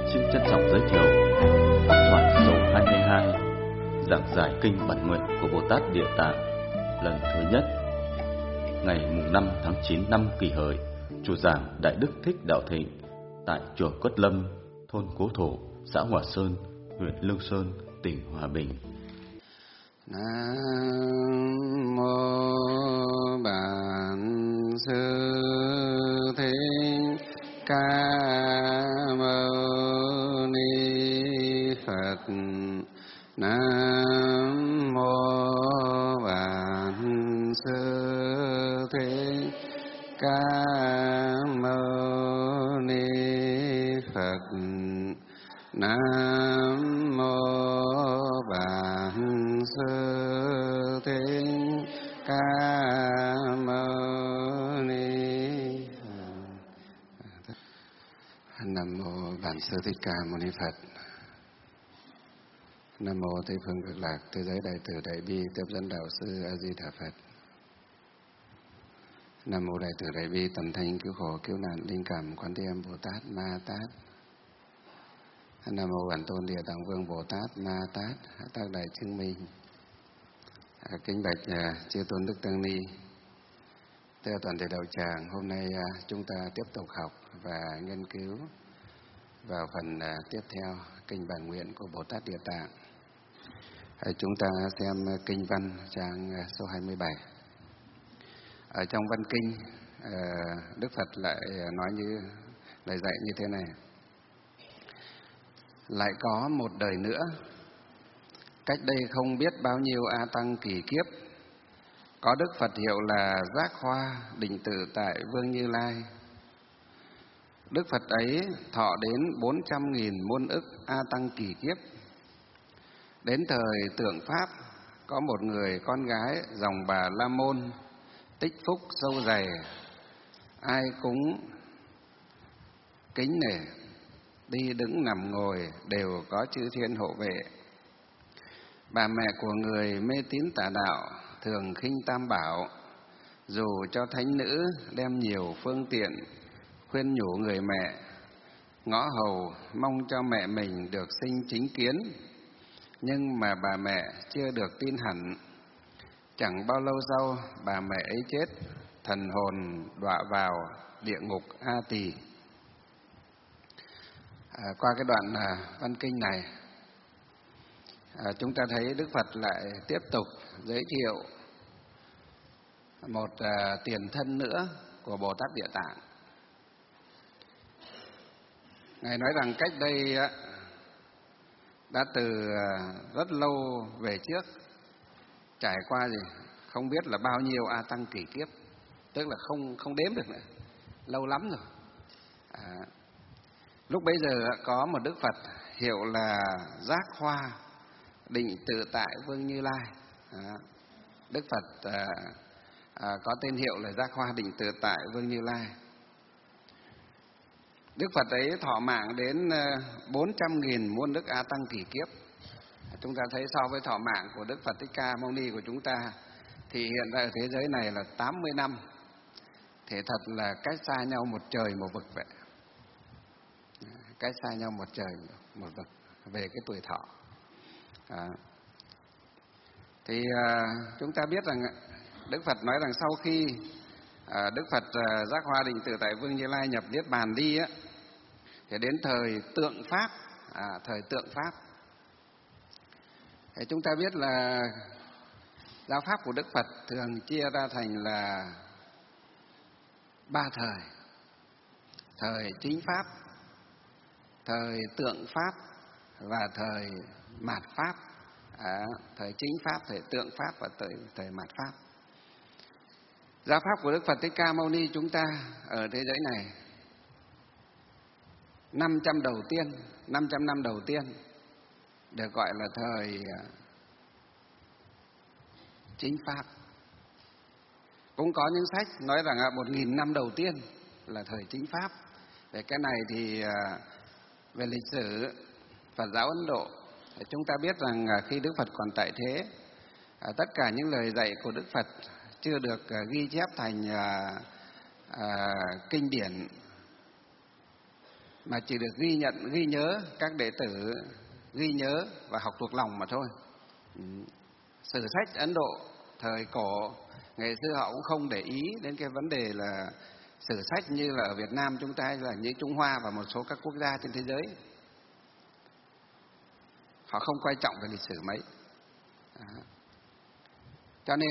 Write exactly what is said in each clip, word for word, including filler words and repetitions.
xin trân trọng giới thiệu Pháp thoại số hai mươi hai, giảng giải kinh bản nguyện của Bồ Tát Địa Tạng lần thứ nhất, ngày mùng năm tháng chín năm Kỷ Hợi. Chủ giảng Đại Đức Thích Đạo Thịnh tại chùa Quất Lâm, thôn Cố Thổ, xã Hòa Sơn, huyện Lương Sơn, tỉnh Hòa Bình. Nam mô Bản Sư Thích Ca Mâu Ni Phật. Nam mô Bản Sư Thích Ca Mâu Ni Phật. Nam mô Bản Sư Thích Ca Mâu Ni Phật. Nam mô Bản Sư Thích Ca Mâu Ni Phật. Nam mô Tây phương Cực Lạc, thế giới Đại Từ Đại Bi, tiếp dẫn đạo sư A Di Đà Phật. Nam mô Đại Từ Đại Bi, tầm thanh cứu khổ cứu nạn linh cảm Quan Thế Âm Bồ Tát Ma Tát. Nam mô Bản Tôn Địa Tạng Vương Bồ Tát Ma Tát, tác đại chứng minh. À, kính bạch à, chư tôn đức tăng ni, thưa toàn thể đạo tràng, hôm nay à, chúng ta tiếp tục học và nghiên cứu vào phần à, tiếp theo kinh bản nguyện của Bồ Tát Địa Tạng. À, chúng ta xem kinh văn trang à, số hai mươi bảy. Ở trong văn kinh, à, Đức Phật lại nói như lại dạy như thế này: lại có một đời nữa, cách đây không biết bao nhiêu a tăng kỳ kiếp, có Đức Phật hiệu là Giác Hoa Định Tự tại Vương Như Lai. Đức Phật ấy thọ đến bốn trăm nghìn muôn ức a tăng kỳ kiếp. Đến thời Tượng Pháp, có một người con gái dòng Bà La Môn, tích phúc sâu dày, ai cũng kính nể, đi đứng nằm ngồi đều có chư thiên hộ vệ. Bà mẹ của người mê tín tà đạo thường khinh tam bảo, dù cho thánh nữ đem nhiều phương tiện khuyên nhủ người mẹ, ngõ hầu mong cho mẹ mình được sinh chính kiến. Nhưng mà bà mẹ chưa được tin hẳn. Chẳng bao lâu sau, bà mẹ ấy chết, thần hồn đọa vào địa ngục A Tỳ. À, qua cái đoạn à, văn kinh này, à, chúng ta thấy Đức Phật lại tiếp tục giới thiệu một à, tiền thân nữa của Bồ Tát Địa Tạng. Ngài nói rằng cách đây á, đã từ à, rất lâu về trước, trải qua gì không biết là bao nhiêu a tăng kỷ kiếp, tức là không không đếm được nữa, lâu lắm rồi. À, lúc bấy giờ có một Đức Phật hiệu là Giác Hoa Định Tự tại Vương Như Lai. À, Đức Phật à, à, có tên hiệu là Giác Hoa Định Tự tại Vương Như Lai. Đức Phật ấy thọ mạng đến bốn trăm nghìn muôn ức a tăng kỷ kiếp. Chúng ta thấy so với thọ mạng của Đức Phật Thích Ca Mâu Ni của chúng ta thì hiện tại ở thế giới này là tám mươi năm. Thì thật là cách xa nhau một trời một vực vậy. Cách xa nhau một trời một vực về cái tuổi thọ. À. Thì à, chúng ta biết rằng Đức Phật nói rằng sau khi à, Đức Phật à, Giác Hoa Định Tự tại Vương Như Lai nhập Niết Bàn đi á, thì đến thời Tượng Pháp, à, thời Tượng Pháp, thì chúng ta biết là giáo pháp của Đức Phật thường chia ra thành là ba thời: thời Chính Pháp, thời Tượng Pháp và thời Mạt Pháp. À, thời Chính Pháp, thời Tượng Pháp và thời, thời Mạt Pháp. Giáo pháp của Đức Phật Thích Ca Mâu Ni chúng ta ở thế giới này năm trăm đầu tiên, năm trăm năm đầu tiên được gọi là thời Chính Pháp. Cũng có những sách nói rằng một nghìn năm đầu tiên là thời Chính Pháp. Về cái này thì về lịch sử Phật giáo Ấn Độ, chúng ta biết rằng khi Đức Phật còn tại thế, tất cả những lời dạy của Đức Phật chưa được ghi chép thành à, à, kinh điển mà chỉ được ghi nhận, ghi nhớ, các đệ tử ghi nhớ và học thuộc lòng mà thôi. Sử sách Ấn Độ thời cổ ngày xưa họ cũng không để ý đến cái vấn đề là sử sách như là ở Việt Nam chúng ta, hay là như Trung Hoa và một số các quốc gia trên thế giới. Họ không quan trọng về lịch sử mấy. Đó. Cho nên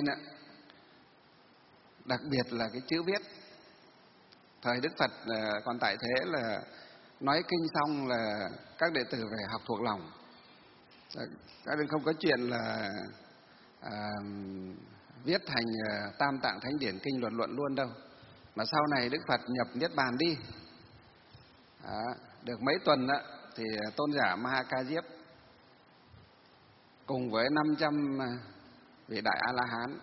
đặc biệt là cái chữ viết, thời Đức Phật còn tại thế là nói kinh xong là các đệ tử phải học thuộc lòng. Các nên không có chuyện là à, viết thành Tam Tạng Thánh Điển Kinh Luận Luận luôn đâu. Mà sau này Đức Phật nhập Niết Bàn đi, à, được mấy tuần đó, thì tôn giả Ma Ca Diếp cùng với năm trăm vị đại A La Hán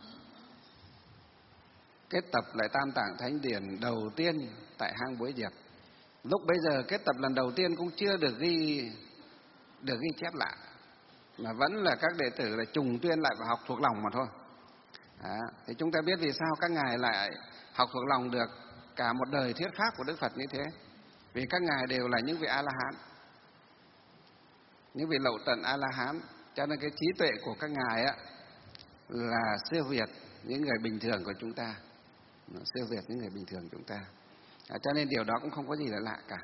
kết tập lại Tam Tạng Thánh Điển đầu tiên tại hang Bối Diệp. Lúc bây giờ kết tập lần đầu tiên cũng chưa được ghi được ghi chép lại, mà vẫn là các đệ tử là trùng tuyên lại và học thuộc lòng mà thôi. Đó. Thì chúng ta biết vì sao các ngài lại học thuộc lòng được cả một đời thuyết pháp của Đức Phật như thế. Vì các ngài đều là những vị A La Hán, những vị lậu tận A La Hán, cho nên cái trí tuệ của các ngài á là siêu việt những người bình thường của chúng ta, siêu việt những người bình thường chúng ta. À, cho nên điều đó cũng không có gì là lạ cả.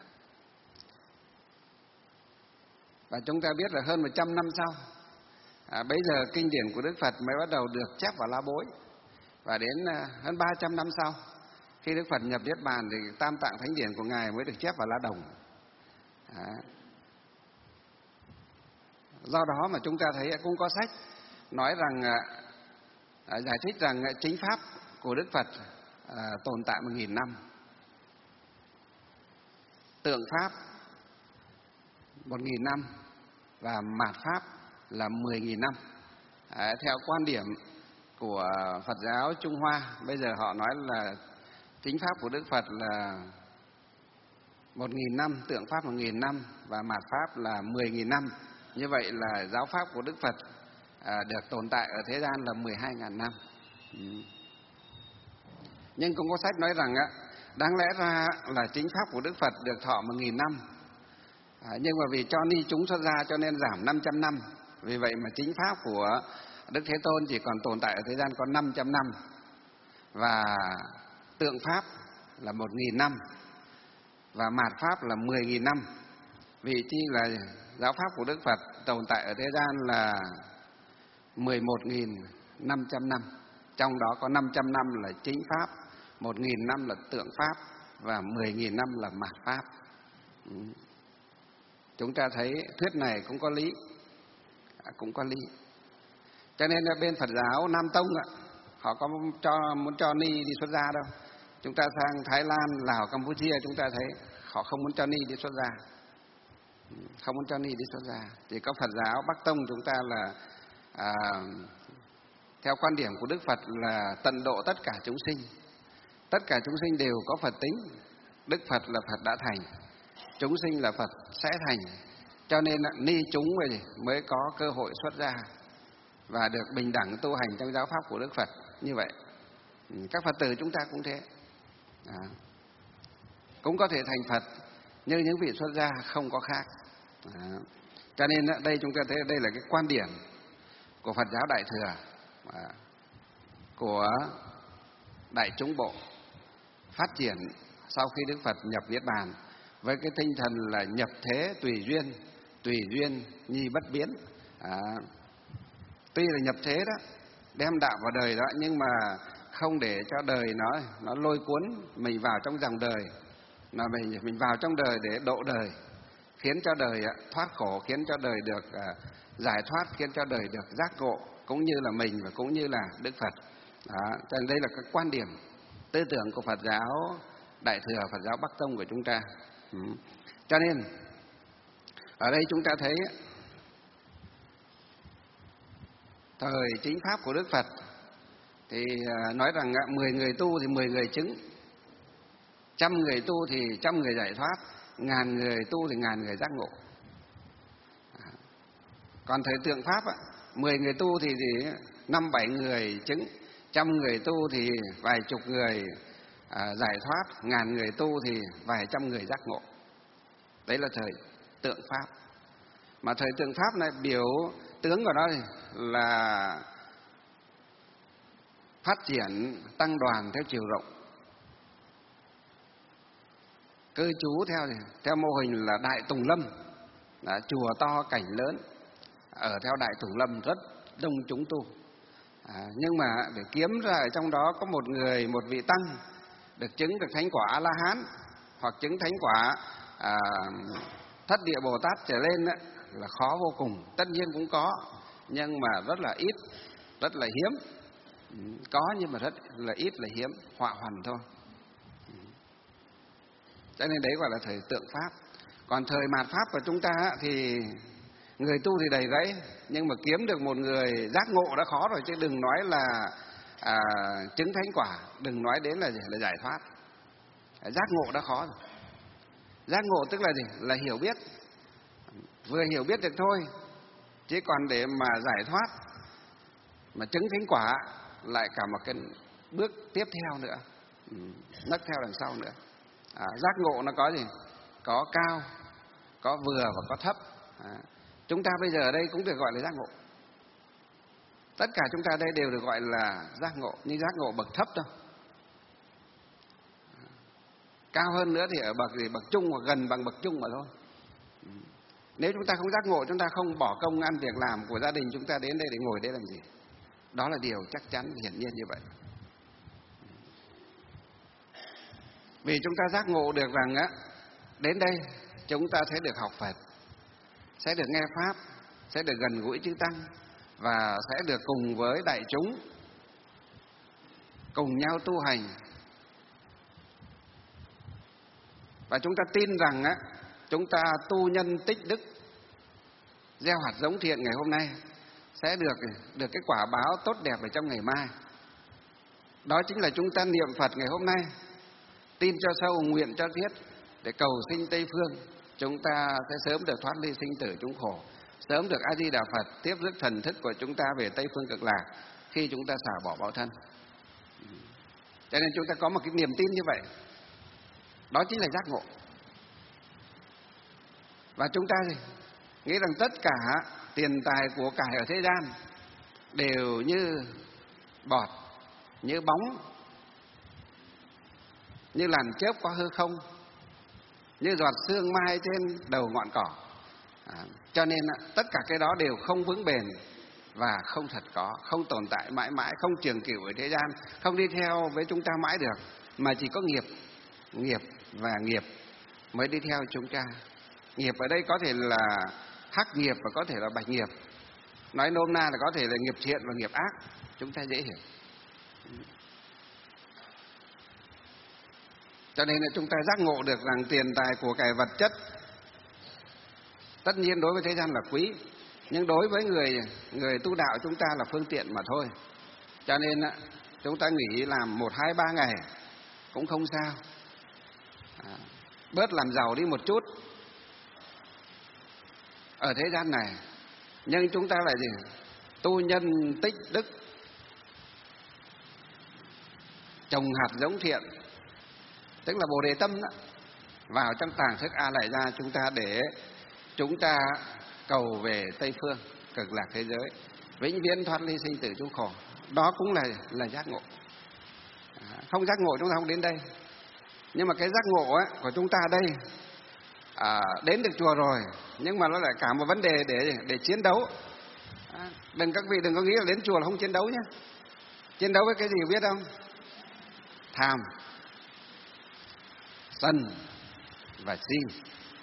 Và chúng ta biết là hơn một trăm năm sau, à, bây giờ kinh điển của Đức Phật mới bắt đầu được chép vào lá bối. Và đến à, hơn ba trăm năm sau, khi Đức Phật nhập Niết Bàn thì Tam Tạng Thánh Điển của ngài mới được chép vào lá đồng. À. Do đó mà chúng ta thấy cũng có sách nói rằng à, giải thích rằng chính pháp của Đức Phật à, tồn tại một nghìn năm, tượng pháp một nghìn năm và mạt pháp là mười nghìn năm. À, theo quan điểm của Phật giáo Trung Hoa, bây giờ họ nói là chính pháp của Đức Phật là một nghìn năm, tượng pháp một nghìn năm và mạt pháp là mười nghìn năm. Như vậy là giáo pháp của Đức Phật à, được tồn tại ở thế gian là mười hai nghìn năm. Ừ. Nhưng cũng có sách nói rằng á, đáng lẽ ra là chính pháp của Đức Phật được thọ một nghìn năm, à, nhưng mà vì cho ni chúng xuất gia cho nên giảm năm trăm năm. Vì vậy mà chính pháp của Đức Thế Tôn chỉ còn tồn tại ở thế gian có năm trăm năm, và tượng pháp là một nghìn năm và mạt pháp là mười nghìn năm. Vì chi là giáo pháp của Đức Phật tồn tại ở thế gian là mười một nghìn năm trăm năm, trong đó có năm trăm năm là chính pháp, một nghìn năm là tượng pháp và mười nghìn năm là mạt pháp. Ừ. Chúng ta thấy thuyết này cũng có lý, à, cũng có lý. Cho nên là bên Phật giáo Nam Tông ạ, họ có cho muốn cho ni đi xuất gia đâu. Chúng ta sang Thái Lan, Lào, Campuchia chúng ta thấy họ không muốn cho ni đi xuất gia, không muốn cho ni đi xuất gia. Chỉ có Phật giáo Bắc Tông chúng ta là à, theo quan điểm của Đức Phật là tận độ tất cả chúng sinh. Tất cả chúng sinh đều có Phật tính. Đức Phật là Phật đã thành, chúng sinh là Phật sẽ thành. Cho nên ni chúng mới có cơ hội xuất gia và được bình đẳng tu hành trong giáo pháp của Đức Phật như vậy. Các Phật tử chúng ta cũng thế, à, cũng có thể thành Phật như những vị xuất gia không có khác. À, cho nên đây chúng ta thấy đây là cái quan điểm của Phật giáo Đại Thừa, à, của Đại Chúng Bộ phát triển sau khi Đức Phật nhập Niết Bàn với cái tinh thần là nhập thế tùy duyên, tùy duyên nhi bất biến. À, tuy là nhập thế đó, đem đạo vào đời đó, nhưng mà không để cho đời nó nó lôi cuốn mình vào trong dòng đời, mà mình mình vào trong đời để độ đời, khiến cho đời thoát khổ, khiến cho đời được uh, giải thoát, khiến cho đời được giác ngộ, cũng như là mình và cũng như là Đức Phật. Đó, cho nên đây là cái quan điểm tư tưởng của Phật giáo Đại Thừa, Phật giáo Bắc Tông của chúng ta. Ừ. Cho nên ở đây chúng ta thấy thời chính pháp của Đức Phật thì nói rằng mười người tu thì mười người chứng, trăm người tu thì trăm người giải thoát, ngàn người tu thì ngàn người giác ngộ. Còn thời tượng pháp mười người tu thì, thì năm bảy người chứng, trăm người tu thì vài chục người à, giải thoát, ngàn người tu thì vài trăm người giác ngộ. Đấy là thời tượng Pháp. Mà thời tượng Pháp này biểu tướng của nó là phát triển tăng đoàn theo chiều rộng, cư trú theo theo mô hình là Đại Tùng Lâm, là chùa to cảnh lớn, ở theo Đại Tùng Lâm rất đông chúng tu. À, nhưng mà để kiếm ra ở trong đó có một người, một vị tăng được chứng được thánh quả A La Hán hoặc chứng thánh quả à, Thất Địa Bồ Tát trở lên đó, là khó vô cùng. Tất nhiên cũng có, nhưng mà rất là ít, rất là hiếm. Có nhưng mà rất là ít, là hiếm, họa hoằn thôi. Cho nên đấy gọi là thời tượng Pháp. Còn thời mạt Pháp của chúng ta thì người tu thì đầy rẫy, nhưng mà kiếm được một người giác ngộ đã khó rồi, chứ đừng nói là à, chứng thánh quả, đừng nói đến là gì, là giải thoát. Giác ngộ đã khó rồi. Giác ngộ tức là gì? Là hiểu biết. Vừa hiểu biết được thôi, chứ còn để mà giải thoát, mà chứng thánh quả lại cả một cái bước tiếp theo nữa, nấc theo đằng sau nữa. À, giác ngộ nó có gì? Có cao, có vừa và có thấp. À, chúng ta bây giờ ở đây cũng được gọi là giác ngộ. Tất cả chúng ta đây đều được gọi là giác ngộ, nhưng giác ngộ bậc thấp thôi. À, cao hơn nữa thì ở bậc gì? Bậc trung hoặc gần bằng bậc trung mà thôi. Nếu chúng ta không giác ngộ, chúng ta không bỏ công ăn việc làm của gia đình chúng ta đến đây để ngồi đây làm gì? Đó là điều chắc chắn hiển nhiên như vậy. Vì chúng ta giác ngộ được rằng á, đến đây chúng ta sẽ được học Phật, sẽ được nghe Pháp, sẽ được gần gũi chư Tăng, và sẽ được cùng với đại chúng cùng nhau tu hành. Và chúng ta tin rằng á, chúng ta tu nhân tích đức, gieo hạt giống thiện ngày hôm nay sẽ được được cái quả báo tốt đẹp ở trong ngày mai. Đó chính là chúng ta niệm Phật ngày hôm nay, tin cho sâu, nguyện cho thiết, để cầu sinh Tây Phương, chúng ta sẽ sớm được thoát ly sinh tử chúng khổ, sớm được A Di Đà Phật tiếp rước thần thức của chúng ta về Tây Phương Cực Lạc khi chúng ta xả bỏ báo thân. Cho nên chúng ta có một cái niềm tin như vậy, đó chính là giác ngộ. Và chúng ta nghĩ rằng tất cả tiền tài của cải ở thế gian đều như bọt, như bóng, như làn chớp qua hư không, như giọt sương mai trên đầu ngọn cỏ. À, cho nên tất cả cái đó đều không vững bền và không thật có, không tồn tại mãi mãi, không trường cửu ở thế gian, không đi theo với chúng ta mãi được, mà chỉ có nghiệp, nghiệp và nghiệp mới đi theo chúng ta. Nghiệp ở đây có thể là hắc nghiệp và có thể là bạch nghiệp. Nói nôm na là có thể là nghiệp thiện và nghiệp ác, chúng ta dễ hiểu. Cho nên là chúng ta giác ngộ được rằng tiền tài của cải vật chất tất nhiên đối với thế gian là quý, nhưng đối với người người tu đạo chúng ta là phương tiện mà thôi. Cho nên chúng ta nghỉ làm một hai ba ngày cũng không sao, à, bớt làm giàu đi một chút ở thế gian này, nhưng chúng ta lại gì? Tu nhân tích đức, trồng hạt giống thiện, tức là Bồ Đề tâm đó, vào trong tàng thức A Lại Gia chúng ta, để chúng ta cầu về Tây Phương Cực Lạc thế giới, vĩnh viễn thoát ly sinh tử chúng khổ. Đó cũng là là giác ngộ. À, không giác ngộ chúng ta không đến đây. Nhưng mà cái giác ngộ á, của chúng ta đây, à, đến được chùa rồi, nhưng mà nó lại cả một vấn đề để để chiến đấu. À, đừng các vị đừng có nghĩ là đến chùa là không chiến đấu nhé. Chiến đấu với cái gì biết không? Tham, sân và si.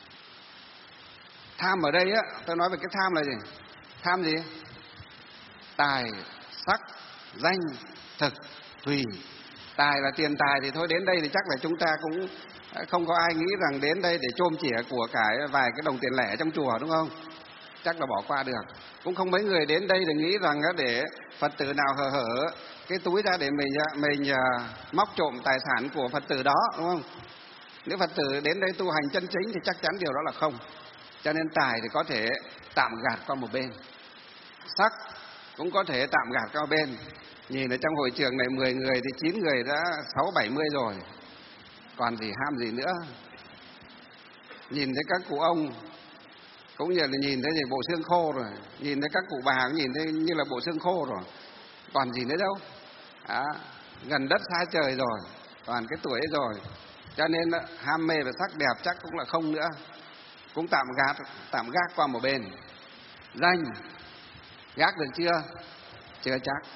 Tham ở đây á, tôi nói về cái tham là gì? Tham gì? Tài, sắc, danh, thực, thùy. Tài là tiền tài thì thôi, đến đây thì chắc là chúng ta cũng không có ai nghĩ rằng đến đây để chôm chỉa của cải vài cái đồng tiền lẻ trong chùa, đúng không? Chắc là bỏ qua được. Cũng không mấy người đến đây để nghĩ rằng để Phật tử nào hở hở cái túi ra để mình mình móc trộm tài sản của Phật tử đó, đúng không? Nếu Phật tử đến đây tu hành chân chính thì chắc chắn điều đó là không. Cho nên tài thì có thể tạm gạt qua một bên, sắc cũng có thể tạm gạt qua một bên. Nhìn ở trong hội trường này mười người thì chín người đã sáu bảy mươi rồi, còn gì ham gì nữa. nhìn thấy các cụ ông cũng như là nhìn thấy bộ xương khô rồi, nhìn thấy các cụ bà cũng nhìn thấy như là bộ xương khô rồi, còn gì nữa đâu. À, gần đất xa trời rồi, toàn cái tuổi ấy rồi, cho nên ham mê và sắc đẹp chắc cũng là không nữa, cũng tạm gác tạm gác qua một bên. Danh gác được chưa? Chưa chắc.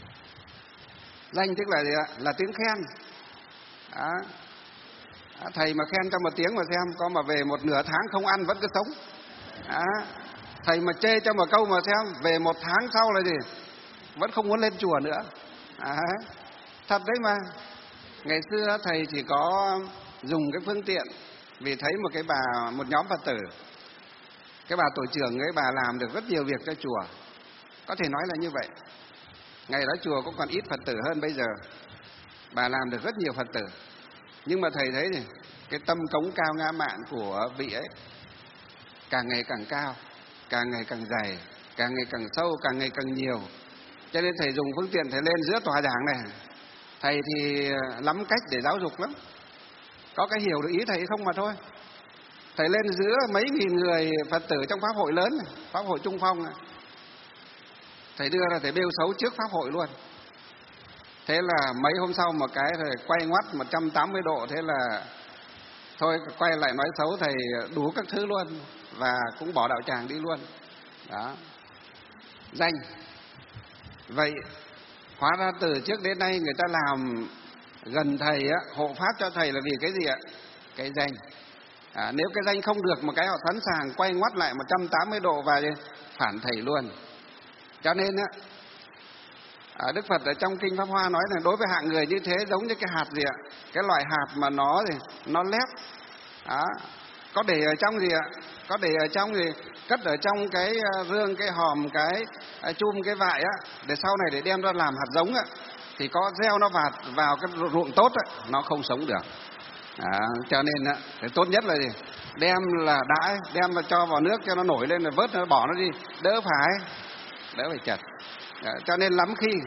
Danh tức là gì ạ? Là tiếng khen. Đó. Thầy mà khen trong một tiếng mà xem, có mà về một nửa tháng không ăn vẫn cứ sống. Đó. Thầy mà chê cho một câu mà xem, về một tháng sau là gì? Vẫn không muốn lên chùa nữa. Đó. Thật đấy mà. Ngày xưa thầy chỉ có dùng cái phương tiện vì thấy một cái bà, một nhóm Phật tử, cái bà tổ trưởng ấy, bà làm được rất nhiều việc cho chùa, có thể nói là như vậy. Ngày đó chùa cũng còn ít Phật tử hơn bây giờ, bà làm được rất nhiều Phật tử. Nhưng mà thầy thấy này, cái tâm cống cao ngã mạn của vị ấy càng ngày càng cao, càng ngày càng dày, càng ngày càng sâu, càng ngày càng nhiều. Cho nên thầy dùng phương tiện thầy lên giữa tòa giảng này. Thầy thì lắm cách để giáo dục lắm, có cái hiểu được ý thầy không mà thôi. Thầy lên giữa mấy nghìn người Phật tử trong pháp hội lớn này, pháp hội Trung Phong này, thầy đưa ra thầy bêu xấu trước pháp hội luôn. Thế là mấy hôm sau một cái thầy quay ngoắt một trăm tám mươi độ, thế là thôi quay lại nói xấu thầy đủ các thứ luôn, và cũng bỏ đạo tràng đi luôn. Đó. Danh. Vậy hóa ra từ trước đến nay người ta làm gần thầy á, hộ pháp cho thầy là vì cái gì ạ? Cái danh. À, nếu cái danh không được một cái họ sẵn sàng quay ngoắt lại một trăm tám mươi độ và phản thầy luôn. Cho nên á, à, Đức Phật ở trong Kinh Pháp Hoa nói là đối với hạng người như thế giống như cái hạt gì ạ? Cái loại hạt mà nó gì? Nó lép. Đó. Có để ở trong gì ạ? Có để ở trong gì? Cất ở trong cái rương, cái hòm, cái chum, cái vại á, để sau này để đem ra làm hạt giống á, thì có gieo nó vào vào cái ruộng tốt á, nó không sống được. À, cho nên á, cái tốt nhất là gì? Đem là đãi, đem là cho vào nước cho nó nổi lên, rồi vớt nó bỏ nó đi, đỡ phải đỡ phải chật. À, cho nên lắm khi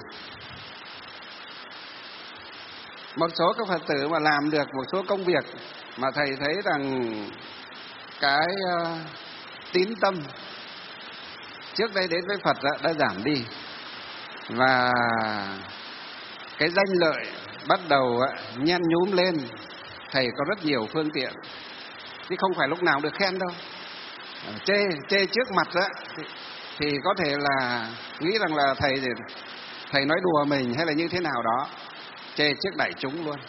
một số các Phật tử mà làm được một số công việc mà thầy thấy rằng cái uh, tín tâm trước đây đến với Phật đã, đã giảm đi, và cái danh lợi bắt đầu uh, nhen nhúm lên. Thầy có rất nhiều phương tiện, chứ không phải lúc nào được khen đâu. uh, chê chê trước mặt đó, thì, thì có thể là nghĩ rằng là thầy thầy nói đùa mình hay là như thế nào đó. Chê trước đại chúng luôn,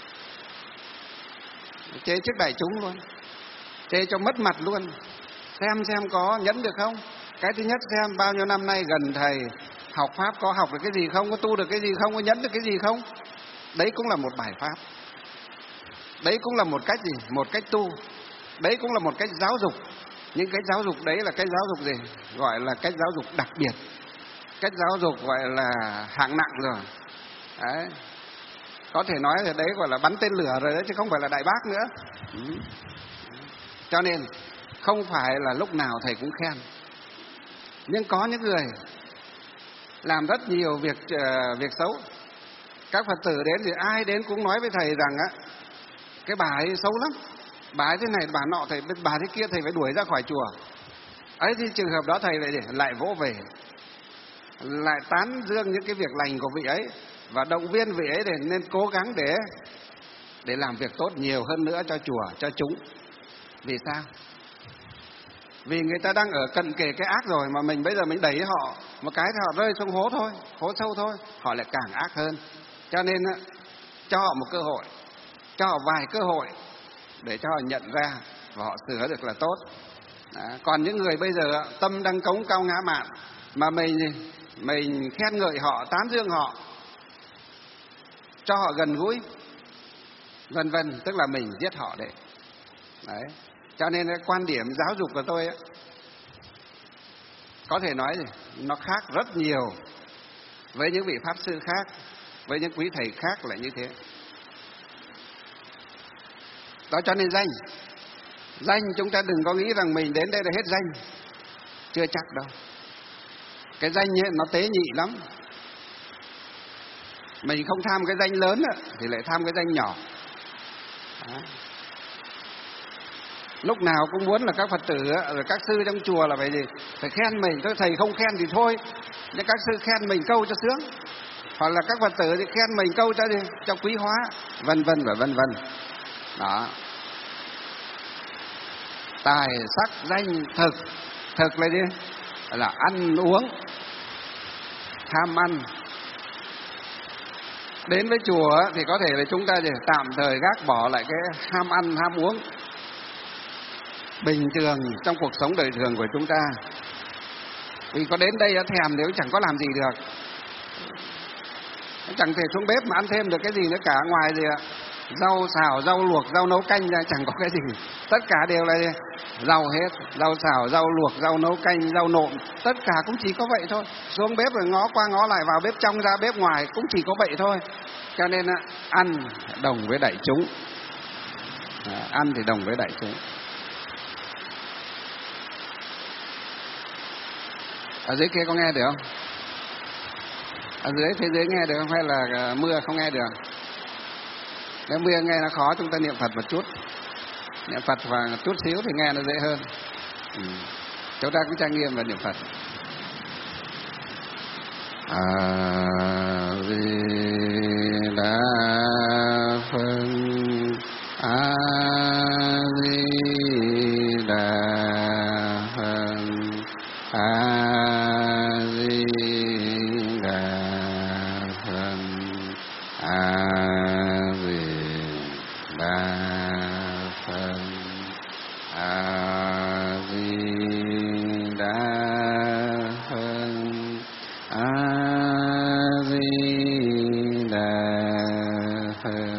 chê trước đại chúng luôn, chê cho mất mặt luôn. Xem xem có nhẫn được không. Cái thứ nhất, xem bao nhiêu năm nay gần thầy học pháp, có học được cái gì không, có tu được cái gì không, có nhẫn được cái gì không. Đấy cũng là một bài pháp, đấy cũng là một cách gì, một cách tu, đấy cũng là một cách giáo dục. Nhưng cái giáo dục đấy là cái giáo dục gì? Gọi là cách giáo dục đặc biệt, cách giáo dục gọi là hạng nặng rồi. Đấy. Có thể nói là đấy gọi là bắn tên lửa rồi đấy, chứ không phải là đại bác nữa. Ừ. Cho nên không phải là lúc nào thầy cũng khen. Nhưng có những người làm rất nhiều việc uh, việc xấu. Các Phật tử đến thì ai đến cũng nói với thầy rằng á, cái bà ấy xấu lắm, bà ấy thế này, bà nọ, thầy bà thế kia, thầy phải đuổi ra khỏi chùa. Ấy thì trường hợp đó thầy lại lại vỗ về, lại tán dương những cái việc lành của vị ấy, và động viên vị ấy để nên cố gắng để để làm việc tốt nhiều hơn nữa cho chùa, cho chúng. Vì sao? Vì người ta đang ở cận kề cái ác rồi, mà mình bây giờ mình đẩy họ một cái thì họ rơi xuống hố thôi, hố sâu thôi, họ lại càng ác hơn. Cho nên cho họ một cơ hội, cho họ vài cơ hội để cho họ nhận ra và họ sửa được là tốt. Đó. Còn những người bây giờ tâm đang cống cao ngã mạn, mà mình mình khen ngợi họ, tán dương họ, cho họ gần gũi, vân vân, tức là mình giết họ đấy. Đấy. Cho nên cái quan điểm giáo dục của tôi ấy, có thể nói gì, nó khác rất nhiều với những vị pháp sư khác, với những quý thầy khác là như thế. Đó, cho nên danh danh chúng ta đừng có nghĩ rằng mình đến đây là hết danh, chưa chắc đâu. Cái danh ấy, nó tế nhị lắm. Mình không tham cái danh lớn ấy, thì lại tham cái danh nhỏ. Đó. lúc nào cũng muốn là các Phật tử rồi các sư trong chùa là phải gì, phải khen mình. Các thầy không khen thì thôi, nhưng các sư khen mình câu cho sướng, hoặc là các Phật tử thì khen mình câu cho gì, cho quý hóa, vân vân và vân vân. Đó. Tài sắc danh thực. Thực là gì? Là ăn uống, tham ăn. Đến với chùa thì có thể là chúng ta thì tạm thời gác bỏ lại cái ham ăn ham uống bình thường trong cuộc sống đời thường của chúng ta. Vì có đến đây thèm thì cũng chẳng có làm gì được, chẳng thể xuống bếp mà ăn thêm được cái gì nữa cả, ngoài gì ạ, rau xào, rau luộc, rau nấu canh ra chẳng có cái gì. Tất cả đều là rau hết, rau xào, rau luộc, rau nấu canh, rau nộm, tất cả cũng chỉ có vậy thôi. Xuống bếp rồi ngó qua ngó lại, vào bếp trong ra bếp ngoài cũng chỉ có vậy thôi. Cho nên ăn đồng với đại chúng, ăn thì đồng với đại chúng. Ở dưới kia có nghe được không? Ở dưới thế giới nghe được không, hay là mưa không nghe được? Nếu mưa nghe nó khó, chúng ta niệm Phật một chút, niệm Phật và chút xíu thì nghe nó dễ hơn. Ừ. Chúng ta cũng trang nghiêm và niệm Phật. A Di Đà Phật, A Di Đà Phật, A Di Đà Phật, A Di Đà Phật, A Di Đà Phật, A Di Đà Phật.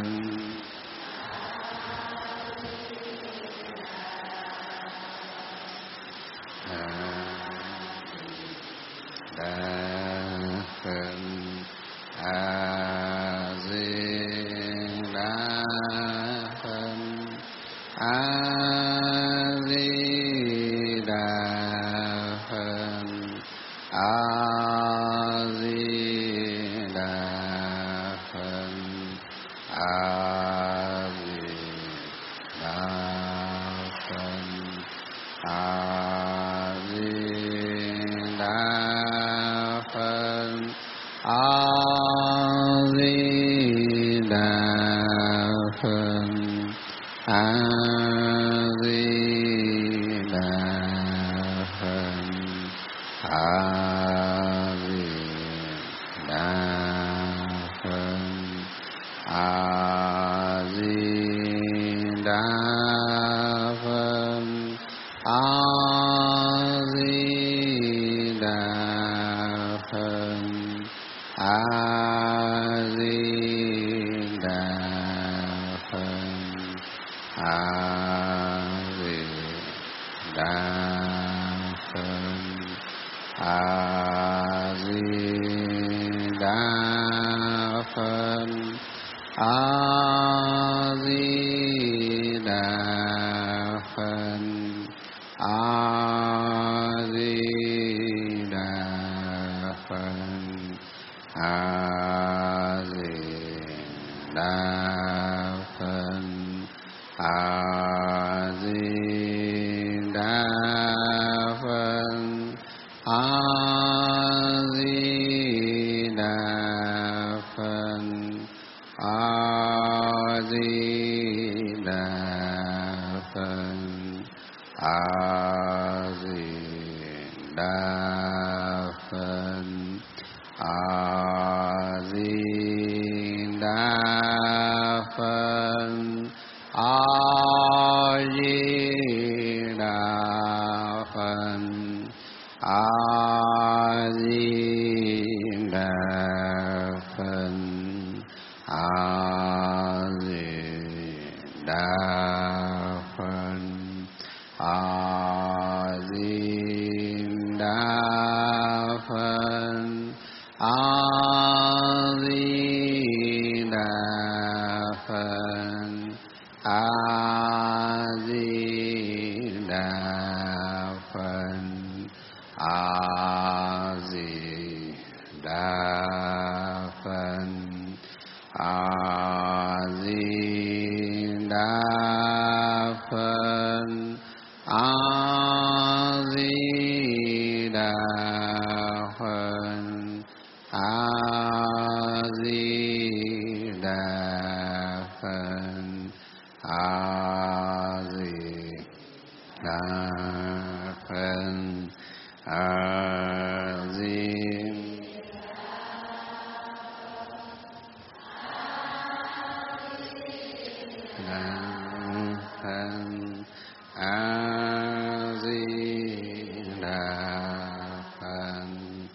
A Di Đà Phật. A Di Đà Phật. A Di Đà Phật.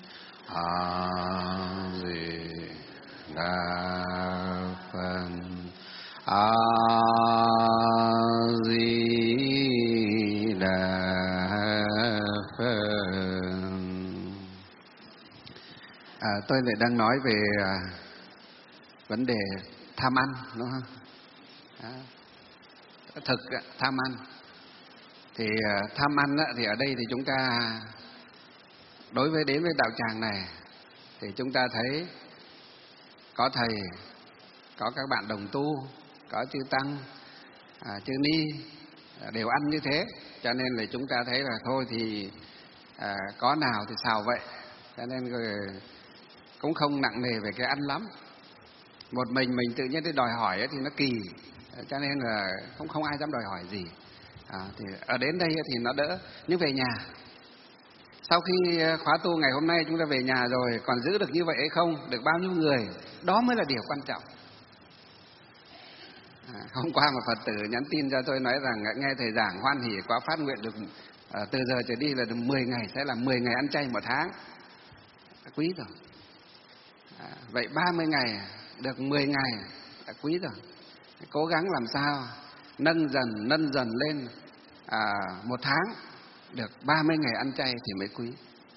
A Di Đà Phật. A Di Đà Phật. À, tôi lại đang nói về à, vấn đề tham ăn, đúng không? À, thực tham ăn thì à, tham ăn á, thì ở đây thì chúng ta đối với đến với đạo tràng này thì chúng ta thấy có thầy, có các bạn đồng tu, có chư tăng, à, chư ni đều ăn như thế, cho nên là chúng ta thấy là thôi thì à, có nào thì xào vậy, cho nên rồi cũng không nặng nề về cái ăn lắm. Một mình mình tự nhiên đi đòi hỏi ấy thì nó kỳ, cho nên là không không ai dám đòi hỏi gì. À, thì ở đến đây thì nó đỡ. Nhưng về nhà, sau khi khóa tu ngày hôm nay chúng ta về nhà rồi, còn giữ được như vậy hay không, được bao nhiêu người, đó mới là điều quan trọng. À, hôm qua một Phật tử nhắn tin cho tôi nói rằng nghe thầy giảng hoan hỉ quá, phát nguyện được à, từ giờ trở đi là được mười ngày, sẽ là mười ngày ăn chay một tháng. Quý rồi. À, vậy ba mươi ngày được mười ngày đã quý rồi. Cố gắng làm sao nâng dần nâng dần lên, à, một tháng được ba mươi ngày ăn chay thì mới quý.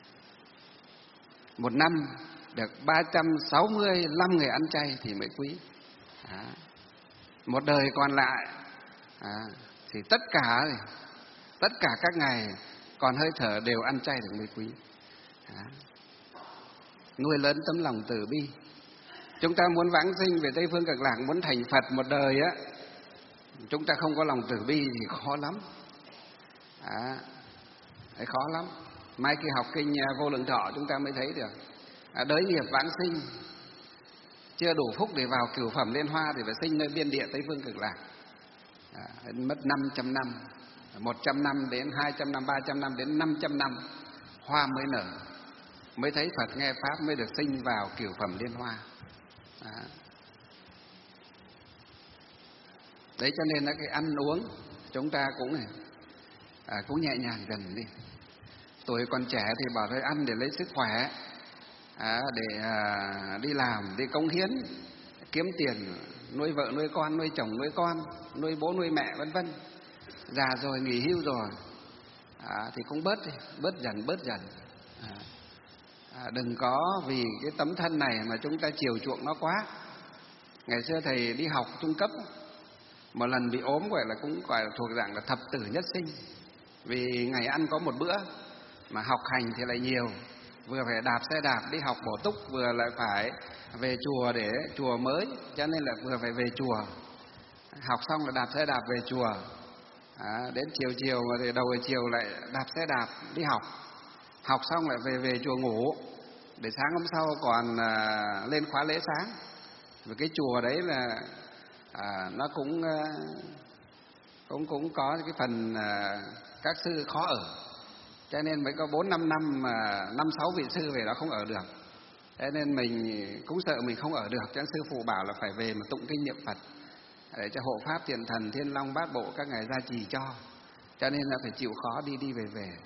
Một năm được ba trăm sáu mươi lăm ngày ăn chay thì mới quý. À, một đời còn lại à, thì tất cả tất cả các ngày còn hơi thở đều ăn chay được mới quý. À, nuôi lớn tấm lòng từ bi. Chúng ta muốn vãng sinh về Tây Phương Cực Lạc, muốn thành Phật một đời á, chúng ta không có lòng từ bi thì khó lắm. À, đấy, khó lắm. Mai khi học kinh Vô Lượng Thọ chúng ta mới thấy được. À, đới nghiệp vãng sinh, chưa đủ phúc để vào cửu phẩm Liên Hoa thì phải sinh nơi biên địa Tây Phương Cực Lạc. À, mất năm trăm năm, một trăm năm đến hai trăm năm, ba trăm năm đến năm trăm năm hoa mới nở, mới thấy Phật nghe Pháp, mới được sinh vào cửu phẩm Liên Hoa. À, đấy cho nên là cái ăn uống chúng ta cũng này, à, cũng nhẹ nhàng dần đi. Tuổi còn trẻ thì bảo thôi ăn để lấy sức khỏe, à, để à, đi làm, đi cống hiến, kiếm tiền nuôi vợ nuôi con, nuôi chồng nuôi con, nuôi bố nuôi mẹ vân vân. Già rồi nghỉ hưu rồi à, thì cũng bớt đi, bớt dần bớt dần. À, à, đừng có vì cái tấm thân này mà chúng ta chiều chuộng nó quá. Ngày xưa thầy đi học trung cấp, một lần bị ốm gọi là cũng gọi là thuộc dạng là thập tử nhất sinh, vì ngày ăn có một bữa mà học hành thì lại nhiều, vừa phải đạp xe đạp đi học bổ túc, vừa lại phải về chùa để chùa mới, cho nên là vừa phải về chùa, học xong là đạp xe đạp về chùa, à, đến chiều chiều mà thì đầu buổi chiều lại đạp xe đạp đi học, học xong lại về về chùa ngủ để sáng hôm sau còn à, lên khóa lễ sáng. Và cái chùa đấy là à, nó cũng à, cũng cũng có cái phần à, các sư khó ở, cho nên mới có bốn năm năm mà năm sáu vị sư về đó không ở được. Thế nên mình cũng sợ mình không ở được, cho nên sư phụ bảo là phải về mà tụng kinh niệm Phật để cho hộ pháp thiện thần thiên long bát bộ các ngài gia trì cho. Cho nên là phải chịu khó đi đi về về.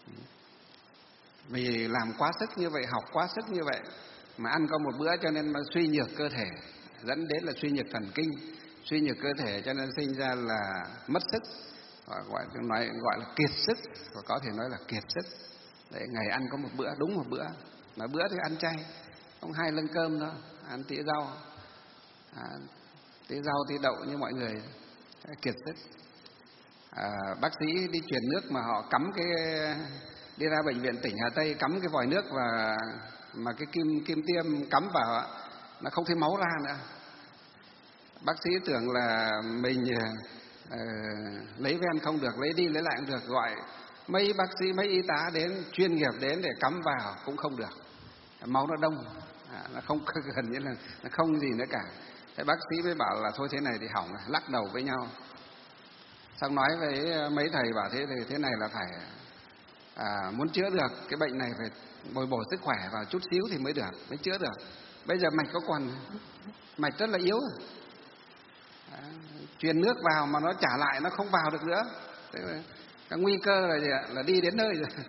Vì làm quá sức như vậy, học quá sức như vậy mà ăn có một bữa, cho nên mà suy nhược cơ thể, dẫn đến là suy nhược thần kinh, suy nhược cơ thể, cho nên sinh ra là mất sức, gọi nói gọi là kiệt sức, và có thể nói là kiệt sức. Đấy, ngày ăn có một bữa, đúng một bữa, mà bữa thì ăn chay, không hai lưng cơm đâu, ăn tía rau, à, tía rau tía đậu như mọi người, kiệt sức. À, bác sĩ đi truyền nước mà họ cắm cái, đi ra bệnh viện tỉnh Hà Tây cắm cái vòi nước và mà cái kim kim tiêm cắm vào nó không thấy máu ra nữa. Bác sĩ tưởng là mình uh, lấy ven không được, lấy đi lấy lại không được, gọi mấy bác sĩ mấy y tá đến chuyên nghiệp đến để cắm vào cũng không được, máu nó đông, à, nó không gần như là nó không gì nữa cả. Thế bác sĩ mới bảo là thôi thế này thì hỏng, lắc đầu với nhau. Xong nói với mấy thầy bảo thế thì thế này là phải à, muốn chữa được cái bệnh này phải bồi bổ sức khỏe vào chút xíu thì mới được, mới chữa được. Bây giờ mạch có còn, mạch rất là yếu rồi. À, truyền nước vào mà nó trả lại nó không vào được nữa. Thế là, cái nguy cơ là gì ạ? Là đi đến nơi rồi.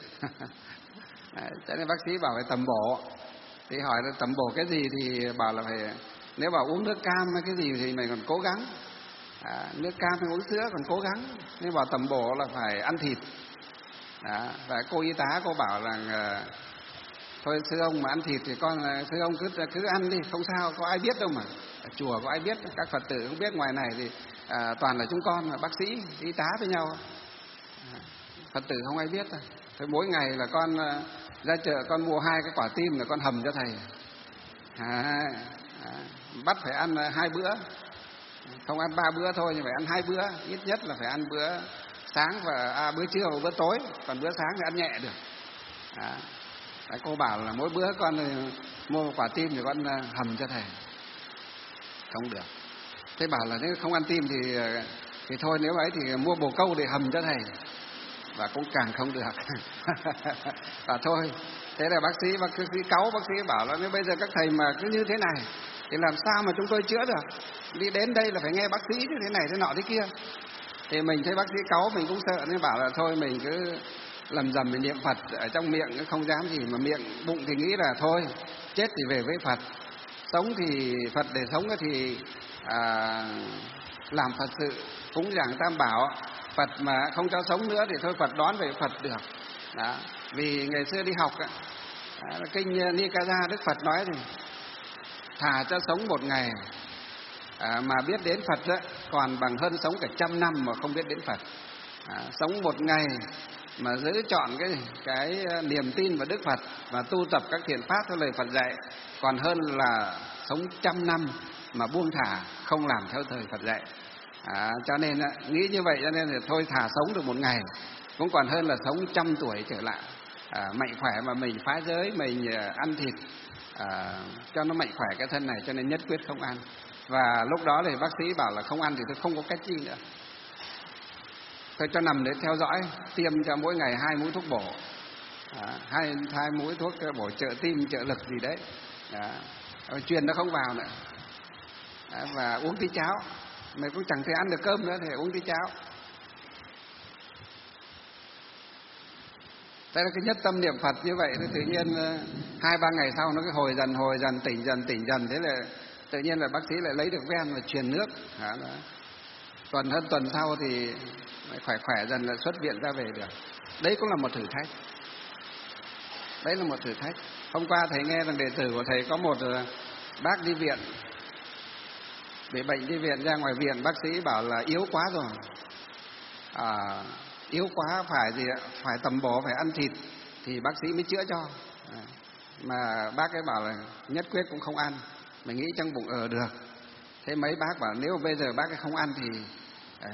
À, cho nên bác sĩ bảo phải tầm bổ. Thì hỏi là tầm bổ cái gì thì bảo là phải, nếu bảo uống nước cam hay cái gì thì mình còn cố gắng. À, nước cam hay uống sữa còn cố gắng. Nhưng bảo tầm bổ là phải ăn thịt. À, và cô y tá cô bảo rằng uh, thôi sư ông mà ăn thịt thì con sư ông cứ cứ ăn đi, không sao, có ai biết đâu mà. Ở chùa có ai biết, các Phật tử không biết, ngoài này thì à, toàn là chúng con là bác sĩ, y tá với nhau. À, Phật tử không ai biết thôi. Thôi mỗi ngày là con uh, ra chợ con mua hai cái quả tim là con hầm cho thầy. À, à, bắt phải ăn uh, hai bữa, không ăn ba bữa thôi nhưng phải ăn hai bữa, ít nhất là phải ăn bữa sáng và à, bữa trưa và bữa tối, còn bữa sáng thì ăn nhẹ được. À, đấy, cô bảo là mỗi bữa con mua một quả tim thì con hầm cho thầy. Không được. Thế bảo là nếu không ăn tim thì thì thôi, nếu ấy thì mua bồ câu để hầm cho thầy. Và cũng càng không được. Và thôi, thế là bác sĩ bác sĩ cáu, bác sĩ bảo là nếu bây giờ các thầy mà cứ như thế này thì làm sao mà chúng tôi chữa được? Đi đến đây là phải nghe bác sĩ thế này thế nọ thế kia. Thì mình thấy bác sĩ cáu mình cũng sợ, nên bảo là thôi mình cứ lầm rầm mình niệm Phật ở trong miệng, không dám gì mà miệng bụng thì nghĩ là thôi chết thì về với Phật, sống thì Phật để sống thì à, làm Phật sự, cúng dường Tam Bảo. Phật mà không cho sống nữa thì thôi Phật đón về Phật được. Đó. Vì ngày xưa đi học đó, kinh Nikaya Đức Phật nói thì thà cho sống một ngày à, mà biết đến Phật đó, còn bằng hơn sống cả trăm năm mà không biết đến Phật. À, sống một ngày mà giữ chọn cái cái niềm tin vào Đức Phật và tu tập các thiện pháp theo lời Phật dạy, còn hơn là sống trăm năm mà buông thả không làm theo thời Phật dạy. À, cho nên nghĩ như vậy, cho nên là thôi thả sống được một ngày cũng còn hơn là sống trăm tuổi trở lại. À, mạnh khỏe mà mình phá giới, mình ăn thịt à, cho nó mạnh khỏe cái thân này, cho nên nhất quyết không ăn. Và lúc đó thì bác sĩ bảo là không ăn thì tôi không có cách gì nữa, tôi cho nằm để theo dõi, tiêm cho mỗi ngày hai mũi thuốc bổ, à, hai hai mũi thuốc bổ trợ tim trợ lực gì đấy, à, truyền nó không vào nữa, à, và uống tí cháo, mày cũng chẳng thể ăn được cơm nữa thì uống tí cháo. Đây là cái nhất tâm niệm Phật như vậy, thì tự nhiên hai ba ngày sau nó cái hồi dần hồi dần tỉnh dần tỉnh dần, thế là tự nhiên là bác sĩ lại lấy được ven và truyền nước. Đó, đó. Tuần hơn tuần sau thì khỏe khỏe dần là xuất viện ra về được. Đấy cũng là một thử thách. Đấy là một thử thách. Hôm qua thầy nghe rằng đệ tử của thầy có một bác đi viện, bị bệnh đi viện, ra ngoài viện bác sĩ bảo là yếu quá rồi. À, yếu quá phải gì ạ? Phải tầm bổ, phải ăn thịt thì bác sĩ mới chữa cho. À, mà bác ấy bảo là nhất quyết cũng không ăn. Mình nghĩ trong bụng ở được. Thế mấy bác bảo nếu bây giờ bác ấy không ăn thì à,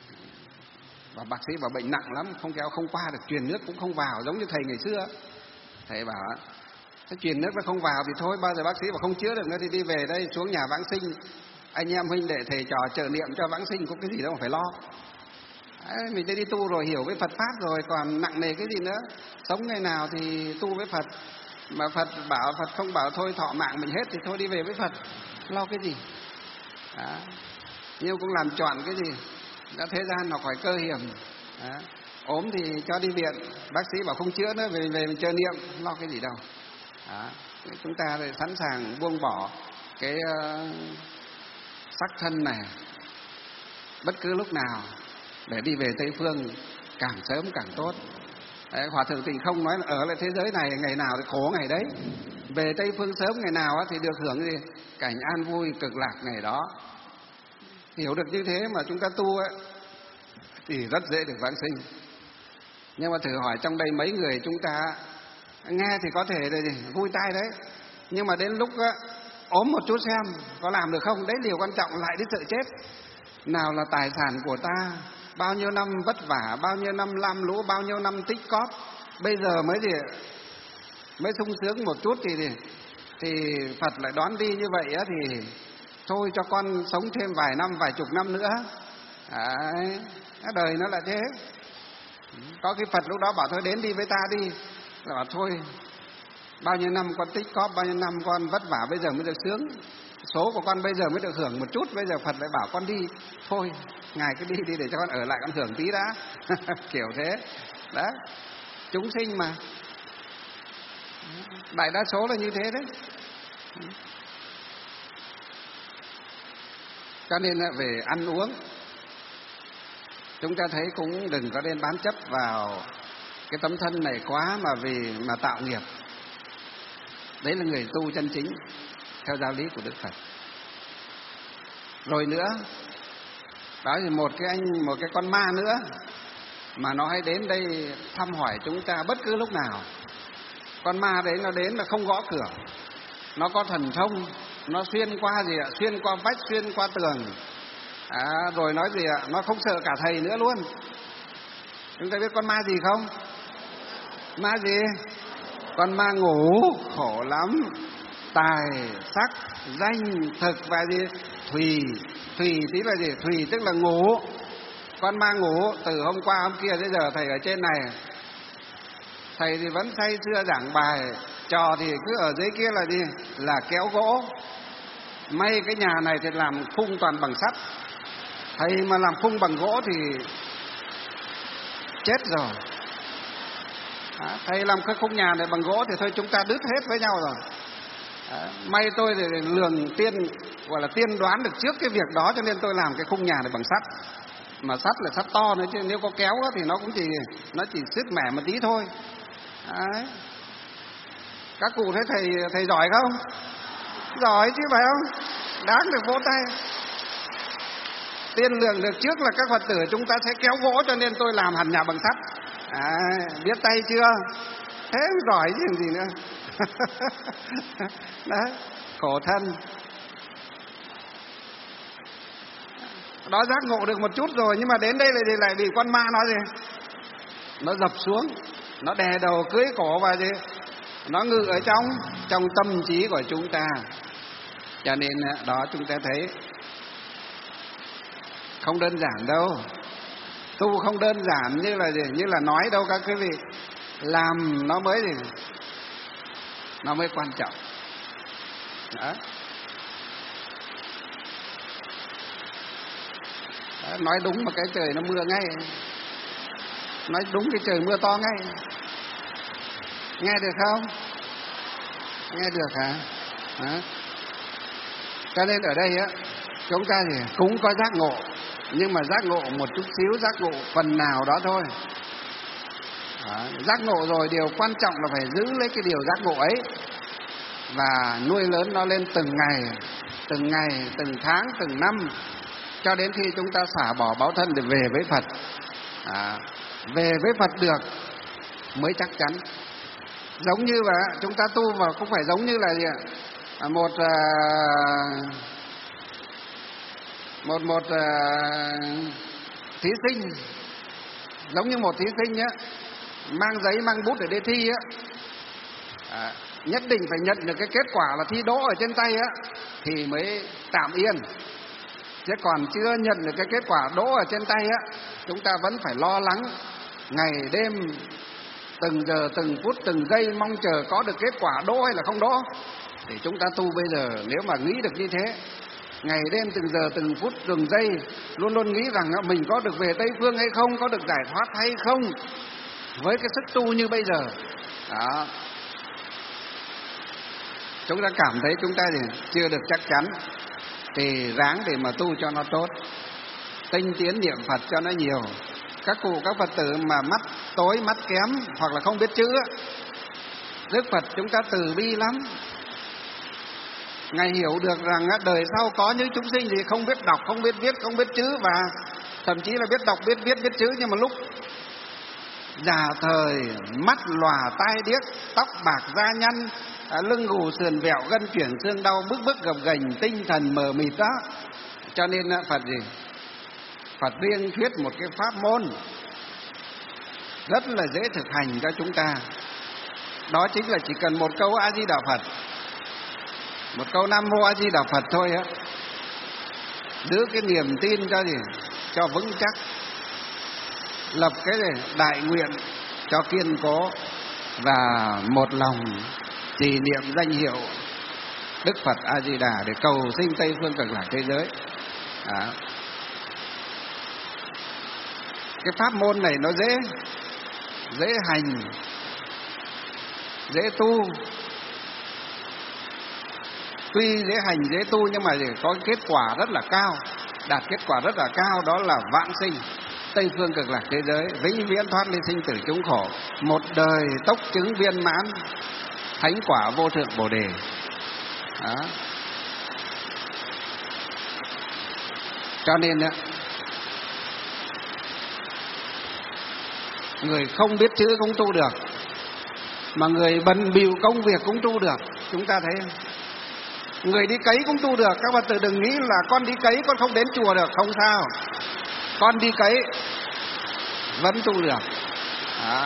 và bác sĩ bảo bệnh nặng lắm, không kéo không qua được, truyền nước cũng không vào, giống như thầy ngày xưa. Thầy bảo thế truyền nước nó không vào thì thôi, bao giờ bác sĩ bảo không chữa được nữa thì đi về đây xuống nhà vãng sinh, anh em huynh đệ thầy trò trợ niệm cho vãng sinh, có cái gì đâu mà phải lo. Đấy, mình đã đi tu rồi, hiểu với Phật pháp rồi, còn nặng nề cái gì nữa. Sống ngày nào thì tu với Phật, mà Phật bảo, Phật không bảo thôi thọ mạng mình hết thì thôi đi về với Phật, lo cái gì. Đó. Nhưng cũng làm chọn cái gì. Đã thế gian học hỏi cơ hiểm. Đó. Ốm thì cho đi viện, bác sĩ bảo không chữa nữa, về về mình chờ niệm, lo cái gì đâu. Đó. Chúng ta thì sẵn sàng buông bỏ cái uh, sắc thân này bất cứ lúc nào để đi về Tây Phương càng sớm càng tốt. Đấy, Hòa Thượng Tịnh Không nói là ở lại thế giới này ngày nào thì khổ ngày đấy, về Tây Phương sớm ngày nào thì được hưởng gì cảnh an vui cực lạc ngày đó. Hiểu được như thế mà chúng ta tu ấy, thì rất dễ được vãng sinh. Nhưng mà thử hỏi trong đây mấy người chúng ta nghe thì có thể là gì, vui tai đấy, nhưng mà đến lúc á, ốm một chút xem có làm được không. Đấy điều quan trọng, lại đi sợ chết. Nào là tài sản của ta, bao nhiêu năm vất vả, bao nhiêu năm lam lũ, bao nhiêu năm tích cóp, bây giờ mới gì mới sung sướng một chút thì thì Phật lại đón đi như vậy á, thì thôi cho con sống thêm vài năm, vài chục năm nữa. Đấy, đời nó là thế. Có cái Phật lúc đó bảo thôi đến đi với ta đi, là bảo thôi bao nhiêu năm con tích cóp, bao nhiêu năm con vất vả, bây giờ mới được sướng, số của con bây giờ mới được hưởng một chút, bây giờ Phật lại bảo con đi, thôi ngài cứ đi đi để cho con ở lại con hưởng tí đã. Kiểu thế đó, chúng sinh mà, đại đa số là như thế đấy. Cho nên là về ăn uống chúng ta thấy cũng đừng có nên bám chấp vào cái tấm thân này quá mà vì mà tạo nghiệp. Đấy là người tu chân chính theo giáo lý của Đức Phật. Rồi nữa, đó thì một cái anh một cái con ma nữa mà nó hay đến đây thăm hỏi chúng ta bất cứ lúc nào. Con ma đấy nó đến là không gõ cửa, nó có thần thông, nó xuyên qua gì ạ, xuyên qua vách, xuyên qua tường, à, rồi nói gì ạ, nó không sợ cả thầy nữa luôn. Chúng ta biết con ma gì không? Ma gì? Con ma ngủ, khổ lắm. Tài, sắc, danh, thực và gì? Thùy. Thùy tí là gì? Thùy tức là ngủ. Con ma ngủ, từ hôm qua hôm kia đến giờ thầy ở trên này, thầy thì vẫn say sưa giảng bài, trò thì cứ ở dưới kia là gì? Là kéo gỗ. May cái nhà này thì làm khung toàn bằng sắt. Thầy mà làm khung bằng gỗ thì chết rồi. À, thầy làm cái khung nhà này bằng gỗ thì thôi chúng ta đứt hết với nhau rồi. À, may tôi thì lường tiên, gọi là tiên đoán được trước cái việc đó, cho nên tôi làm cái khung nhà này bằng sắt. Mà sắt là sắt to nữa chứ nếu có kéo đó, thì nó cũng chỉ nó chỉ sứt mẻ một tí thôi. Đấy. Các cụ thấy thầy thầy giỏi không? Giỏi chứ phải không? Đáng được vỗ tay. Tiên lượng được trước là các Phật tử chúng ta sẽ kéo gỗ, cho nên tôi làm hẳn nhà bằng sắt. À, biết tay chưa? Thế giỏi chứ gì nữa. Đấy, khổ thân. Đó giác ngộ được một chút rồi, nhưng mà đến đây lại lại bị con ma nó gì? Nó dập xuống, nó đè đầu cưỡi cổ và gì? Nó ngự ở trong trong tâm trí của chúng ta. Cho nên đó chúng ta thấy không đơn giản đâu. Tu không đơn giản như là gì? Như là nói đâu các quý vị. Làm nó mới gì? Nó mới quan trọng. Đó. Đó, nói đúng mà cái trời nó mưa ngay. Nói đúng cái trời mưa to ngay. Nghe được không? Nghe được hả? Đó. Cho nên ở đây á, chúng ta thì cũng có giác ngộ, nhưng mà giác ngộ một chút xíu, giác ngộ phần nào đó thôi. Đó. Giác ngộ rồi điều quan trọng là phải giữ lấy cái điều giác ngộ ấy và nuôi lớn nó lên từng ngày, từng ngày, từng tháng, từng năm, cho đến khi chúng ta xả bỏ báo thân để về với Phật. À, về với Phật được mới chắc chắn. Giống như vậy, chúng ta tu vào không phải giống như là gì ạ? À, một à, một một à, thí sinh, giống như một thí sinh nhé, mang giấy mang bút để đi thi á, à, nhất định phải nhận được cái kết quả là thi đỗ ở trên tay á thì mới tạm yên. Chứ còn chưa nhận được cái kết quả đỗ ở trên tay á, chúng ta vẫn phải lo lắng ngày đêm, từng giờ từng phút từng giây mong chờ có được kết quả đỗ hay là không đỗ. Thì chúng ta tu bây giờ nếu mà nghĩ được như thế, ngày đêm từng giờ từng phút từng giây luôn luôn nghĩ rằng mình có được về Tây Phương hay không, có được giải thoát hay không, với cái sức tu như bây giờ đó, chúng ta cảm thấy chúng ta thì chưa được chắc chắn thì ráng để mà tu cho nó tốt, tinh tiến niệm Phật cho nó nhiều. Các cụ các Phật tử mà mắt tối mắt kém hoặc là không biết chữ, Đức Phật chúng ta từ bi lắm. Ngài hiểu được rằng đời sau có những chúng sinh gì không biết đọc, không biết viết, không biết chữ, và thậm chí là biết đọc, biết viết, biết chữ, nhưng mà lúc già thời, mắt lòa, tai điếc, tóc bạc da nhăn, lưng gù sườn vẹo, gân chuyển xương đau, bức bức gập ghềnh, tinh thần mờ mịt đó. Cho nên Phật gì? Phật riêng thuyết một cái pháp môn rất là dễ thực hành cho chúng ta. Đó chính là chỉ cần một câu A Di Đà Phật, một câu Nam Mô A Di Đà Phật thôi á, giữ cái niềm tin cho gì? Cho vững chắc. lập cái đại nguyện cho kiên cố và một lòng trì niệm danh hiệu Đức Phật A Di Đà để cầu sinh Tây phương cực lạc thế giới. Đó. Cái pháp môn này nó dễ dễ hành, dễ tu. Tuy dễ hành dễ tu nhưng mà có kết quả rất là cao, đạt kết quả rất là cao, đó là vãng sinh Tây phương cực lạc thế giới, vĩnh viễn thoát ly sinh tử chúng khổ, một đời tốc chứng viên mãn thánh quả vô thượng Bồ đề. Đó. Cho nên á, người không biết chữ cũng tu được, mà người bận bịu công việc cũng tu được. Chúng ta thấy không? Người đi cấy cũng tu được. Các bạn tự đừng nghĩ là con đi cấy con không đến chùa được. Không sao, con đi cấy vẫn tu được. Đó.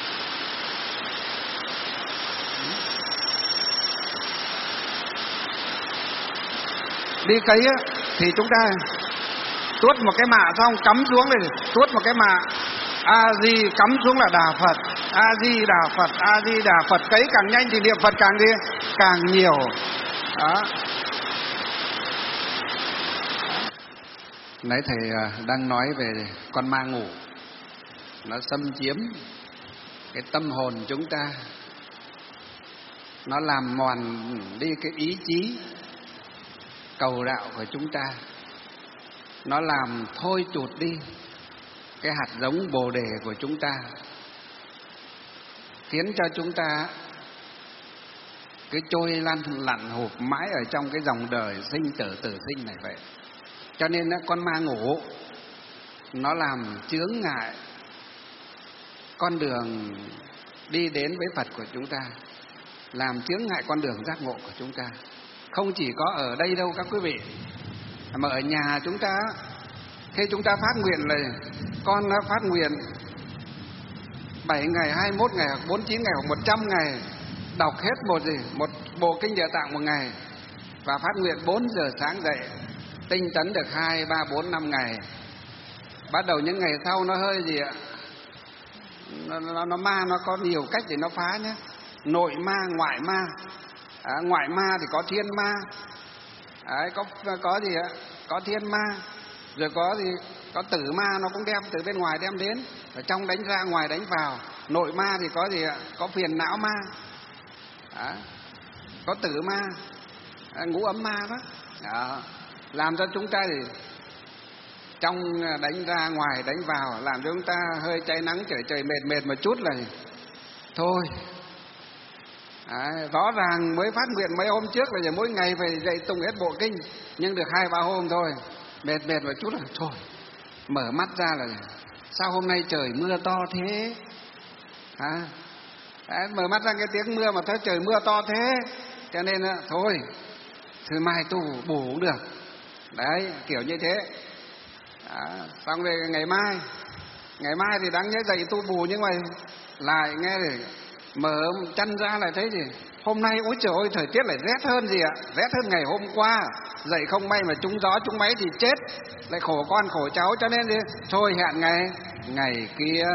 Đi cấy á, thì chúng ta tuốt một cái mạ xong cắm xuống này, tuốt một cái mạ A Di cắm xuống là Đà Phật, A Di Đà Phật, A Di Đà Phật. Cấy càng nhanh thì niệm Phật càng đi càng nhiều. Đó. Nãy thầy đang nói về con ma ngủ, nó xâm chiếm cái tâm hồn chúng ta, nó làm mòn đi cái ý chí cầu đạo của chúng ta, nó làm thôi chụt đi cái hạt giống Bồ đề của chúng ta, khiến cho chúng ta cứ trôi lăn lặn hụp mãi ở trong cái dòng đời sinh tử tử sinh này vậy. Cho nên con ma ngủ nó làm chướng ngại con đường đi đến với Phật của chúng ta, làm chướng ngại con đường giác ngộ của chúng ta. Không chỉ có ở đây đâu các quý vị, mà ở nhà chúng ta, khi chúng ta phát nguyện là con phát nguyện bảy ngày, hai mươi mốt ngày, hoặc bốn mươi chín ngày, hoặc một trăm ngày, đọc hết một gì một bộ kinh Địa Tạng một ngày, và phát nguyện bốn giờ sáng dậy tinh tấn được hai, ba, bốn, năm ngày. Bắt đầu những ngày sau nó hơi gì ạ, nó, nó, nó ma nó có nhiều cách để nó phá nhé. Nội ma, ngoại ma. À, ngoại ma thì có thiên ma. Đấy, có có gì ạ, có thiên ma, rồi có gì có tử ma, nó cũng đem từ bên ngoài đem đến, ở trong đánh ra, ngoài đánh vào. Nội ma thì có gì ạ, có phiền não ma. Đó. Có tử ma, à, ngũ ấm ma đó. Đó. Làm cho chúng ta thì trong đánh ra, ngoài đánh vào, làm cho chúng ta hơi cháy nắng trời trời mệt mệt một chút là thôi. À, rõ ràng mới phát nguyện mấy hôm trước là giờ mỗi ngày phải dậy tụng hết bộ kinh, nhưng được hai ba hôm thôi, mệt mệt một chút là thôi. Mở mắt ra là sao hôm nay trời mưa to thế? À, đấy, mở mắt ra cái tiếng mưa mà thấy trời mưa to thế, cho nên là, thôi thôi mai tu bù cũng được. Đấy, kiểu như thế. Đó, xong rồi ngày mai ngày mai thì đáng nhớ dậy tu bù, nhưng mà lại nghe thì mở chân ra lại thấy gì hôm nay ôi trời ơi thời tiết lại rét hơn gì ạ, rét hơn ngày hôm qua. Dậy không may mà trúng gió trúng máy thì chết, lại khổ con khổ cháu. Cho nên thì thôi hẹn ngày ngày kia.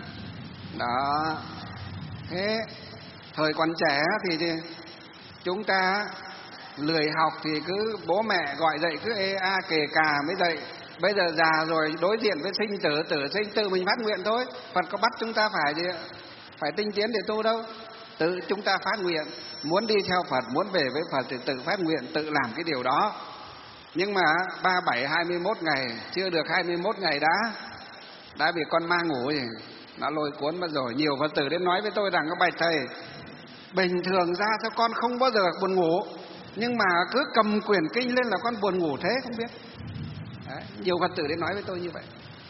Đó. Thế thời còn trẻ thì, thì chúng ta lười học thì cứ bố mẹ gọi dậy cứ ê a kề cà mới dậy. Bây giờ già rồi đối diện với sinh tử tử sinh tự mình phát nguyện thôi. Phật có bắt chúng ta phải gì phải tinh tiến để tu đâu, tự chúng ta phát nguyện. Muốn đi theo Phật, muốn về với Phật thì tự phát nguyện, tự làm cái điều đó. Nhưng mà ba bảy hai mươi mốt ngày, chưa được hai mươi mốt ngày đã đã bị con ma ngủ thì nó lôi cuốn mất rồi. Nhiều Phật tử đến nói với tôi rằng: các bạch thầy, bình thường ra sao con không bao giờ buồn ngủ, nhưng mà cứ cầm quyển kinh lên là con buồn ngủ thế không biết. Đấy, nhiều Phật tử đến nói với tôi như vậy,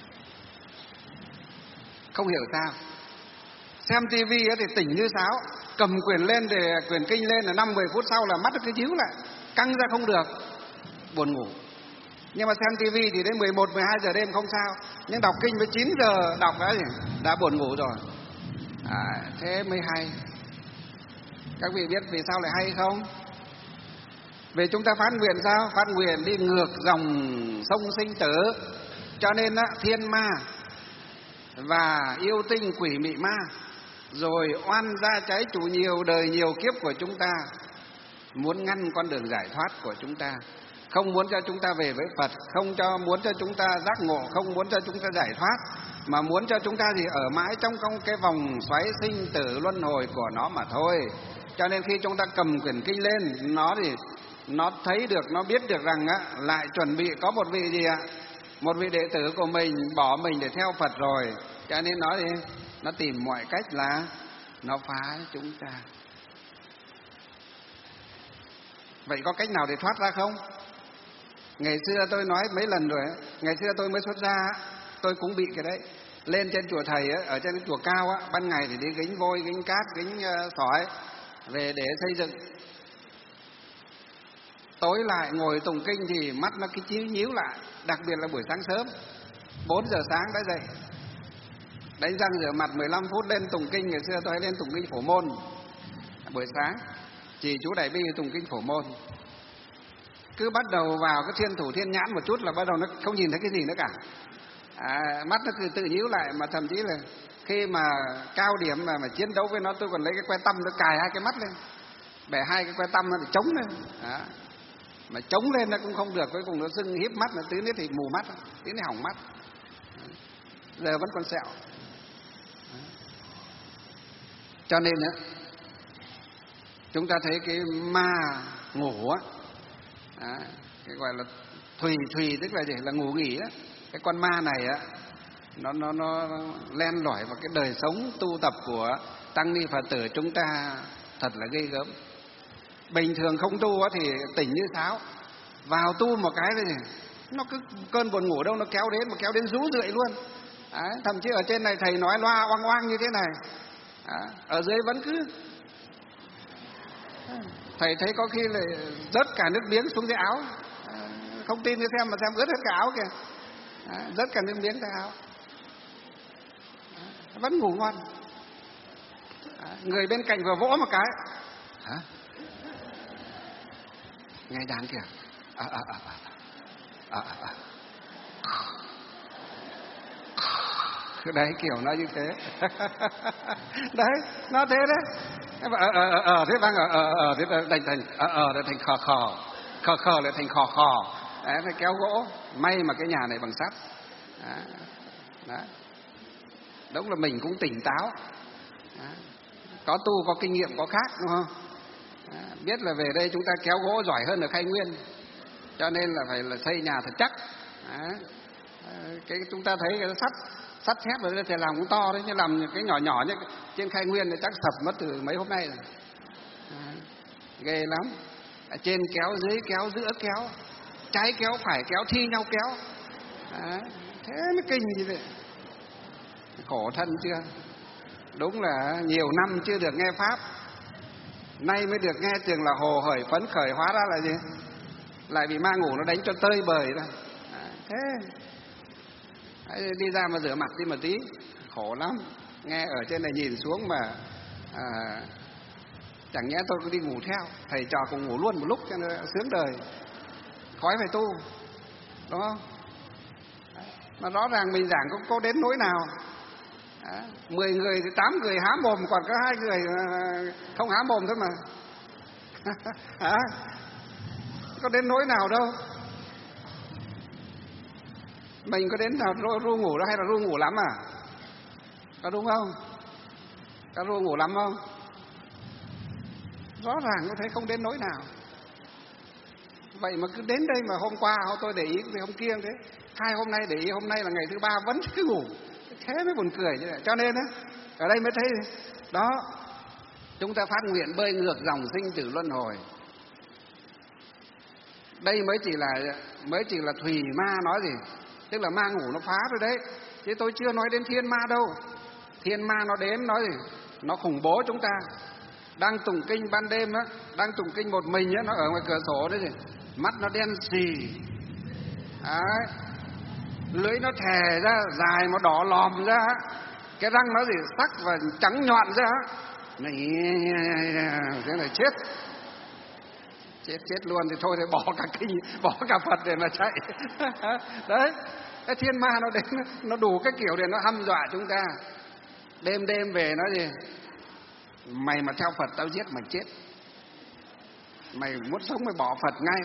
không hiểu sao. Xem tivi thì tỉnh như sáo, cầm quyển lên để quyển kinh lên là năm mười phút sau là mắt nó cứ díu lại, căng ra không được, buồn ngủ. Nhưng mà xem tivi thì đến mười một, mười hai giờ đêm không sao, nhưng đọc kinh với chín giờ đọc đã đã buồn ngủ rồi. À, thế mới hay. Các vị biết vì sao lại hay không? Vì chúng ta phát nguyện sao? Phát nguyện đi ngược dòng sông sinh tử. Cho nên á, thiên ma và yêu tinh quỷ mị ma, rồi oan gia trái chủ nhiều đời nhiều kiếp của chúng ta, muốn ngăn con đường giải thoát của chúng ta, không muốn cho chúng ta về với Phật, không cho muốn cho chúng ta giác ngộ, không muốn cho chúng ta giải thoát, mà muốn cho chúng ta thì ở mãi trong cái vòng xoáy sinh tử luân hồi của nó mà thôi. Cho nên khi chúng ta cầm quyển kinh lên, nó thì nó thấy được, nó biết được rằng á, lại chuẩn bị có một vị gì ạ, một vị đệ tử của mình bỏ mình để theo Phật rồi, cho nên nó thì nó tìm mọi cách là nó phá chúng ta. Vậy có cách nào để thoát ra không? Ngày xưa tôi nói mấy lần rồi, ngày xưa tôi mới xuất gia, tôi cũng bị cái đấy. Lên trên chùa thầy, ở trên cái chùa cao, ban ngày thì đi gánh vôi, gánh cát, gánh sỏi về để xây dựng. Tối lại ngồi tụng kinh thì mắt nó cái chíu nhíu lại, đặc biệt là buổi sáng sớm, bốn giờ sáng đã dậy, đánh răng rửa mặt mười lăm phút lên tụng kinh. Ngày xưa tôi hay lên tụng kinh Phổ Môn buổi sáng, chỉ chú Đại Bi tụng kinh Phổ Môn. Cứ bắt đầu vào cái thiên thủ thiên nhãn một chút là bắt đầu nó không nhìn thấy cái gì nữa cả, à, mắt nó cứ tự nhíu lại. Mà thậm chí là khi mà cao điểm mà, mà chiến đấu với nó, tôi còn lấy cái que tăm nó cài hai cái mắt lên, bẻ hai cái que tăm nó để chống lên, à, mà chống lên nó cũng không được, cuối cùng nó sưng híp mắt, nó tí nữa thì mù mắt, tí nữa hỏng mắt, giờ vẫn còn sẹo. Cho nên á, chúng ta thấy cái ma ngủ á, à, cái gọi là thùy thùy tức là gì, là ngủ nghỉ á. Cái con ma này á, nó nó nó len lỏi vào cái đời sống tu tập của tăng ni Phật tử chúng ta thật là ghê gớm. Bình thường không tu á thì tỉnh như sáo, vào tu một cái thì nó cứ cơn buồn ngủ đâu nó kéo đến, mà kéo đến rú rượi luôn. À, thậm chí ở trên này thầy nói loa oang oang như thế này, à, ở dưới vẫn cứ. Thầy thấy có khi là rớt cả nước miếng xuống dưới áo, à, không tin thì xem mà xem ướt hết cả áo kìa, à, rớt cả nước miếng ra áo, à, vẫn ngủ ngon. À, người bên cạnh vừa vỗ một cái, hả? Nghe đàn kìa, à, à, à, à, à, à. Đấy, kiểu nó như thế. Đấy, nó thế đấy. Ờ ờ ờ ờ thế vang ờ ờ ờ thế thành thành ờ ờ để thành khò khò, khò khò lại thành khò khò. Đấy, phải kéo gỗ. May mà cái nhà này bằng sắt. Đấy. Đấy. Đúng là mình cũng tỉnh táo. Đấy. Có tu có kinh nghiệm có khác, đúng không? Đấy. Biết là về đây chúng ta kéo gỗ giỏi hơn ở Khai Nguyên, cho nên là phải là xây nhà thật chắc. Đấy. Cái chúng ta thấy cái sắt sắt thép rồi thì làm cũng to đấy, nhưng làm cái nhỏ nhỏ như trên Khai Nguyên thì chắc sập mất từ mấy hôm nay rồi. À, ghê lắm. Ở trên kéo, dưới kéo, giữa kéo, trái kéo phải kéo, thi nhau kéo. À, thế mới kinh như vậy. Khổ thân chưa? Đúng là nhiều năm chưa được nghe pháp, nay mới được nghe tưởng là hồ hởi phấn khởi, hóa ra là gì? Lại bị ma ngủ nó đánh cho tơi bời ra. À, thế đi ra mà rửa mặt đi một tí, khổ lắm. Nghe ở trên này nhìn xuống mà à, chẳng nhẽ tôi cứ đi ngủ theo, thầy trò cùng ngủ luôn một lúc cho nó sướng đời, khói phải tu, đúng không? Mà rõ ràng mình giảng cũng có đến nỗi nào. À, mười người thì tám người há mồm, còn có hai người không há mồm thôi mà. À, có đến nỗi nào đâu. Mình có đến nào ru, ru ngủ đó hay là ru ngủ lắm à? Có đúng không? Có ru ngủ lắm không? Rõ ràng có thấy không đến nỗi nào. Vậy mà cứ đến đây mà hôm qua tôi để ý thì hôm kia thế, hai hôm nay để ý, hôm nay là ngày thứ ba vẫn cứ ngủ, thế mới buồn cười chứ. Cho nên á, ở đây mới thấy đó, chúng ta phát nguyện bơi ngược dòng sinh tử luân hồi. Đây mới chỉ là mới chỉ là thùy ma nói gì, tức là ma ngủ nó phá rồi đấy, chứ tôi chưa nói đến thiên ma đâu. Thiên ma nó đến nói gì, nó khủng bố chúng ta. Đang tụng kinh ban đêm á, đang tụng kinh một mình á, nó ở ngoài cửa sổ đấy gì, mắt nó đen xì, đấy, lưỡi nó thè ra dài mà đỏ lòm ra, cái răng nó gì sắc và trắng nhọn ra, này thế này chết. Chết chết luôn thì thôi thì bỏ cả kinh, bỏ cả Phật để mà chạy. Đấy, Cái thiên ma nó đến, nó đủ cái kiểu để nó hăm dọa chúng ta. Đêm đêm về nói gì? Mày mà theo Phật tao giết mày chết. Mày muốn sống mày bỏ Phật ngay.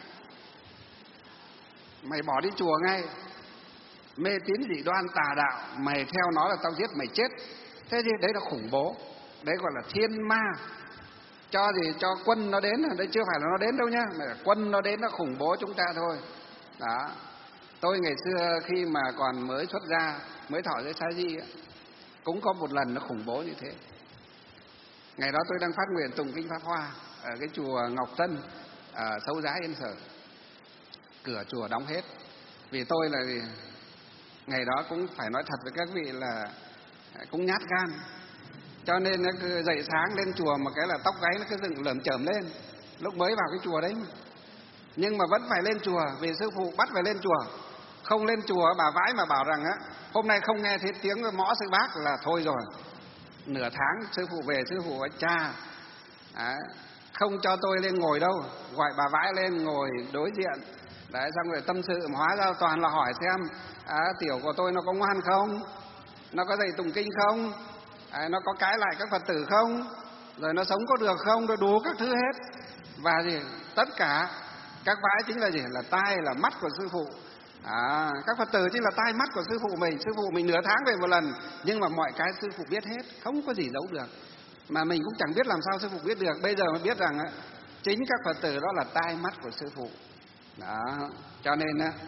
Mày bỏ đi chùa ngay. Mê tín dị đoan tà đạo, mày theo nó là tao giết mày chết. Thế thì đấy là khủng bố. Đấy gọi là thiên ma. Cho gì cho quân nó đến, đấy chưa phải là nó đến đâu nhá, mà quân nó đến nó khủng bố chúng ta thôi. Đó. Tôi ngày xưa khi mà còn mới xuất gia, mới thọ giới sa di ấy, cũng có một lần nó khủng bố như thế. Ngày đó tôi đang phát nguyện tụng kinh Pháp Hoa ở cái chùa Ngọc Tân ở Sâu Giá Yên Sở. Cửa chùa đóng hết. Vì tôi là ngày đó cũng phải nói thật với các vị là cũng nhát gan. Cho nên nó cứ dậy sáng lên chùa mà cái là tóc gáy nó cứ dựng lởm chởm lên. Lúc mới vào cái chùa đấy mà. Nhưng mà vẫn phải lên chùa vì sư phụ bắt phải lên chùa. Không lên chùa bà vãi mà bảo rằng á, hôm nay không nghe thấy tiếng mõ sư bác là thôi rồi. Nửa tháng sư phụ về, sư phụ nói cha à, không cho tôi lên ngồi đâu, gọi bà vãi lên ngồi đối diện. Đấy, xong rồi tâm sự mà hóa ra toàn là hỏi xem à, tiểu của tôi nó có ngoan không, nó có dạy tụng kinh không, à, nó có cãi lại các Phật tử không, rồi nó sống có được không, rồi đủ các thứ hết. Và gì tất cả các vãi chính là gì? Là tai là mắt của sư phụ. À, các Phật tử chính là tai mắt của sư phụ mình. Sư phụ mình nửa tháng về một lần, nhưng mà mọi cái sư phụ biết hết, không có gì giấu được. Mà mình cũng chẳng biết làm sao sư phụ biết được. Bây giờ mới biết rằng á, chính các Phật tử đó là tai mắt của sư phụ. Đó, cho nên á,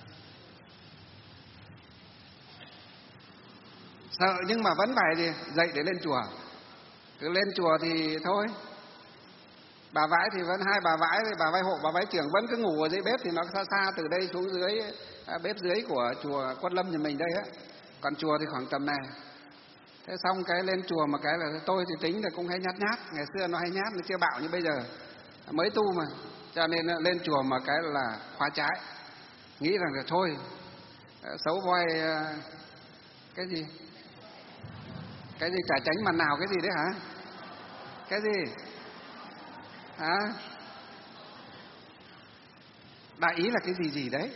sợ nhưng mà vẫn phải gì? Dậy để lên chùa. Cứ lên chùa thì thôi. Bà vãi thì vẫn hai bà vãi, bà vai hộ, bà vãi trưởng vẫn cứ ngủ ở dưới bếp thì nó xa xa từ đây xuống dưới à, bếp dưới của chùa Quất Lâm nhà mình đây á. Còn chùa thì khoảng tầm này. Thế xong cái lên chùa mà cái là tôi thì tính là cũng hay nhát nhát, ngày xưa nó hay nhát, nó chưa bạo như bây giờ, mới tu mà, cho nên lên chùa mà cái là khóa trái, nghĩ rằng là thôi xấu voi cái gì cái gì chả tránh mặt nào cái gì đấy hả, cái gì hả, đại ý là cái gì gì đấy,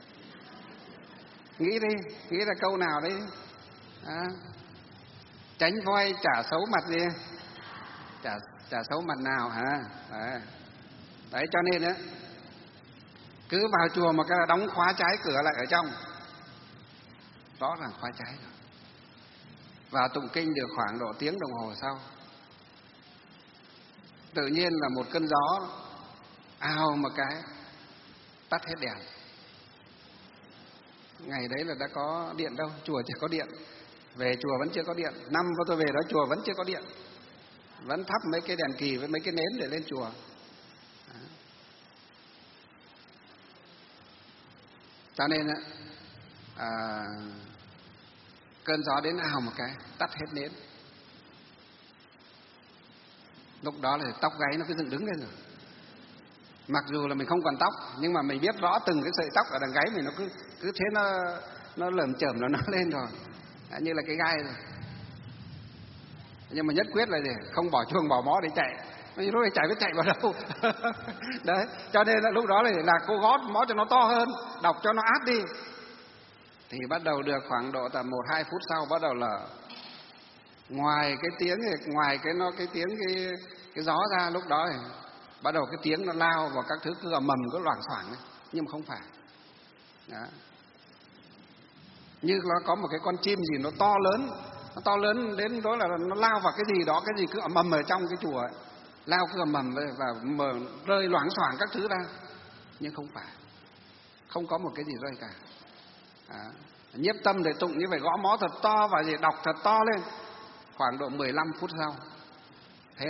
nghĩ đi, nghĩ là câu nào đấy à, tránh voi chả xấu mặt gì, chả chả xấu mặt nào hả, đấy, đấy cho nên á cứ vào chùa mà cái là đóng khóa trái cửa lại ở trong, rõ ràng khóa trái rồi. Vào tụng kinh được khoảng độ tiếng đồng hồ sau, tự nhiên là một cơn gió ào một cái tắt hết đèn. Ngày đấy là đã có điện đâu, chùa chưa có điện, về chùa vẫn chưa có điện. Năm có tôi về đó chùa vẫn chưa có điện, vẫn thắp mấy cái đèn kỳ với mấy cái nến để lên chùa. Đó. Cho nên à, cơn gió đến ào một cái tắt hết nến. Lúc đó là tóc gáy nó cứ dựng đứng lên rồi. Mặc dù là mình không còn tóc, nhưng mà mình biết rõ từng cái sợi tóc ở đằng gáy mình nó cứ cứ thế nó nó lởm chởm nó nó lên rồi, đã như là cái gai rồi. Nhưng mà nhất quyết là gì? Không bỏ chuông bỏ mõ để chạy. Lúc này chạy biết chạy vào đâu. Đấy, cho nên là lúc đó là, là cô gót mõ cho nó to hơn, đọc cho nó át đi. Thì bắt đầu được khoảng độ tầm một hai phút sau bắt đầu là ngoài cái tiếng ngoài cái nó cái tiếng cái cái gió ra, lúc đó thì bắt đầu cái tiếng nó lao vào các thứ cứ ầm ầm cứ loảng xoảng ấy. Nhưng mà không phải. Đó. Như nó có một cái con chim gì nó to lớn, nó to lớn đến đó là nó lao vào cái gì đó, cái gì cứ ầm ầm ở trong cái chùa ấy. Lao cứ ầm ầm và mở, rơi loảng xoảng các thứ ra. Nhưng không phải, không có một cái gì rơi cả. Đó. Nhiếp tâm để tụng như vậy, gõ mõ thật to và gì đọc thật to lên. Khoảng độ mười lăm phút sau hết.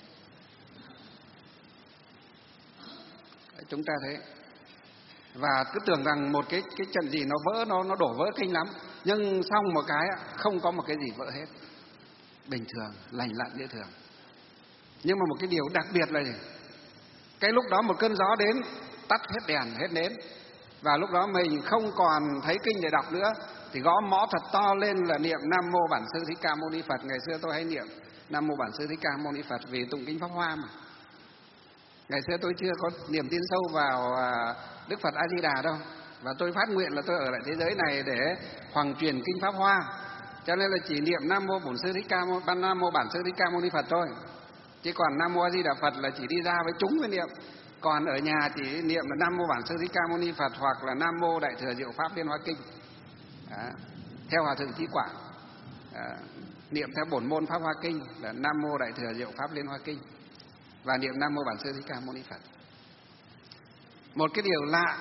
Chúng ta thấy, và cứ tưởng rằng một cái cái trận gì nó vỡ, nó nó đổ vỡ kinh lắm, nhưng xong một cái không có một cái gì vỡ hết, bình thường, lành lặn như thường. Nhưng mà một cái điều đặc biệt là gì? Cái lúc đó một cơn gió đến tắt hết đèn hết nến, và lúc đó mình không còn thấy kinh để đọc nữa, thì gõ mõ thật to lên là niệm Nam Mô Bản Sư Thích Ca Mâu Ni Phật. Ngày xưa tôi hay niệm Nam Mô Bản Sư Thích Ca Mâu Ni Phật vì tụng kinh Pháp Hoa mà. Ngày xưa tôi chưa có niềm tin sâu vào Đức Phật A Di Đà đâu, và tôi phát nguyện là tôi ở lại thế giới này để hoằng truyền kinh Pháp Hoa, cho nên là chỉ niệm Nam Mô Bổn Sư Thích Ca Mâu Ban Nam Mô Bản Sư Thích Ca Mâu Ni Phật thôi. Chứ còn Nam Mô A Di Đà Phật là chỉ đi ra với chúng mới niệm. Còn ở nhà chỉ niệm là Nam Mô Bản Sư Thích Ca Mâu Ni Phật hoặc là Nam Mô Đại Thừa Diệu Pháp Liên Hoa Kinh. Đó. Theo Hòa Thượng Chí Quảng, à, niệm theo bổn môn Pháp Hoa Kinh là Nam Mô Đại Thừa Diệu Pháp Liên Hoa Kinh và niệm Nam Mô Bản Sư Thích Ca Mâu Ni Phật. Một cái điều lạ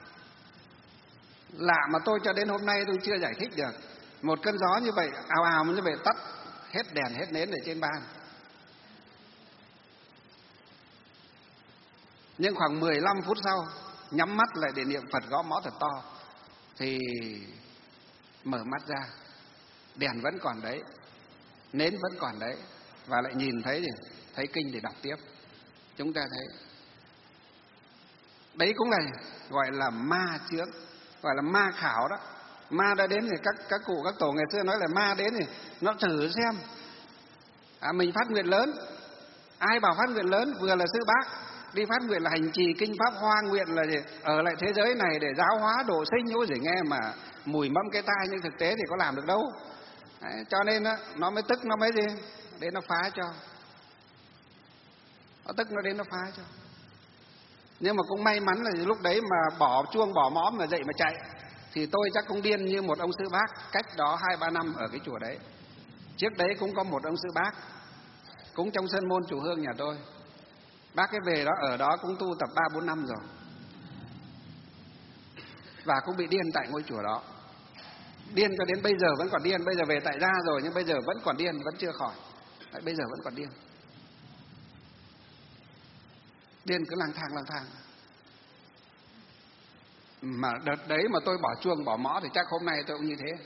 lạ mà tôi cho đến hôm nay tôi chưa giải thích được. Một cơn gió như vậy ào ào như vậy tắt hết đèn hết nến ở trên ban. Nhưng khoảng mười lăm phút sau nhắm mắt lại để niệm Phật gõ mõ thật to thì mở mắt ra, đèn vẫn còn đấy, nến vẫn còn đấy, và lại nhìn thấy gì? Thấy kinh để đọc tiếp. Chúng ta thấy đấy cũng là gọi là ma chướng, gọi là ma khảo đó. Ma đã đến thì các các cụ các tổ ngày xưa nói là ma đến thì nó thử xem à, mình phát nguyện lớn. Ai bảo phát nguyện lớn? Vừa là sư bác đi phát nguyện là hành trì kinh Pháp Hoa, nguyện là gì? Ở lại thế giới này để giáo hóa độ sinh. Ôi giời, nghe mà mùi mâm cái tai, nhưng thực tế thì có làm được đâu. Đấy, cho nên đó, nó mới tức, nó mới gì? Đến nó phá cho. Nó tức nó đến nó phá cho. Nhưng mà cũng may mắn là lúc đấy mà bỏ chuông bỏ mõ mà dậy mà chạy thì tôi chắc cũng điên như một ông sư bác cách đó hai ba năm ở cái chùa đấy. Trước đấy cũng có một ông sư bác cũng trong sân môn Chùa Hương nhà tôi. Bác ấy về đó ở đó cũng tu tập ba bốn năm rồi và cũng bị điên tại ngôi chùa đó. Điên cho đến bây giờ vẫn còn điên. Bây giờ về tại gia rồi nhưng bây giờ vẫn còn điên, vẫn chưa khỏi. Đấy, bây giờ vẫn còn điên. Điên cứ lang thang lang thang. Mà đợt đấy mà tôi bỏ chuông bỏ mõ thì chắc hôm nay tôi cũng như thế.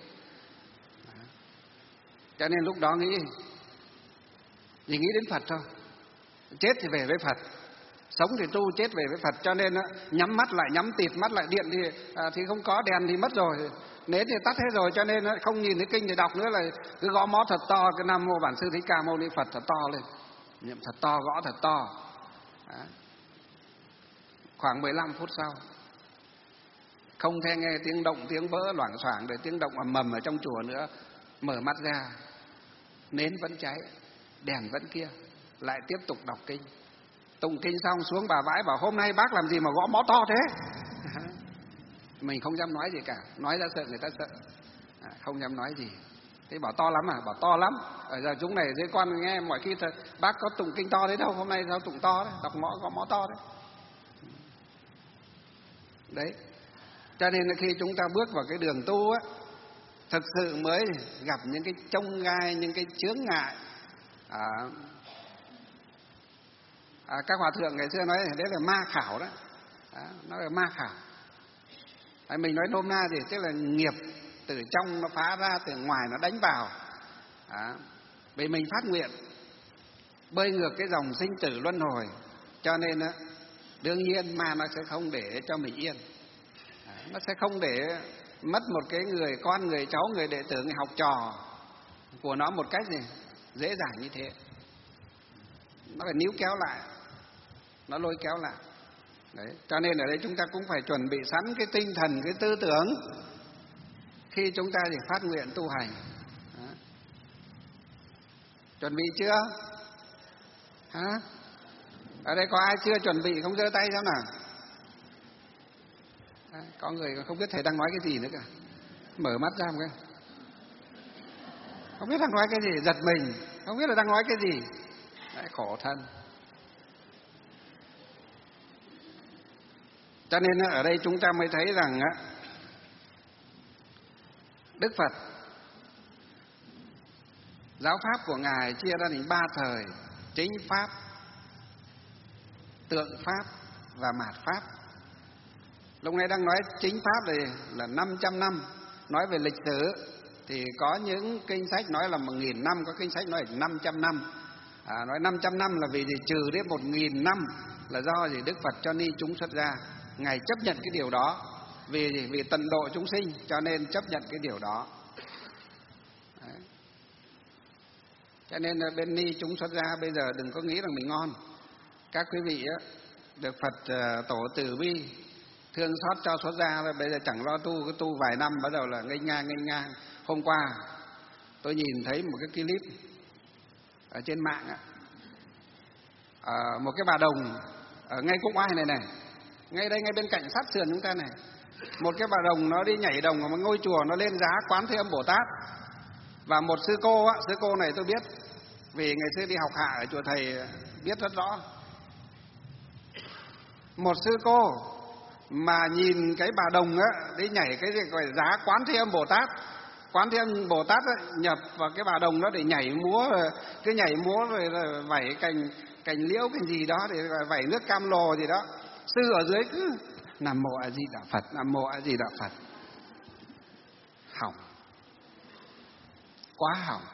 Cho nên lúc đó nghĩ chỉ nghĩ đến Phật thôi. Chết thì về với Phật, sống thì tu, chết về với Phật. Cho nên nhắm mắt lại, nhắm tịt mắt lại, điện thì à, thì không có, đèn thì mất rồi, nến thì tắt hết rồi. Cho nên không nhìn thấy kinh thì đọc nữa là cứ gõ mõ thật to cái Nam Mô Bản Sư Thích Ca Mâu Ni Phật thật to lên, niệm thật to, gõ thật to. Đó. Khoảng mười lăm phút sau không thể nghe tiếng động, tiếng vỡ loảng xoảng, rồi tiếng động ầm ầm ở trong chùa nữa. Mở mắt ra, nến vẫn cháy, đèn vẫn kia, lại tiếp tục đọc kinh. Tụng kinh xong xuống bà vãi bảo hôm nay bác làm gì mà gõ mõ to thế. Mình không dám nói gì cả, nói ra sợ người ta sợ, à, không dám nói gì. Thế bảo to lắm à? Bảo to lắm. Ở giờ chúng này dễ con nghe mọi khi thật, bác có tụng kinh to đấy đâu, hôm nay sao tụng to đấy, đọc mõ gõ mõ to đấy. Đấy. Cho nên là khi chúng ta bước vào cái đường tu á, thực sự mới gặp những cái chông gai, những cái chướng ngại. À, à, các hòa thượng ngày xưa nói đấy là ma khảo đó, đó nó là ma khảo. À, mình nói nôm na thì tức là nghiệp từ trong nó phá ra, từ ngoài nó đánh vào. À, vì mình phát nguyện bơi ngược cái dòng sinh tử luân hồi, cho nên á, đương nhiên ma nó sẽ không để cho mình yên. À, nó sẽ không để mất một cái người con, người cháu, người đệ tử, người học trò của nó một cách gì dễ dàng như thế. Nó phải níu kéo lại, nó lôi kéo lại. Đấy. Cho nên ở đây chúng ta cũng phải chuẩn bị sẵn cái tinh thần, cái tư tưởng khi chúng ta thì phát nguyện tu hành. Đó. Chuẩn bị chưa? Hả? Ở đây có ai chưa chuẩn bị không giơ tay xem nào? À, có người không biết thầy đang nói cái gì nữa cả, mở mắt ra một cái không biết đang nói cái gì, giật mình, không biết là đang nói cái gì. Đấy, khổ thân. Cho nên ở đây chúng ta mới thấy rằng Đức Phật giáo pháp của Ngài chia ra thành ba thời: chính pháp, tượng pháp và mạt pháp. Lúc này đang nói chính pháp này là năm trăm năm. Nói về lịch sử thì có những kinh sách nói là một nghìn năm, có kinh sách nói là năm trăm năm. À, nói năm trăm năm là vì gì? Trừ đến một nghìn năm là do gì? Đức Phật cho ni chúng xuất gia. Ngài chấp nhận cái điều đó. Vì vì tận độ chúng sinh cho nên chấp nhận cái điều đó. Đấy. Cho nên là bên ni chúng xuất gia bây giờ đừng có nghĩ rằng mình ngon. Các quý vị á, được Phật uh, tổ từ bi thương xót cho xuất gia rồi, bây giờ chẳng lo tu, cứ tu vài năm bắt đầu là nghênh ngang nghênh ngang. Hôm qua tôi nhìn thấy một cái clip ở trên mạng á, à, một cái bà đồng ở ngay Quốc Oai này này, ngay đây, ngay bên cạnh sát sườn chúng ta này, một cái bà đồng nó đi nhảy đồng ở một ngôi chùa, nó lên giá Quán Thế Âm Bồ Tát. Và một sư cô á, sư cô này tôi biết vì ngày xưa đi học hạ ở chùa thầy biết rất rõ. Một sư cô mà nhìn cái bà đồng á đi nhảy cái gì gọi giá Quán Thế Âm Bồ Tát, Quán Thế Âm Bồ Tát ấy, nhập vào cái bà đồng đó để nhảy múa, cứ nhảy múa rồi, rồi vẩy cành cành liễu cái gì đó, để vẩy nước cam lồ gì đó. Sư ở dưới cứ Nam Mô A Di Đà Phật, Nam Mô A Di Đà Phật. Hỏng, quá hỏng.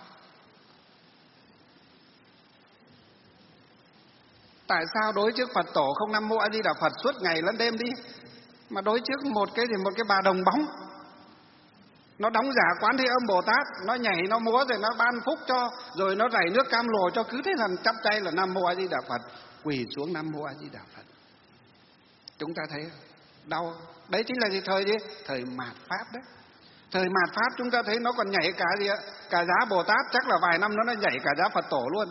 Tại sao đối trước Phật tổ không Nam Mô A Di Đà Phật suốt ngày lẫn đêm đi, mà đối trước một cái thì một cái bà đồng bóng, nó đóng giả Quán Thế Âm Bồ Tát, nó nhảy nó múa rồi nó ban phúc cho, rồi nó rải nước cam lồ cho, cứ thế là chắp tay là Nam Mô A Di Đà Phật, quỳ xuống Nam Mô A Di Đà Phật. Chúng ta thấy đau. Đấy chính là gì? Thời gì? Thời mạt Pháp đấy. Thời mạt Pháp chúng ta thấy nó còn nhảy cả gì ạ? Cả giá Bồ Tát, chắc là vài năm nó nó nhảy cả giá Phật tổ luôn.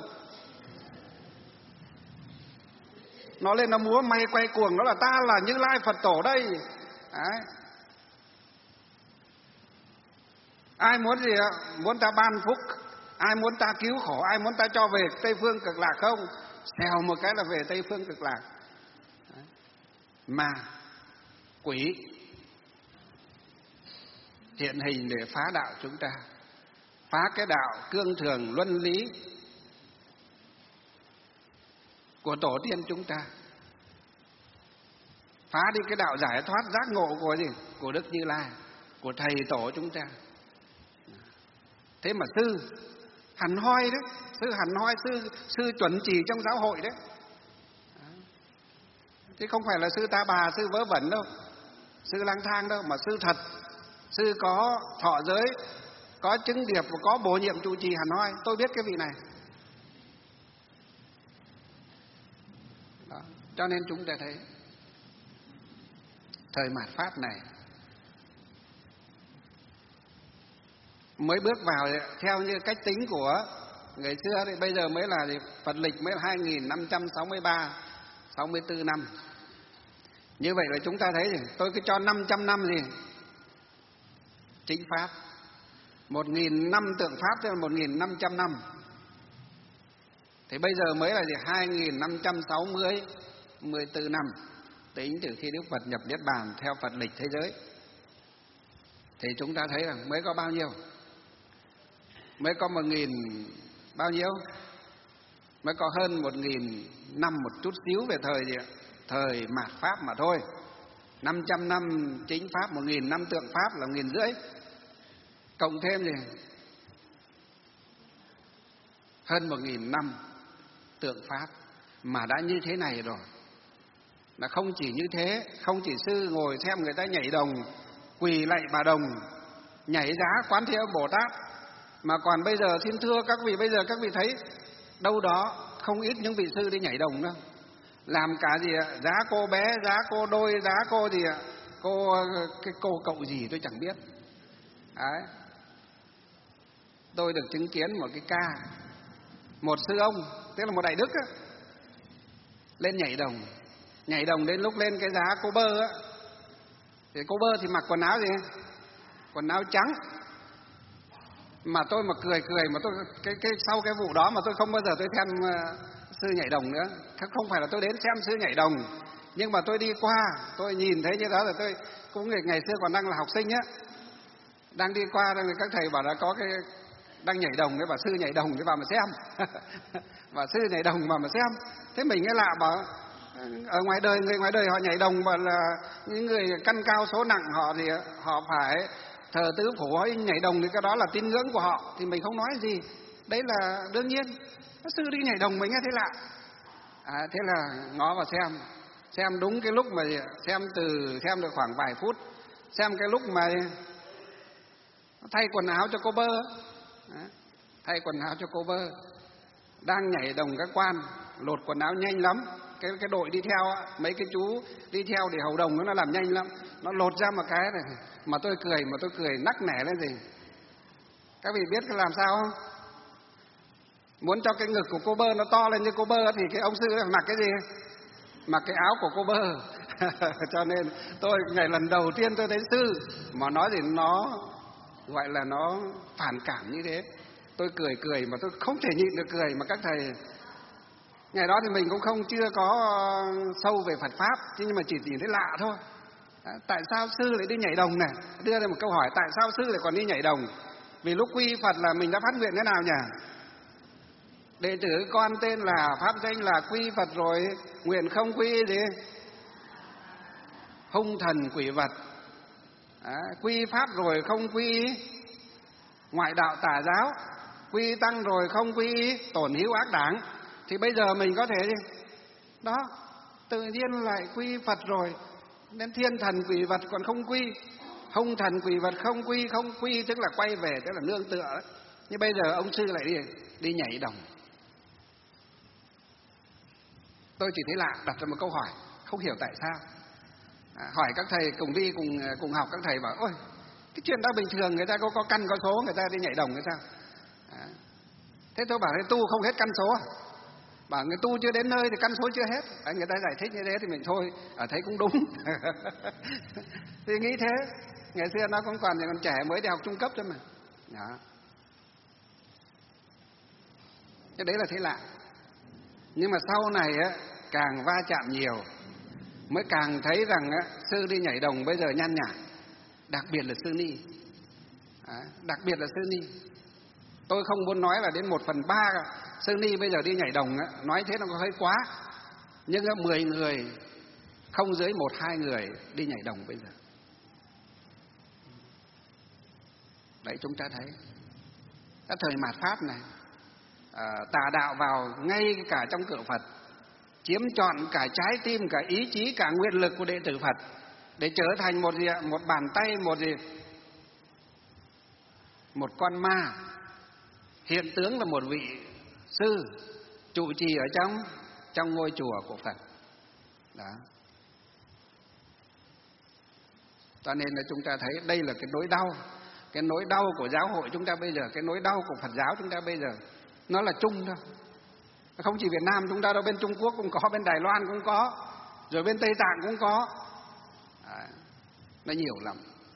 Nó lên nó múa may quay cuồng, nó là ta là Như Lai Phật tổ đây. Đấy. Ai muốn gì ạ? Muốn ta ban phúc, ai muốn ta cứu khổ, ai muốn ta cho về Tây Phương Cực Lạc không? Xèo một cái là về Tây Phương Cực Lạc. Đấy. Mà quỷ hiện hình để phá đạo chúng ta, phá cái đạo cương thường luân lý của tổ tiên chúng ta, phá đi cái đạo giải thoát giác ngộ của gì? Của Đức Như Lai, của thầy tổ chúng ta. Thế mà sư hẳn hoi đấy, sư hẳn hoi, sư sư chuẩn chỉ trong giáo hội đấy, chứ không phải là sư ta bà, sư vớ vẩn đâu, sư lang thang đâu, mà sư thật, sư có thọ giới, có chứng điệp và có bổ nhiệm trụ trì hẳn hoi. Tôi biết cái vị này. Đó. Cho nên chúng ta thấy thời mạt Pháp này mới bước vào theo như cách tính của người xưa thì bây giờ mới là gì? Phật lịch mới là hai nghìn năm trăm sáu mươi ba, sáu mươi tư năm. Như vậy là chúng ta thấy gì? Tôi cứ cho năm trăm năm gì? Chính Pháp. Một nghìn năm tượng Pháp tức là một nghìn năm trăm năm. Thì bây giờ mới là gì? Hai nghìn năm trăm sáu mươi, mười tư năm. Tính từ khi Đức Phật nhập Niết Bàn theo Phật lịch thế giới. Thì chúng ta thấy rằng mới có bao nhiêu? Mới có một nghìn bao nhiêu? Mới có hơn một nghìn năm một chút xíu về thời gì ạ? Thời mạt Pháp mà thôi. Năm trăm năm chính Pháp, một nghìn năm tượng Pháp là một nghìn rưỡi. Cộng thêm gì? Hơn một nghìn năm tượng Pháp. Mà đã như thế này rồi. Là không chỉ như thế, không chỉ sư ngồi xem người ta nhảy đồng, quỳ lạy bà đồng, nhảy giá Quán Thế Âm Bồ Tát, mà còn bây giờ xin thưa các vị, bây giờ các vị thấy đâu đó không ít những vị sư đi nhảy đồng đâu. Làm cả gì ạ? Giá cô bé, giá cô đôi, giá cô gì ạ? Cô, cái cô cậu gì tôi chẳng biết. Đấy. Tôi được chứng kiến một cái ca, một sư ông, tức là một đại đức á, lên nhảy đồng. Nhảy đồng đến lúc lên cái giá cô bơ á, thì cô bơ thì mặc quần áo gì? Quần áo trắng. Mà tôi mà cười cười mà tôi cái cái sau cái vụ đó mà tôi không bao giờ tôi xem uh, sư nhảy đồng nữa. Không phải là tôi đến xem sư nhảy đồng, nhưng mà tôi đi qua, tôi nhìn thấy như đó là tôi cũng ngày, ngày xưa còn đang là học sinh á, đang đi qua đang các thầy bảo là có cái đang nhảy đồng, cái bà sư nhảy đồng, cái vào mà xem. Bà sư nhảy đồng mà mà xem. Thế mình cái lạ bảo ở ngoài đời, người ngoài đời họ nhảy đồng mà là những người căn cao số nặng, họ thì họ phải thờ tứ phủ, họ nhảy đồng thì cái đó là tín ngưỡng của họ, thì mình không nói gì, đấy là đương nhiên. Sư đi nhảy đồng mình nghe thấy lạ, à, thế là ngó vào xem, xem đúng cái lúc mà xem từ xem được khoảng vài phút, xem cái lúc mà thay quần áo cho cô bơ, thay quần áo cho cô bơ, đang nhảy đồng các quan, lột quần áo nhanh lắm, cái cái đội đi theo á, mấy cái chú đi theo để hầu đồng nó làm nhanh lắm, nó lột ra một cái này mà tôi cười mà tôi cười nắc nẻ lên gì. Các vị biết làm sao không? Muốn cho cái ngực của cô bơ nó to lên như cô bơ thì cái ông sư phải mặc cái gì? Mặc cái áo của cô bơ. Cho nên tôi ngày lần đầu tiên tôi thấy sư mà nói thì nó gọi là nó phản cảm như thế. Tôi cười cười mà tôi không thể nhịn được cười. Mà các thầy ngày đó thì mình cũng không chưa có sâu về Phật Pháp, nhưng mà chỉ nhìn thấy lạ thôi. À, tại sao sư lại đi nhảy đồng này? Đưa ra một câu hỏi, tại sao sư lại còn đi nhảy đồng? Vì lúc quy Phật là mình đã phát nguyện thế nào nhỉ? Đệ tử con tên là pháp danh là quy Phật rồi, nguyện không quy gì? Hung thần quỷ vật. À, quy pháp rồi không quy ngoại đạo tà giáo, quy tăng rồi không quy tổn hữu ác đảng. Thì bây giờ mình có thể gì? Đó, tự nhiên lại quy Phật rồi, nên thiên thần quỷ vật còn không quy, hung thần quỷ vật không quy, không quy tức là quay về, tức là nương tựa đấy. Nhưng bây giờ ông sư lại đi đi nhảy đồng. Tôi chỉ thấy lạ, đặt ra một câu hỏi, không hiểu tại sao. À, hỏi các thầy cùng đi cùng cùng học, các thầy bảo ôi cái chuyện đó bình thường, người ta có có căn có số, người ta đi nhảy đồng hay sao? À, thế tôi bảo thế tu không hết căn số. Bảo người tu chưa đến nơi thì căn số chưa hết. À, người ta giải thích như thế thì mình thôi, à, thấy cũng đúng. Thì nghĩ thế. Ngày xưa nó cũng còn còn trẻ mới đi học trung cấp thôi mà. Đó. Cái đấy là thế lạ. Nhưng mà sau này á, càng va chạm nhiều mới càng thấy rằng á, sư đi nhảy đồng bây giờ nhan nhản. Đặc biệt là sư ni. À, đặc biệt là sư ni. Tôi không muốn nói là đến một phần ba sư ni bây giờ đi nhảy đồng á, nói thế nó có hơi quá. Nhưng á, mười người không dưới một hai người đi nhảy đồng bây giờ. Đấy chúng ta thấy. Cái thời mạt Pháp này, à, tà đạo vào ngay cả trong cửa Phật, chiếm trọn cả trái tim, cả ý chí, cả nguyện lực của đệ tử Phật để trở thành một gì ạ? Một bàn tay, một gì? Một con ma. Hiện tướng là một vị sư trụ trì ở trong trong ngôi chùa của Phật. Đó. Cho nên là chúng ta thấy đây là cái nỗi đau, cái nỗi đau của giáo hội chúng ta bây giờ, cái nỗi đau của Phật giáo chúng ta bây giờ, nó là chung thôi. Không chỉ Việt Nam chúng ta đâu, bên Trung Quốc cũng có, bên Đài Loan cũng có, rồi bên Tây Tạng cũng có. À, nó nhiều lắm.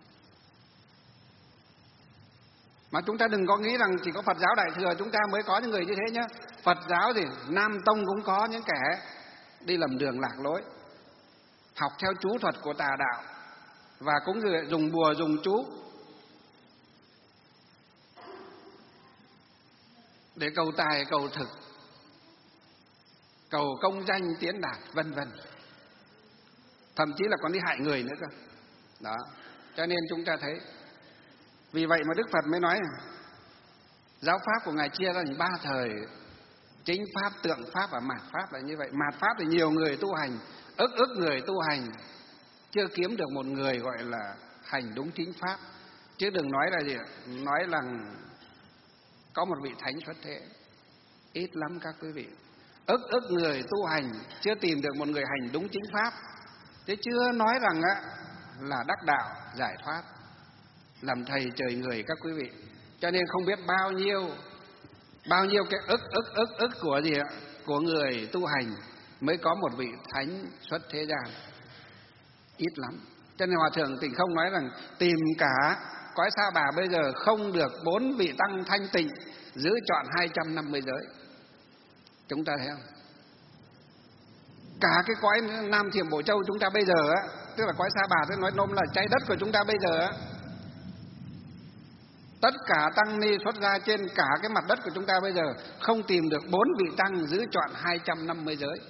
Mà chúng ta đừng có nghĩ rằng chỉ có Phật giáo Đại Thừa chúng ta mới có những người như thế nhé. Phật giáo thì Nam Tông cũng có những kẻ đi lầm đường lạc lối, học theo chú thuật của tà đạo và cũng dùng bùa dùng chú để cầu tài cầu thực, cầu công danh tiến đạt vân vân, thậm chí là còn đi hại người nữa cơ. Đó, cho nên chúng ta thấy, vì vậy mà Đức Phật mới nói giáo pháp của ngài chia ra thành ba thời: chính pháp, tượng pháp và mạt pháp là như vậy. Mạt pháp thì nhiều người tu hành, ức ức người tu hành, chưa kiếm được một người gọi là hành đúng chính pháp. Chứ đừng nói là gì, nói rằng có một vị thánh xuất thế, ít lắm các quý vị. Ức ức người tu hành chưa tìm được một người hành đúng chính pháp, thế chưa nói rằng á, là đắc đạo giải thoát, làm thầy trời người các quý vị. Cho nên không biết bao nhiêu bao nhiêu cái ức ức ức ức của gì ạ, của người tu hành mới có một vị thánh xuất thế gian, ít lắm. Cho nên Hòa Thượng Tịnh Không nói rằng tìm cả cõi Sa Bà bây giờ không được bốn vị tăng thanh tịnh giữ trọn hai trăm năm mươi giới. Chúng ta thấy không? Cả cái cõi Nam Thiểm Bộ Châu chúng ta bây giờ á, tức là cõi Sa Bà, tôi nói nôm là trái đất của chúng ta bây giờ á, tất cả tăng ni xuất gia trên cả cái mặt đất của chúng ta bây giờ không tìm được bốn vị tăng giữ trọn hai trăm năm mươi giới.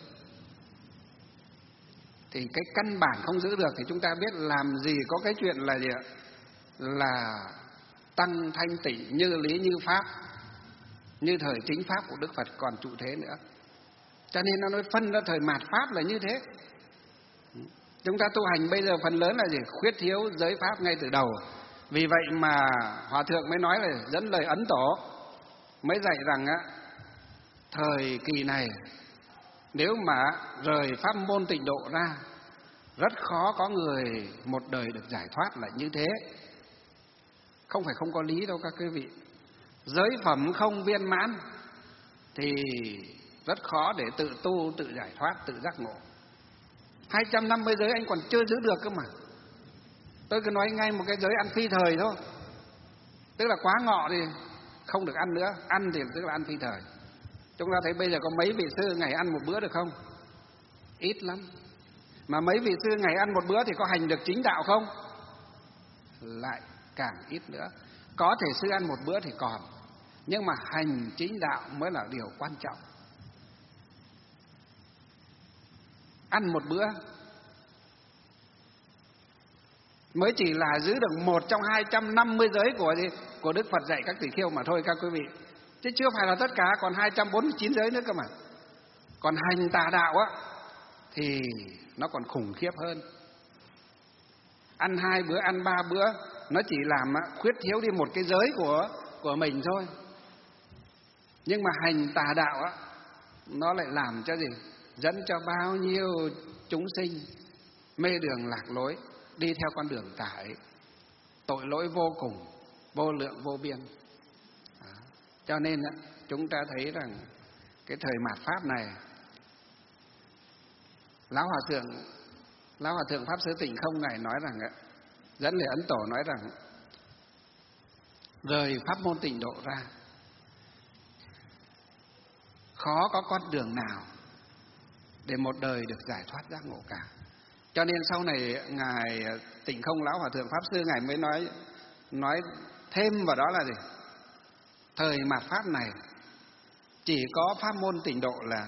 Thì cái căn bản không giữ được thì chúng ta biết làm gì có cái chuyện là gì ạ? Là tăng thanh tịnh như lý như pháp, như thời chính pháp của Đức Phật còn trụ thế nữa. Cho nên nó nói phân ra thời mạt pháp là như thế. Chúng ta tu hành bây giờ phần lớn là gì? Khuyết thiếu giới pháp ngay từ đầu. Vì vậy mà Hòa Thượng mới nói là dẫn lời Ấn Tổ mới dạy rằng á, thời kỳ này Nếu mà rời pháp môn tịnh độ ra, rất khó có người một đời được giải thoát là như thế. Không phải không có lý đâu các quý vị. Giới phẩm không viên mãn thì rất khó để tự tu, tự giải thoát, tự giác ngộ. hai trăm năm mươi giới anh còn chưa giữ được cơ mà. Tôi cứ nói ngay một cái giới ăn phi thời thôi. Tức là quá ngọ thì không được ăn nữa. Ăn thì tức là ăn phi thời. Chúng ta thấy bây giờ có mấy vị sư ngày ăn một bữa được không? Ít lắm. Mà mấy vị sư ngày ăn một bữa thì có hành được chính đạo không? Lại càng ít nữa. Có thể sư ăn một bữa thì còn, nhưng mà hành chính đạo mới là điều quan trọng. Ăn một bữa mới chỉ là giữ được một trong hai trăm năm mươi giới của gì? Của Đức Phật dạy các tỷ khưu mà thôi các quý vị. Chứ chưa phải là tất cả, còn hai trăm bốn mươi chín giới nữa cơ mà. Còn hành tà đạo á thì nó còn khủng khiếp hơn. Ăn hai bữa, ăn ba bữa, nó chỉ làm khuyết thiếu đi một cái giới của của mình thôi. Nhưng mà hành tà đạo á, nó lại làm cho gì? Dẫn cho bao nhiêu chúng sinh mê đường lạc lối, đi theo con đường tà ấy. Tội lỗi vô cùng, vô lượng vô biên. Đó. Cho nên á, chúng ta thấy rằng cái thời mạt Pháp này, Lão Hòa Thượng Lão Hòa Thượng Pháp Sư Tịnh Không Ngài nói rằng á, dẫn lời Ấn Tổ nói rằng rời pháp môn tịnh độ ra, khó có con đường nào để một đời được giải thoát giác ngộ cả. Cho nên sau này Ngài Tịnh Không Lão Hòa Thượng Pháp Sư Ngài mới nói nói thêm vào đó là gì? Thời mạt Pháp này chỉ có pháp môn tịnh độ là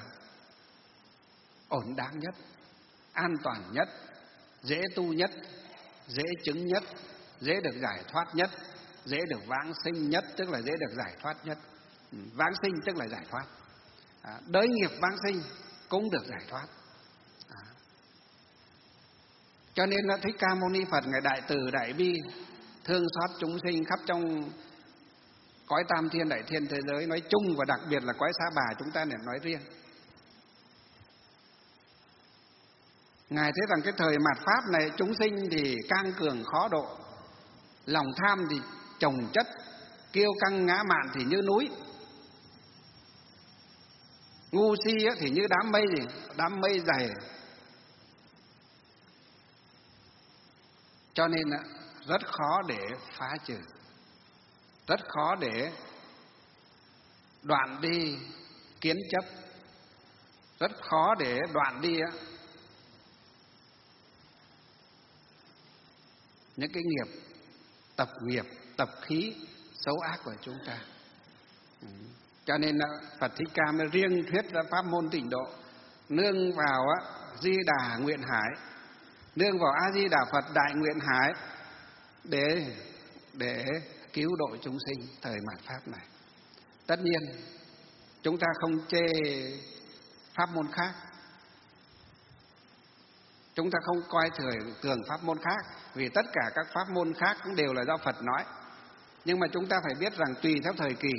ổn đáng nhất, an toàn nhất, dễ tu nhất, dễ chứng nhất, dễ được giải thoát nhất, dễ được vãng sinh nhất, tức là dễ được giải thoát nhất. Vãng sinh tức là giải thoát. À, đới nghiệp vãng sinh cũng được giải thoát. À. Cho nên là Thích Ca Mâu Ni Phật Ngài đại từ đại bi, thương xót chúng sinh khắp trong cõi tam thiên đại thiên thế giới nói chung, và đặc biệt là cõi Sa Bà chúng ta để nói riêng. Ngài thấy rằng cái thời mạt Pháp này chúng sinh thì cang cường khó độ, lòng tham thì chồng chất, kiêu căng ngã mạn thì như núi, ngu si thì như đám mây gì, đám mây dày. Cho nên rất khó để phá trừ, rất khó để đoạn đi kiến chấp, rất khó để đoạn đi những cái nghiệp, tập nghiệp, tập khí xấu ác của chúng ta. Cho nên Phật Thích Ca mới riêng thuyết ra pháp môn tịnh độ, nương vào Di Đà Nguyện Hải, nương vào A Di Đà Phật Đại Nguyện Hải để để cứu độ chúng sinh thời mạt Pháp này. Tất nhiên chúng ta không chê pháp môn khác, chúng ta không coi thường thường pháp môn khác, vì tất cả các pháp môn khác cũng đều là do Phật nói. Nhưng mà chúng ta phải biết rằng tùy theo thời kỳ.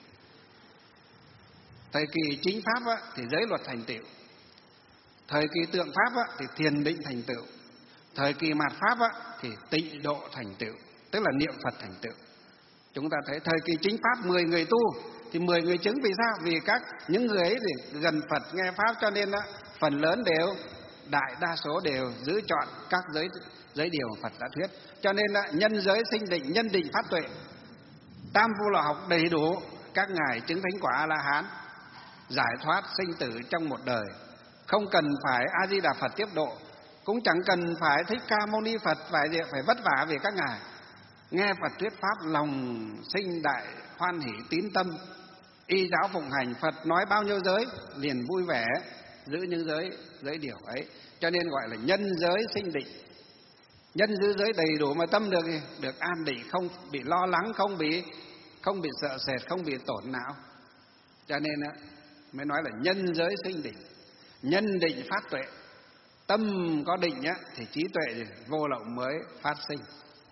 Thời kỳ chính pháp á, thì giới luật thành tựu. Thời kỳ tượng pháp á, thì thiền định thành tựu. Thời kỳ mạt Pháp á, thì tịnh độ thành tựu, tức là niệm Phật thành tựu. Chúng ta thấy thời kỳ chính pháp mười người tu thì mười người chứng. Vì sao? Vì các những người ấy thì gần Phật nghe pháp, cho nên á, phần lớn đều, đại đa số đều giữ chọn các giới giới điều Phật đã thuyết. Cho nên á, nhân giới sinh định, nhân định phát tuệ, tam vô lậu học đầy đủ, các ngài chứng thánh quả A La Hán, giải thoát sinh tử trong một đời, không cần phải A Di Đà Phật tiếp độ, cũng chẳng cần phải Thích Ca Mâu Ni Phật phải phải vất vả về các ngài. Nghe Phật thuyết pháp lòng sinh đại hoan hỷ tín tâm, y giáo phụng hành. Phật nói bao nhiêu giới liền vui vẻ giữ những giới giới điều ấy. Cho nên gọi là nhân giới sinh định. Nhân giữ giới đầy đủ mà tâm được được an định, không bị lo lắng, không bị không bị sợ sệt, không bị tổn não. Cho nên mới nói là nhân giới sinh định, nhân định phát tuệ. Tâm có định á, thì trí tuệ vô lậu mới phát sinh.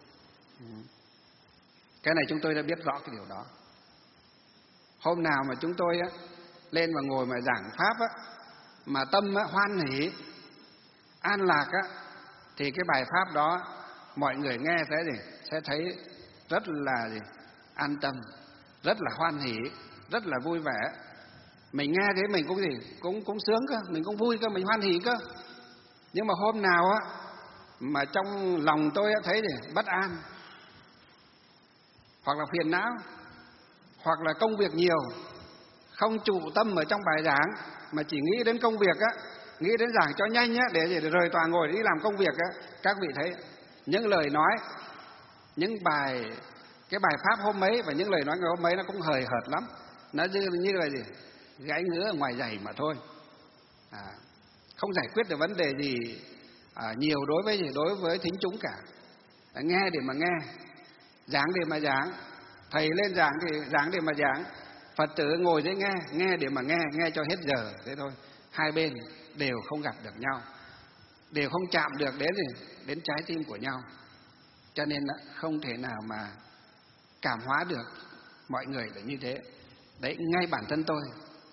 Cái này chúng tôi đã biết rõ cái điều đó. Hôm nào mà chúng tôi á, lên và ngồi mà giảng pháp á, mà tâm á, hoan hỷ, an lạc á, thì cái bài pháp đó mọi người nghe thế thì sẽ thấy rất là gì? An tâm, rất là hoan hỷ, rất là vui vẻ. Mình nghe thế mình cũng gì? Cũng cũng sướng cơ, mình cũng vui cơ, mình hoan hỷ cơ. Nhưng mà hôm nào á mà trong lòng tôi á, thấy thì bất an, hoặc là phiền não, hoặc là công việc nhiều, không trụ tâm ở trong bài giảng mà chỉ nghĩ đến công việc á, nghĩ đến giảng cho nhanh á, để, để rời tòa ngồi đi làm công việc á, các vị thấy những lời nói, những bài cái bài pháp hôm ấy và những lời nói ngày hôm ấy nó cũng hời hợt lắm, nó như, như là gì? Gãi ngứa ở ngoài giày mà thôi, à, không giải quyết được vấn đề gì à, nhiều đối với gì đối với thính chúng cả. À, nghe để mà nghe, giảng để mà giảng, thầy lên giảng thì giảng để mà giảng, Phật tử ngồi để nghe, nghe để mà nghe, nghe cho hết giờ, thế thôi. Hai bên đều không gặp được nhau, đều không chạm được đến gì, đến trái tim của nhau, cho nên không thể nào mà cảm hóa được mọi người là như thế. Đấy, ngay bản thân tôi,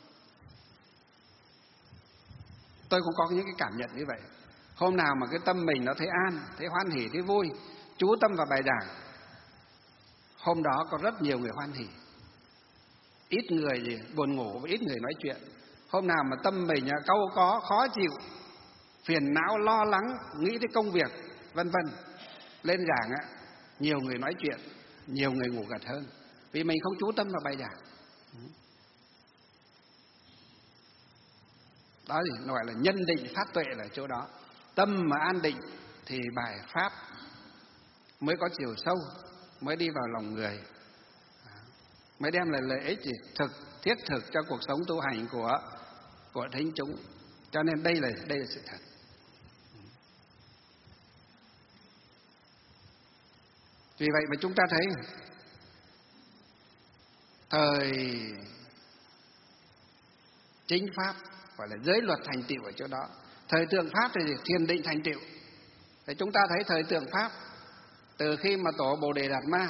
tôi cũng có những cái cảm nhận như vậy. Hôm nào mà cái tâm mình nó thấy an, thấy hoan hỉ, thấy vui, chú tâm vào bài giảng, hôm đó có rất nhiều người hoan hỉ, ít người gì buồn ngủ và ít người nói chuyện. Hôm nào mà tâm mình cau có, khó chịu, phiền não, lo lắng, nghĩ tới công việc, vân vân, lên giảng á, nhiều người nói chuyện, nhiều người ngủ gật hơn, vì mình không chú tâm vào bài giảng. Đó thì gọi là nhân định phát tuệ là chỗ đó. Tâm mà an định thì bài pháp mới có chiều sâu, mới đi vào lòng người, mới đem lại lợi ích gì thực thiết thực cho cuộc sống tu hành của của thính chúng. Cho nên đây là đây là sự thật. Vì vậy mà chúng ta thấy thời chính pháp gọi là giới luật thành tựu ở chỗ đó. Thời tượng pháp thì thiền định thành tựu. Thì chúng ta thấy thời tượng pháp từ khi mà tổ Bồ Đề Đạt Ma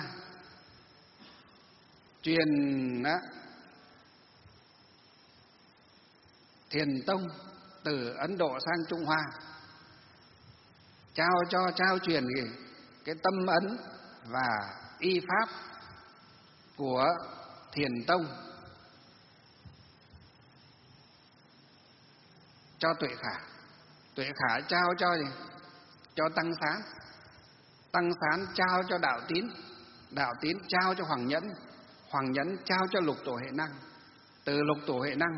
truyền á, thiền tông từ Ấn Độ sang Trung Hoa, trao cho trao truyền cái, cái tâm ấn và y pháp của thiền tông cho Tuệ Khả. Tuệ Khả trao cho gì? Cho Tăng Sán. Tăng Sán trao cho Đạo Tín. Đạo Tín trao cho Hoàng Nhẫn. Hoàng Nhẫn trao cho Lục Tổ Huệ Năng. Từ Lục Tổ Huệ Năng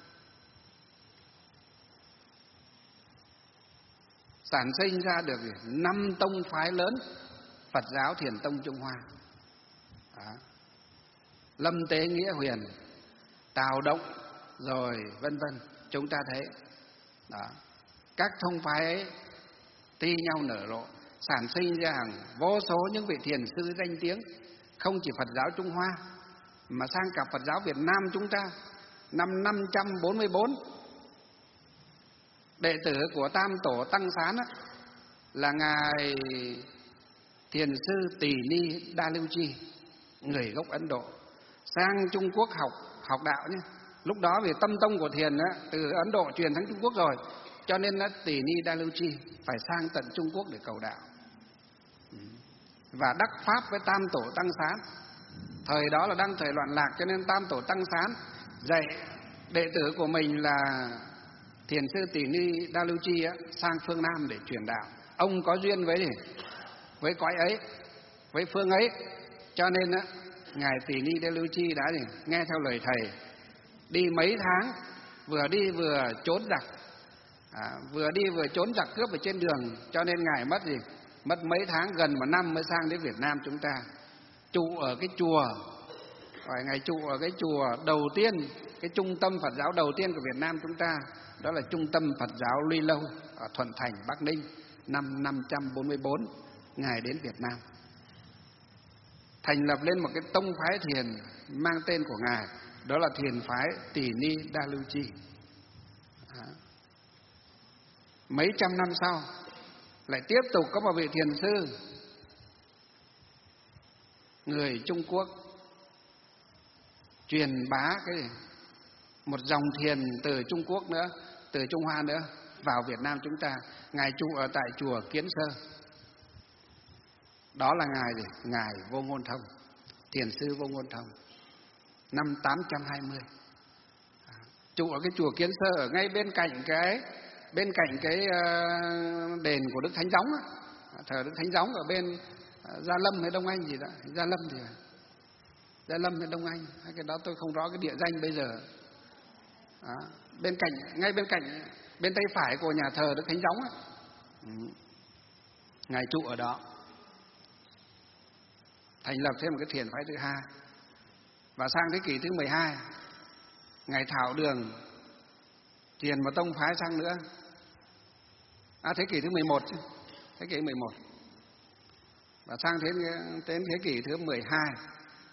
sản sinh ra được năm tông phái lớn Phật giáo Thiền Tông Trung Hoa. Đó. Lâm Tế Nghĩa Huyền, Tào Động, rồi vân vân. Chúng ta thấy đó, các thông phái ấy ti nhau nở rộ, sản sinh ra hàng vô số những vị thiền sư danh tiếng, không chỉ Phật giáo Trung Hoa mà sang cả Phật giáo Việt Nam chúng ta. Năm năm trăm bốn mươi bốn, đệ tử của Tam Tổ Tăng Sán á, là ngài thiền sư Tỳ Ni Đa Lưu Chi, người gốc Ấn Độ, sang Trung Quốc học học đạo nhé. Lúc đó vì tâm tông của thiền á, từ Ấn Độ truyền sang Trung Quốc rồi, cho nên á, Tỳ Ni Đa Lưu Chi phải sang tận Trung Quốc để cầu đạo và đắc pháp với Tam Tổ Tăng Sán. Thời đó là đang thời loạn lạc, cho nên Tam Tổ Tăng Sán dạy đệ tử của mình là thiền sư Tỳ Ni Đa Lưu Chi á, sang phương Nam để truyền đạo. Ông có duyên với với cõi ấy, với phương ấy, cho nên á, ngài Tỳ Ni Đa Lưu Chi đã gì, nghe theo lời thầy, đi mấy tháng, vừa đi vừa trốn giặc, à, vừa đi vừa trốn giặc cướp ở trên đường, cho nên ngài mất gì, mất mấy tháng, gần một năm mới sang đến Việt Nam chúng ta, trụ ở cái chùa, rồi ngài trụ ở cái chùa đầu tiên, cái trung tâm Phật giáo đầu tiên của Việt Nam chúng ta, đó là trung tâm Phật giáo Luy Lâu ở Thuận Thành, Bắc Ninh. Năm năm trăm bốn mươi bốn ngài đến Việt Nam, thành lập lên một cái tông phái thiền mang tên của ngài, đó là thiền phái Tỳ Ni Đa Lưu Chi. Đó. Mấy trăm năm sau lại tiếp tục có một vị thiền sư người Trung Quốc truyền bá cái một dòng thiền từ Trung Quốc nữa, từ Trung Hoa nữa vào Việt Nam chúng ta. Ngài trụ ở tại chùa Kiến Sơ. Đó là ngài gì? Ngài Vô Ngôn Thông, thiền sư Vô Ngôn Thông, năm tám trăm hai mươi. Trụ ở cái chùa Kiến Sơ, ở ngay bên cạnh cái bên cạnh cái đền của Đức Thánh Gióng á, thờ Đức Thánh Gióng ở bên Gia Lâm hay Đông Anh gì đó, Gia Lâm thì Gia Lâm hay Đông Anh, hay cái đó tôi không rõ cái địa danh bây giờ. Đó, bên cạnh, ngay bên cạnh, bên tay phải của nhà thờ Đức Thánh Gióng á, ngài trụ ở đó, thành lập thêm một cái thiền phái thứ hai. Và sang thế kỷ thứ mười hai, ngài Thảo Đường truyền một tông phái sang nữa. À, thế kỷ thứ mười một chứ, thế kỷ mười một. Và sang thế, đến thế kỷ thứ mười hai,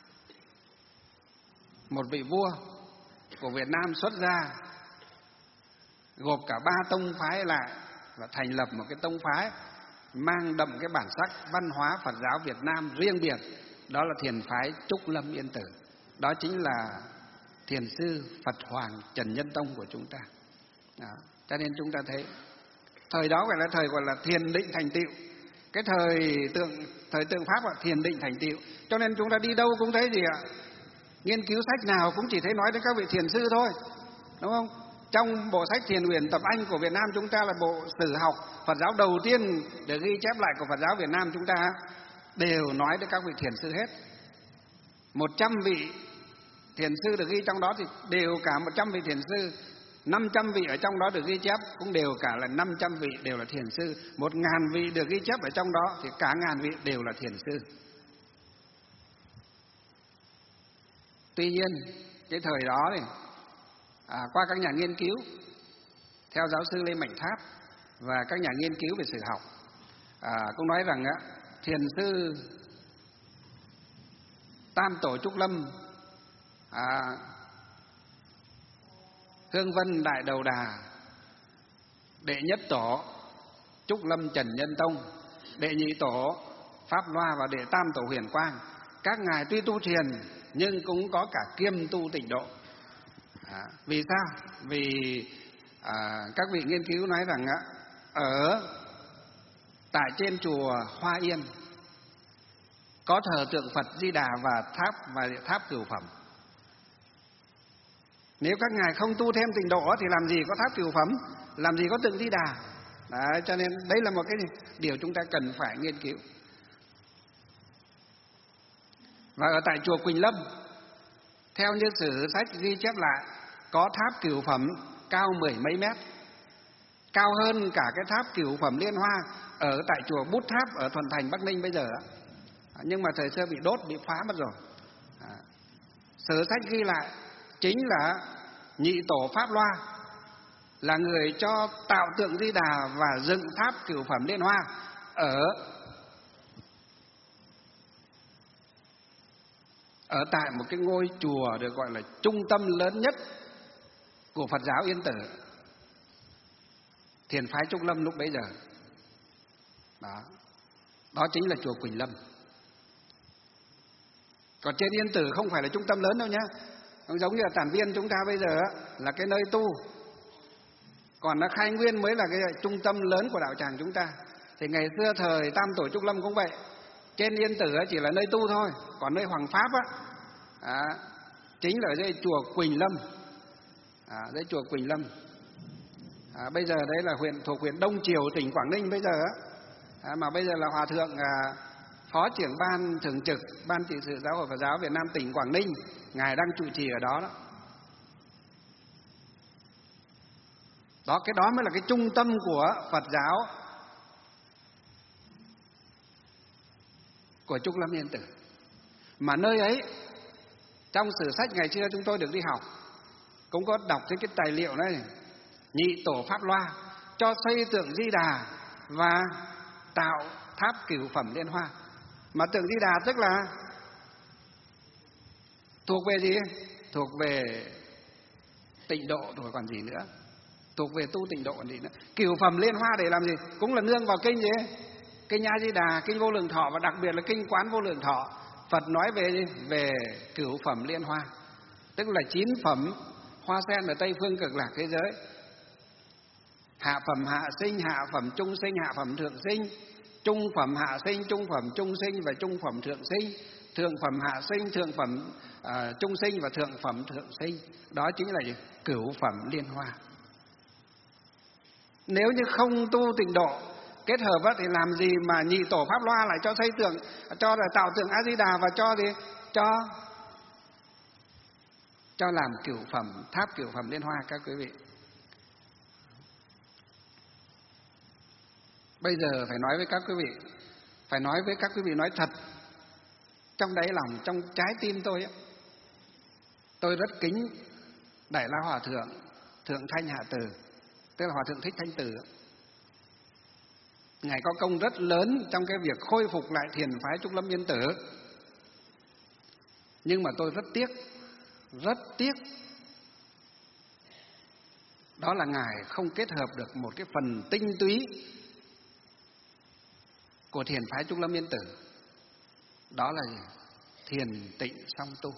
một vị vua của Việt Nam xuất ra, gộp cả ba tông phái lại và thành lập một cái tông phái mang đậm cái bản sắc văn hóa Phật giáo Việt Nam riêng biệt. Đó là thiền phái Trúc Lâm Yên Tử. Đó chính là thiền sư Phật Hoàng Trần Nhân Tông của chúng ta. Đó. Cho nên chúng ta thấy thời đó gọi là thời gọi là thiền định thành tựu. Cái thời tượng thời tượng pháp là thiền định thành tựu. Cho nên chúng ta đi đâu cũng thấy gì ạ? Nghiên cứu sách nào cũng chỉ thấy nói đến các vị thiền sư thôi, đúng không? Trong bộ sách Thiền Uyển Tập Anh của Việt Nam chúng ta là bộ sử học Phật giáo đầu tiên được ghi chép lại của Phật giáo Việt Nam chúng ta, đều nói đến các vị thiền sư hết. Một trăm vị thiền sư được ghi trong đó thì đều cả một trăm vị thiền sư. Năm trăm vị ở trong đó được ghi chép cũng đều cả là năm trăm vị đều là thiền sư. Một ngàn vị được ghi chép ở trong đó thì cả ngàn vị đều là thiền sư. Tuy nhiên cái thời đó này, à, qua các nhà nghiên cứu theo giáo sư Lê Mạnh Tháp và các nhà nghiên cứu về sử học, à, cũng nói rằng á, thiền sư Tam Tổ Trúc Lâm, à, Hương Vân Đại Đầu Đà, đệ nhất tổ Trúc Lâm Trần Nhân Tông, đệ nhị tổ Pháp Loa và đệ tam tổ Huyền Quang, các ngài tuy tu thiền nhưng cũng có cả kiêm tu tịnh độ. À, vì sao? Vì à, các vị nghiên cứu nói rằng á, ở tại trên chùa Hoa Yên có thờ tượng Phật Di Đà và tháp và tháp Cửu Phẩm. Nếu các ngài không tu thêm tịnh độ thì làm gì có tháp Cửu Phẩm, làm gì có tượng Di Đà. Đấy, cho nên đấy là một cái điều chúng ta cần phải nghiên cứu. Và ở tại chùa Quỳnh Lâm, theo như sử sách ghi chép lại, có tháp Cửu Phẩm cao mười mấy mét, cao hơn cả cái tháp Cửu Phẩm Liên Hoa ở tại chùa Bút Tháp ở Thuận Thành Bắc Ninh bây giờ. Nhưng mà thời xưa bị đốt, bị phá mất rồi. À, sử sách ghi lại chính là nhị tổ Pháp Loa là người cho tạo tượng Di Đà và dựng tháp Cửu Phẩm Liên Hoa ở ở tại một cái ngôi chùa được gọi là trung tâm lớn nhất của Phật giáo Yên Tử, thiền phái Trúc Lâm lúc bấy giờ. Đó, đó chính là chùa Quỳnh Lâm. Còn trên Yên Tử không phải là trung tâm lớn đâu nhé. Không giống như là Tản Viên chúng ta bây giờ là cái nơi tu, còn nó Khai Nguyên mới là cái trung tâm lớn của đạo tràng chúng ta. Thì ngày xưa thời Tam Tổ Trúc Lâm cũng vậy, trên Yên Tử chỉ là nơi tu thôi, còn nơi Hoàng Pháp á, à, chính là ở dưới chùa Quỳnh Lâm, à, dưới chùa Quỳnh Lâm. À, bây giờ đấy là huyện thuộc huyện Đông Triều, tỉnh Quảng Ninh bây giờ á, à, mà bây giờ là Hòa thượng à, Phó trưởng ban thường trực Ban trị sự Giáo hội Phật giáo Việt Nam tỉnh Quảng Ninh, ngài đang trụ trì ở đó đó. Đó, cái đó mới là cái trung tâm của Phật giáo của Trúc Lâm Yên Tử. Mà nơi ấy trong sử sách ngày xưa chúng tôi được đi học cũng có đọc thấy cái tài liệu này, nhị tổ Pháp Loa cho xây tượng Di Đà và tạo tháp Cửu Phẩm Liên Hoa. Mà tượng Di Đà tức là thuộc về gì? Thuộc về tịnh độ rồi còn gì nữa, thuộc về tu tịnh độ còn gì nữa. Cửu Phẩm Liên Hoa để làm gì? Cũng là nương vào kinh gì? Kinh A Di Đà, kinh Vô Lượng Thọ và đặc biệt là kinh Quán Vô Lượng Thọ. Phật nói về gì? Về Cửu Phẩm Liên Hoa, tức là chín phẩm hoa sen ở Tây Phương Cực Lạc thế giới. hạ phẩm hạ sinh, hạ phẩm trung sinh, hạ phẩm thượng sinh, trung phẩm hạ sinh, trung phẩm trung sinh và trung phẩm thượng sinh, thượng phẩm hạ sinh, thượng phẩm uh, trung sinh và thượng phẩm thượng sinh. Đó chính là gì? Cửu phẩm liên hoa. Nếu như không tu tịnh độ kết hợp thì làm gì mà nhị tổ Pháp Loa lại cho xây tượng, cho là tạo tượng A Di Đà và cho gì cho cho làm cửu phẩm tháp cửu phẩm liên hoa các quý vị. Bây giờ phải nói với các quý vị, phải nói với các quý vị nói thật, trong đáy lòng, trong trái tim tôi ấy, tôi rất kính Đại La Hòa Thượng Thượng Thanh Hạ Từ, tức là Hòa Thượng Thích Thanh Từ. Ngài có công rất lớn trong cái việc khôi phục lại thiền phái Trúc Lâm Yên Tử. Nhưng mà tôi rất tiếc, rất tiếc, đó là Ngài không kết hợp được một cái phần tinh túy của thiền phái Trúc Lâm Yên Tử. Đó là gì? Thiền tịnh song tu.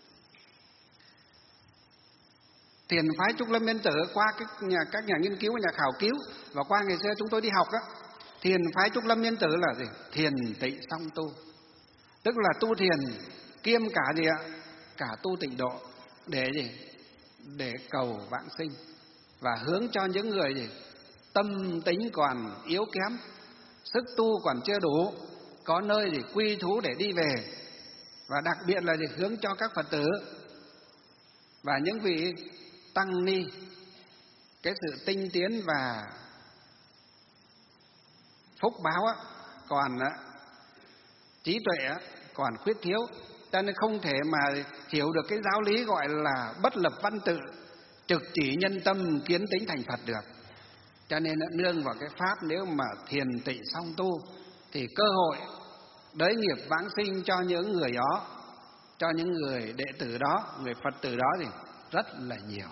Thiền phái Trúc Lâm Yên Tử qua các nhà, các nhà nghiên cứu, nhà khảo cứu và qua ngày xưa chúng tôi đi học đó, thiền phái Trúc Lâm Yên Tử là gì? Thiền tịnh song tu, tức là tu thiền kiêm cả gì ạ? Cả tu tịnh độ, để gì? Để cầu vãng sinh và hướng cho những người gì? Tâm tính còn yếu kém, sức tu còn chưa đủ, có nơi gì quy thú để đi về, và đặc biệt là gì? Hướng cho các Phật tử và những vị tăng ni cái sự tinh tiến và phúc báo á, còn á, trí tuệ á, còn khuyết thiếu, cho nên không thể mà hiểu được cái giáo lý gọi là bất lập văn tự, trực chỉ nhân tâm, kiến tính thành Phật được. Cho nên nương vào cái pháp, nếu mà thiền tịnh song tu thì cơ hội đới nghiệp vãng sinh cho những người đó, cho những người đệ tử đó, người Phật tử đó thì rất là nhiều.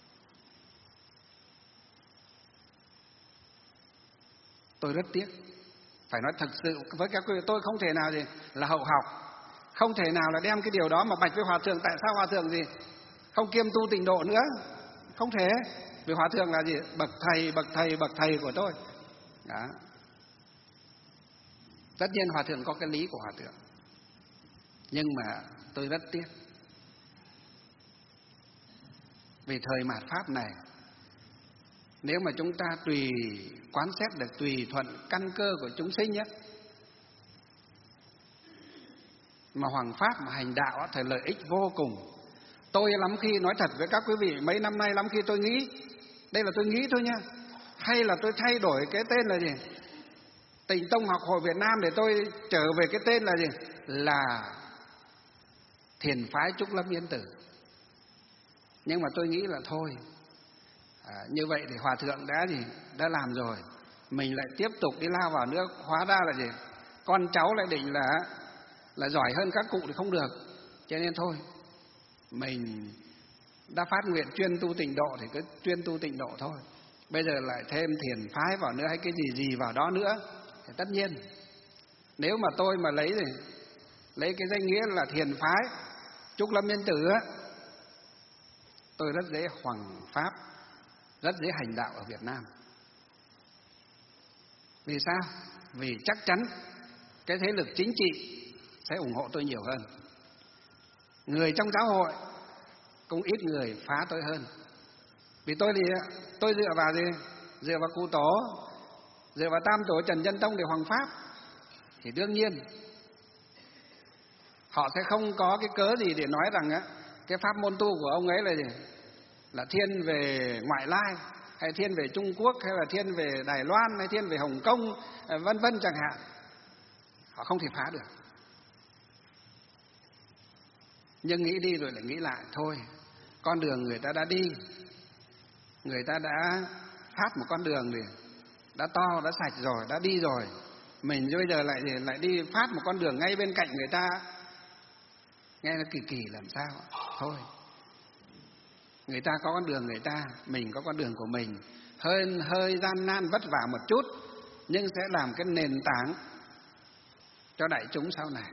Tôi rất tiếc, phải nói thật sự với các quý vị, tôi không thể nào gì là hậu học, không thể nào là đem cái điều đó mà bạch với Hòa Thượng. Tại sao Hòa Thượng gì không kiêm tu tịnh độ nữa? Không thể, vì Hòa Thượng là gì? Bậc thầy, bậc thầy, bậc thầy của tôi. Đó. Tất nhiên Hòa Thượng có cái lý của Hòa Thượng, nhưng mà tôi rất tiếc, vì thời mạt Pháp này, nếu mà chúng ta tùy quán xét được, tùy thuận căn cơ của chúng sinh ấy, mà hoằng pháp mà hành đạo thì lợi ích vô cùng. Tôi lắm khi nói thật với các quý vị, mấy năm nay lắm khi tôi nghĩ, đây là tôi nghĩ thôi nha, hay là tôi thay đổi cái tên là gì? Tịnh Tông Học Hội Việt Nam, để tôi trở về cái tên là gì? Là Thiền phái Trúc Lâm Yên Tử. Nhưng mà tôi nghĩ là thôi, à, như vậy thì Hòa Thượng đã gì đã làm rồi, mình lại tiếp tục đi lao vào nữa, hóa ra là gì? Con cháu lại định là là giỏi hơn các cụ thì không được, cho nên thôi, mình đã phát nguyện chuyên tu tịnh độ thì cứ chuyên tu tịnh độ thôi. Bây giờ lại thêm thiền phái vào nữa hay cái gì gì vào đó nữa thì tất nhiên, nếu mà tôi mà lấy gì lấy cái danh nghĩa là thiền phái Trúc Lâm Yên Tử á, tôi rất dễ hoằng pháp, rất dễ hành đạo ở Việt Nam. Vì sao? Vì chắc chắn cái thế lực chính trị sẽ ủng hộ tôi nhiều hơn. Người trong giáo hội cũng ít người phá tôi hơn. Vì tôi thì tôi dựa vào gì? Dựa vào cụ tổ, dựa vào tam tổ Trần Nhân Tông để hoằng pháp, thì đương nhiên họ sẽ không có cái cớ gì để nói rằng á, cái pháp môn tu của ông ấy là gì? Là thiên về ngoại lai, hay thiên về Trung Quốc, hay là thiên về Đài Loan, hay thiên về Hồng Kông, vân vân chẳng hạn. Họ không thể phá được. Nhưng nghĩ đi rồi lại nghĩ lại, thôi, con đường người ta đã đi, người ta đã phát một con đường thì đã to, đã sạch rồi, đã đi rồi, mình bây giờ lại lại đi phát một con đường ngay bên cạnh người ta, nghe nó kỳ kỳ làm sao? Thôi, người ta có con đường người ta, mình có con đường của mình, hơi hơi gian nan vất vả một chút, nhưng sẽ làm cái nền tảng cho đại chúng sau này.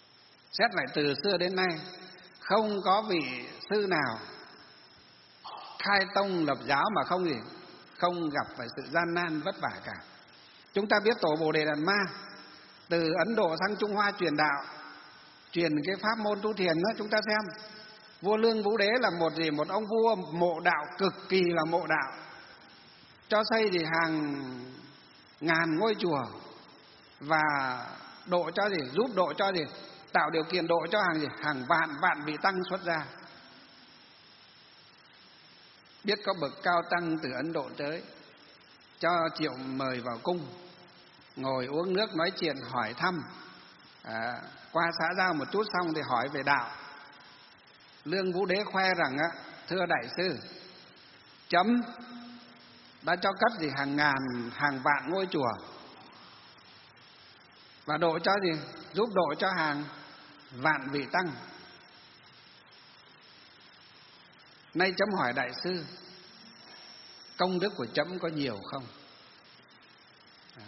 Xét lại từ xưa đến nay, không có vị sư nào khai tông lập giáo mà không gì, không gặp phải sự gian nan vất vả cả. Chúng ta biết tổ Bồ Đề Đạt Ma từ Ấn Độ sang Trung Hoa truyền đạo, truyền cái pháp môn tu thiền đó. Chúng ta xem vua Lương Vũ Đế là một gì, một ông vua mộ đạo, cực kỳ là mộ đạo, cho xây thì hàng ngàn ngôi chùa và độ cho gì, giúp độ cho gì, tạo điều kiện độ cho hàng gì, hàng vạn vạn vị tăng xuất gia. Biết có bậc cao tăng từ Ấn Độ tới, cho triệu mời vào cung, ngồi uống nước nói chuyện hỏi thăm, à, qua xã giao một chút xong thì hỏi về đạo. Lương Vũ Đế khoe rằng á, thưa đại sư, chấm đã cho cất gì hàng ngàn hàng vạn ngôi chùa và độ cho gì, giúp độ cho hàng vạn vị tăng. Nay chấm hỏi đại sư, công đức của chấm có nhiều không? À.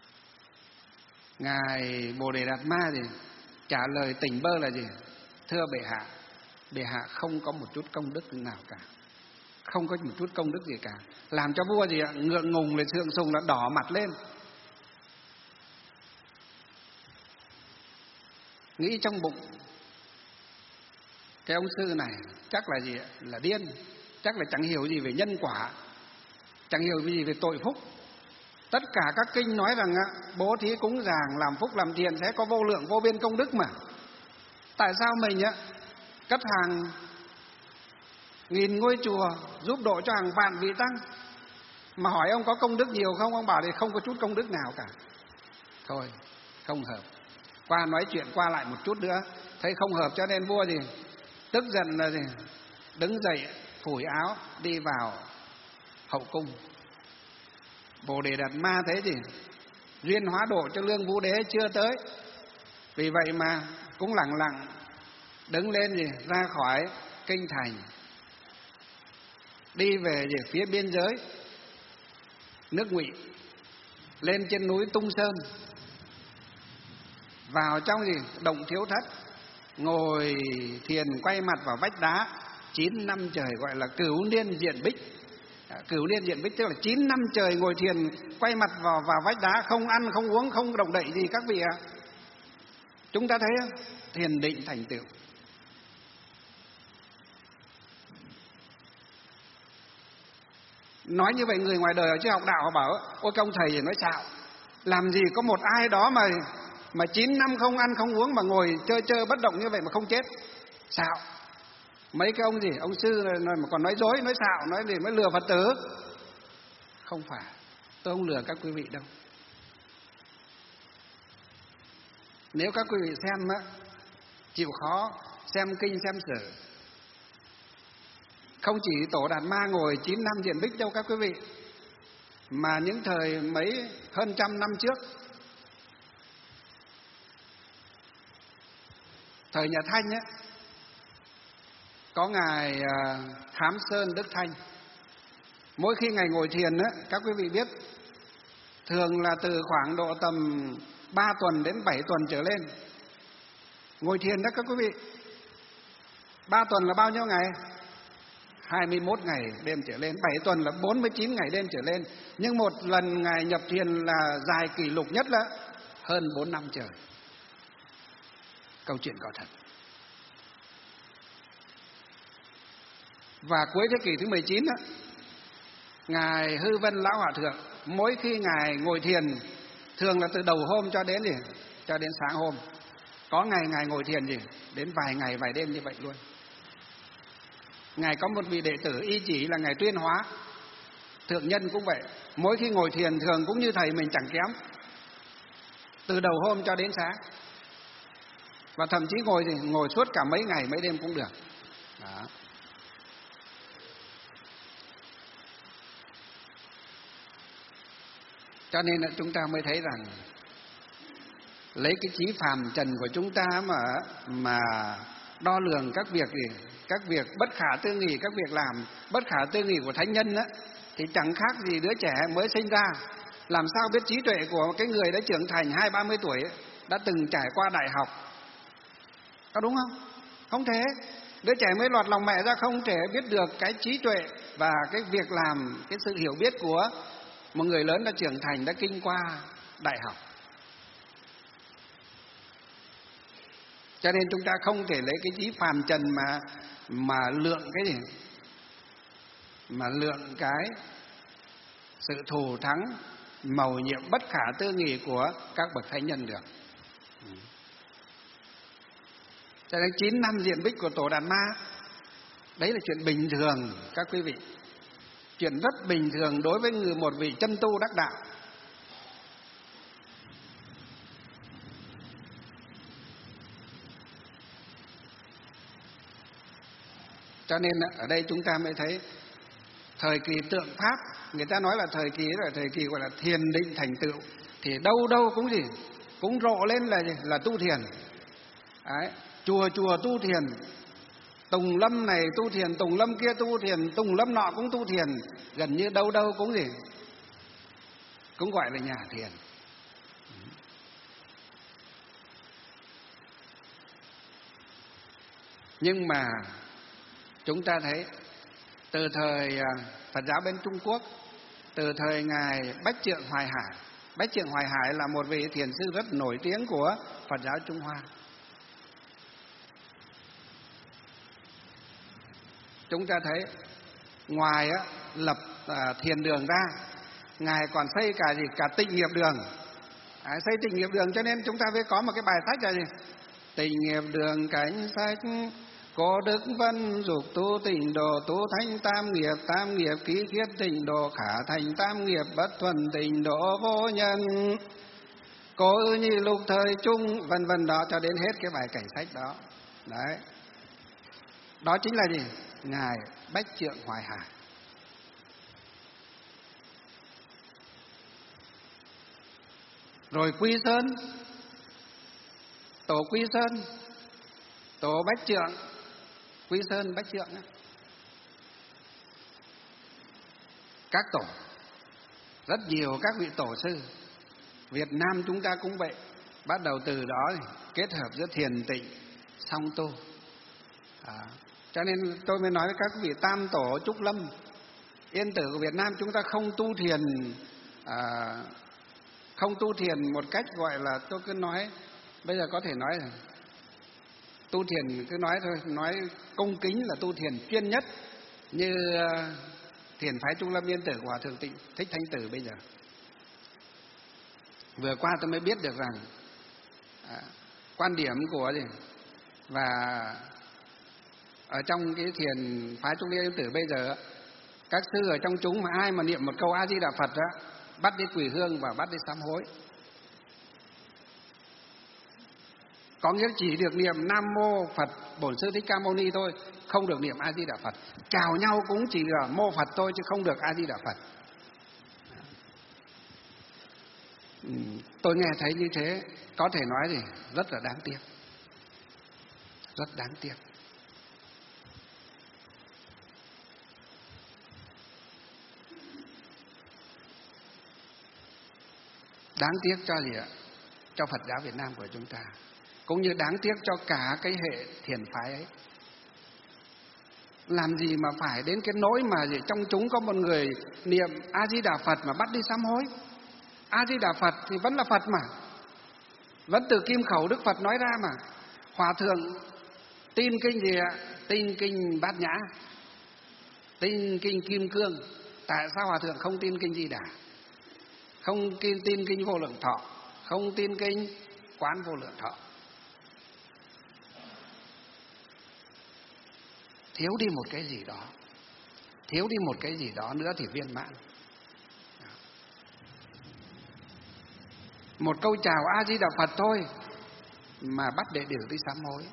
Ngài Bồ Đề Đạt Ma thì trả lời tỉnh bơ là gì? Thưa bệ hạ, bệ hạ không có một chút công đức nào cả, không có một chút công đức gì cả. Làm cho vua gì ạ, ngượng ngùng lên, sượng sùng là đỏ mặt lên. Nghĩ trong bụng, cái ông sư này chắc là gì ạ? Là điên, chắc là chẳng hiểu gì về nhân quả, chẳng hiểu gì về tội phúc. Tất cả các kinh nói rằng á, bố thí cúng dường làm phúc làm thiện sẽ có vô lượng vô biên công đức mà. Tại sao mình á cất hàng nghìn ngôi chùa giúp độ cho hàng vạn vị tăng, mà hỏi ông có công đức nhiều không, ông bảo thì không có chút công đức nào cả. Thôi không hợp, qua nói chuyện qua lại một chút nữa, thấy không hợp cho nên vua gì tức giận là gì, đứng dậy phủi áo đi vào hậu cung. Bồ Đề Đạt Ma thấy gì, duyên hóa độ cho Lương Vũ Đế chưa tới, vì vậy mà cũng lặng lặng đứng lên gì ra khỏi kinh thành, đi về về phía biên giới nước Ngụy, lên trên núi Tung Sơn, vào trong gì động Thiếu Thất, ngồi thiền quay mặt vào vách đá chín năm trời, gọi là cửu niên diện bích. Cửu niên diện bích tức là chín năm trời ngồi thiền quay mặt vào vào vách đá, không ăn không uống không động đậy gì các vị ạ. Chúng ta thấy không? Thiền định thành tựu. Nói như vậy người ngoài đời ở trên học đạo họ bảo ôi cái ông thầy thì nói xạo, làm gì có một ai đó mà mà chín năm không ăn không uống mà ngồi chơi chơi bất động như vậy mà không chết. Xạo. Mấy cái ông gì, ông sư này mà còn nói dối, nói xạo, nói gì mới lừa Phật tử. Không phải, tôi không lừa các quý vị đâu. Nếu các quý vị xem á, chịu khó xem kinh xem sử, không chỉ tổ Đạt Ma ngồi chín năm diện bích đâu các quý vị, mà những thời mấy hơn trăm năm trước, thời nhà Thanh á, có ngài Thám Sơn Đức Thanh. Mỗi khi ngài ngồi thiền á, các quý vị biết, thường là từ khoảng độ tầm ba tuần đến bảy tuần trở lên. Ngồi thiền đó các quý vị. ba tuần là bao nhiêu ngày? hai mươi mốt ngày đêm trở lên. bảy tuần là bốn mươi chín ngày đêm trở lên. Nhưng một lần ngài nhập thiền là dài kỷ lục nhất là hơn bốn năm trời. Câu chuyện có thật. Và cuối thế kỷ thứ mười chín á, ngài Hư Vân Lão Hòa Thượng, mỗi khi ngài ngồi thiền, thường là từ đầu hôm cho đến gì, cho đến sáng hôm. Có ngày ngài ngồi thiền gì, đến vài ngày vài đêm như vậy luôn. Ngài có một vị đệ tử y chỉ là ngài Tuyên Hóa Thượng Nhân cũng vậy, mỗi khi ngồi thiền thường cũng như thầy mình chẳng kém, từ đầu hôm cho đến sáng, và thậm chí ngồi thì ngồi suốt cả mấy ngày mấy đêm cũng được. Đó. Cho nên là chúng ta mới thấy rằng lấy cái trí phàm trần của chúng ta mà mà đo lường các việc gì, các việc bất khả tư nghị, các việc làm bất khả tư nghị của thánh nhân á, thì chẳng khác gì đứa trẻ mới sinh ra. Làm sao biết trí tuệ của cái người đã trưởng thành hai ba mươi tuổi ấy, đã từng trải qua đại học, có đúng không? Không thể. Đứa trẻ mới lọt lòng mẹ ra không thể biết được cái trí tuệ và cái việc làm, cái sự hiểu biết của một người lớn đã trưởng thành, đã kinh qua đại học. Cho nên chúng ta không thể lấy cái trí phàm trần mà mà lượng cái gì, mà lượng cái sự thù thắng mầu nhiệm bất khả tư nghị của các bậc thánh nhân được. Cho nên chín năm diện bích của Tổ Đạt Ma, đấy là chuyện bình thường các quý vị, chuyện rất bình thường đối với người một vị chân tu đắc đạo. Cho nên ở đây chúng ta mới thấy thời kỳ tượng pháp, người ta nói là thời kỳ là thời kỳ gọi là thiền định thành tựu, thì đâu đâu cũng gì cũng rộ lên là gì? Là tu thiền. Đấy, chùa chùa tu thiền, tùng lâm này tu thiền, tùng lâm kia tu thiền, tùng lâm nọ cũng tu thiền, gần như đâu đâu cũng gì cũng gọi là nhà thiền. Nhưng mà chúng ta thấy từ thời Phật giáo bên Trung Quốc, từ thời ngài Bách Trượng Hoài Hải, Bách Trượng Hoài Hải là một vị thiền sư rất nổi tiếng của Phật giáo Trung Hoa. Chúng ta thấy ngoài á, lập à, thiền đường ra, ngài còn xây cả gì cả tịnh nghiệp đường. À, xây tịnh nghiệp đường cho nên chúng ta phải có một cái bài sách là gì? Tịnh nghiệp đường cánh sách, Có đức vân dục tu tịnh độ, tu thanh tam nghiệp, tam nghiệp ký khiết tịnh độ, khả thành tam nghiệp bất thuần tịnh độ vô nhân. Cố ư như lục thời chung, vân vân đó cho đến hết cái bài cảnh sách đó. Đấy. Đó chính là gì? Ngài Bách Trượng Hoài Hải. Rồi Quy Sơn, tổ Quy Sơn, tổ Bách Trượng, Quy Sơn Bách Trượng ấy. Các tổ, rất nhiều các vị tổ sư. Việt Nam chúng ta cũng vậy, bắt đầu từ đó kết hợp giữa thiền tịnh song tu. À, cho nên tôi mới nói với các vị tam tổ Trúc Lâm Yên Tử của Việt Nam chúng ta không tu thiền à, không tu thiền một cách gọi là, tôi cứ nói bây giờ có thể nói là tu thiền cứ nói thôi, nói cung kính là tu thiền chuyên nhất như thiền phái Trúc Lâm Yên Tử của Hòa Thượng Tịnh Thích Thanh Tử bây giờ. Vừa qua tôi mới biết được rằng à, quan điểm của gì và ở trong cái thiền phái Trúc Lâm Yên Tử bây giờ, các sư ở trong chúng mà ai mà niệm một câu A Di Đà Phật đó, bắt đi quỳ hương và bắt đi sám hối. Có nghĩa chỉ được niệm Nam Mô Phật Bổn Sư Thích Ca Mâu Ni thôi, không được niệm A Di Đà Phật. Chào nhau cũng chỉ là mô Phật thôi chứ không được A Di Đà Phật. Tôi nghe thấy như thế có thể nói gì rất là đáng tiếc, rất đáng tiếc. Đáng tiếc cho gì ạ? Cho Phật giáo Việt Nam của chúng ta, cũng như đáng tiếc cho cả cái hệ thiền phái ấy. Làm gì mà phải đến cái nỗi mà gì trong chúng có một người niệm A Di Đà Phật mà bắt đi sám hối. A Di Đà Phật thì vẫn là Phật mà, vẫn từ kim khẩu Đức Phật nói ra mà. Hòa thượng tin kinh gì ạ? Tin kinh Bát Nhã, tin kinh Kim Cương. Tại sao Hòa thượng không tin kinh Di Đà, không tin, tin kinh Vô Lượng Thọ, không tin kinh Quán Vô Lượng Thọ? Thiếu đi một cái gì đó, thiếu đi một cái gì đó nữa thì viên mãn. Một câu chào A Di Đà Phật thôi mà bắt đệ tử đi sám hối,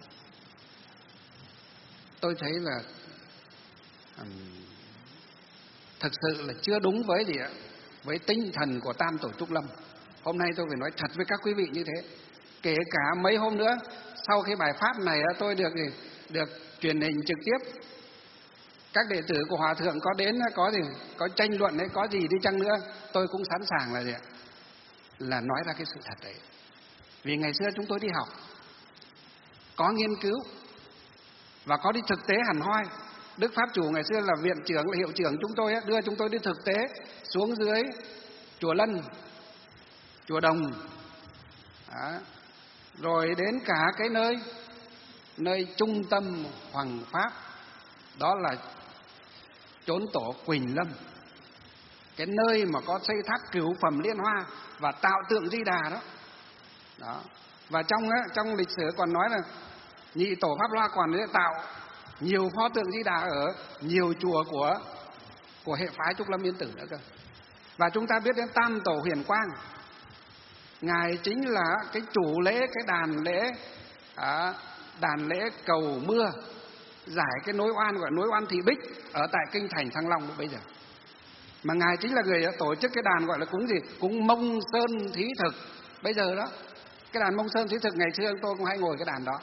tôi thấy là um, thực sự là chưa đúng với gì ạ, với tinh thần của tam tổ Trúc Lâm. Hôm nay tôi phải nói thật với các quý vị như thế. Kể cả mấy hôm nữa sau cái bài pháp này tôi được được truyền hình trực tiếp, các đệ tử của Hòa thượng có đến có gì có tranh luận hay có gì đi chăng nữa, tôi cũng sẵn sàng là gì ạ, là nói ra cái sự thật đấy. Vì ngày xưa chúng tôi đi học, có nghiên cứu và có đi thực tế hẳn hoi, Đức Pháp Chủ ngày xưa là viện trưởng, là hiệu trưởng chúng tôi á, đưa chúng tôi đi thực tế xuống dưới chùa Lân, chùa Đồng, đó. Rồi đến cả cái nơi nơi trung tâm Hoằng Pháp, đó là chốn tổ Quỳnh Lâm, cái nơi mà có xây tháp Cửu Phẩm Liên Hoa và tạo tượng Di Đà đó. Đó. Và trong á, trong lịch sử còn nói là Nhị Tổ Pháp Loa còn tạo nhiều pho tượng Di Đà ở nhiều chùa của của hệ phái Trúc Lâm Yên Tử nữa cơ. Và chúng ta biết đến Tam Tổ Huyền Quang, ngài chính là cái chủ lễ cái đàn lễ à, đàn lễ cầu mưa, giải cái nỗi oan gọi nỗi oan thị bích ở tại kinh thành Thăng Long bây giờ. Mà ngài chính là người tổ chức cái đàn gọi là cúng gì? Cúng Mông Sơn Thí Thực bây giờ đó. Cái đàn Mông Sơn Thí Thực ngày xưa tôi cũng hay ngồi cái đàn đó.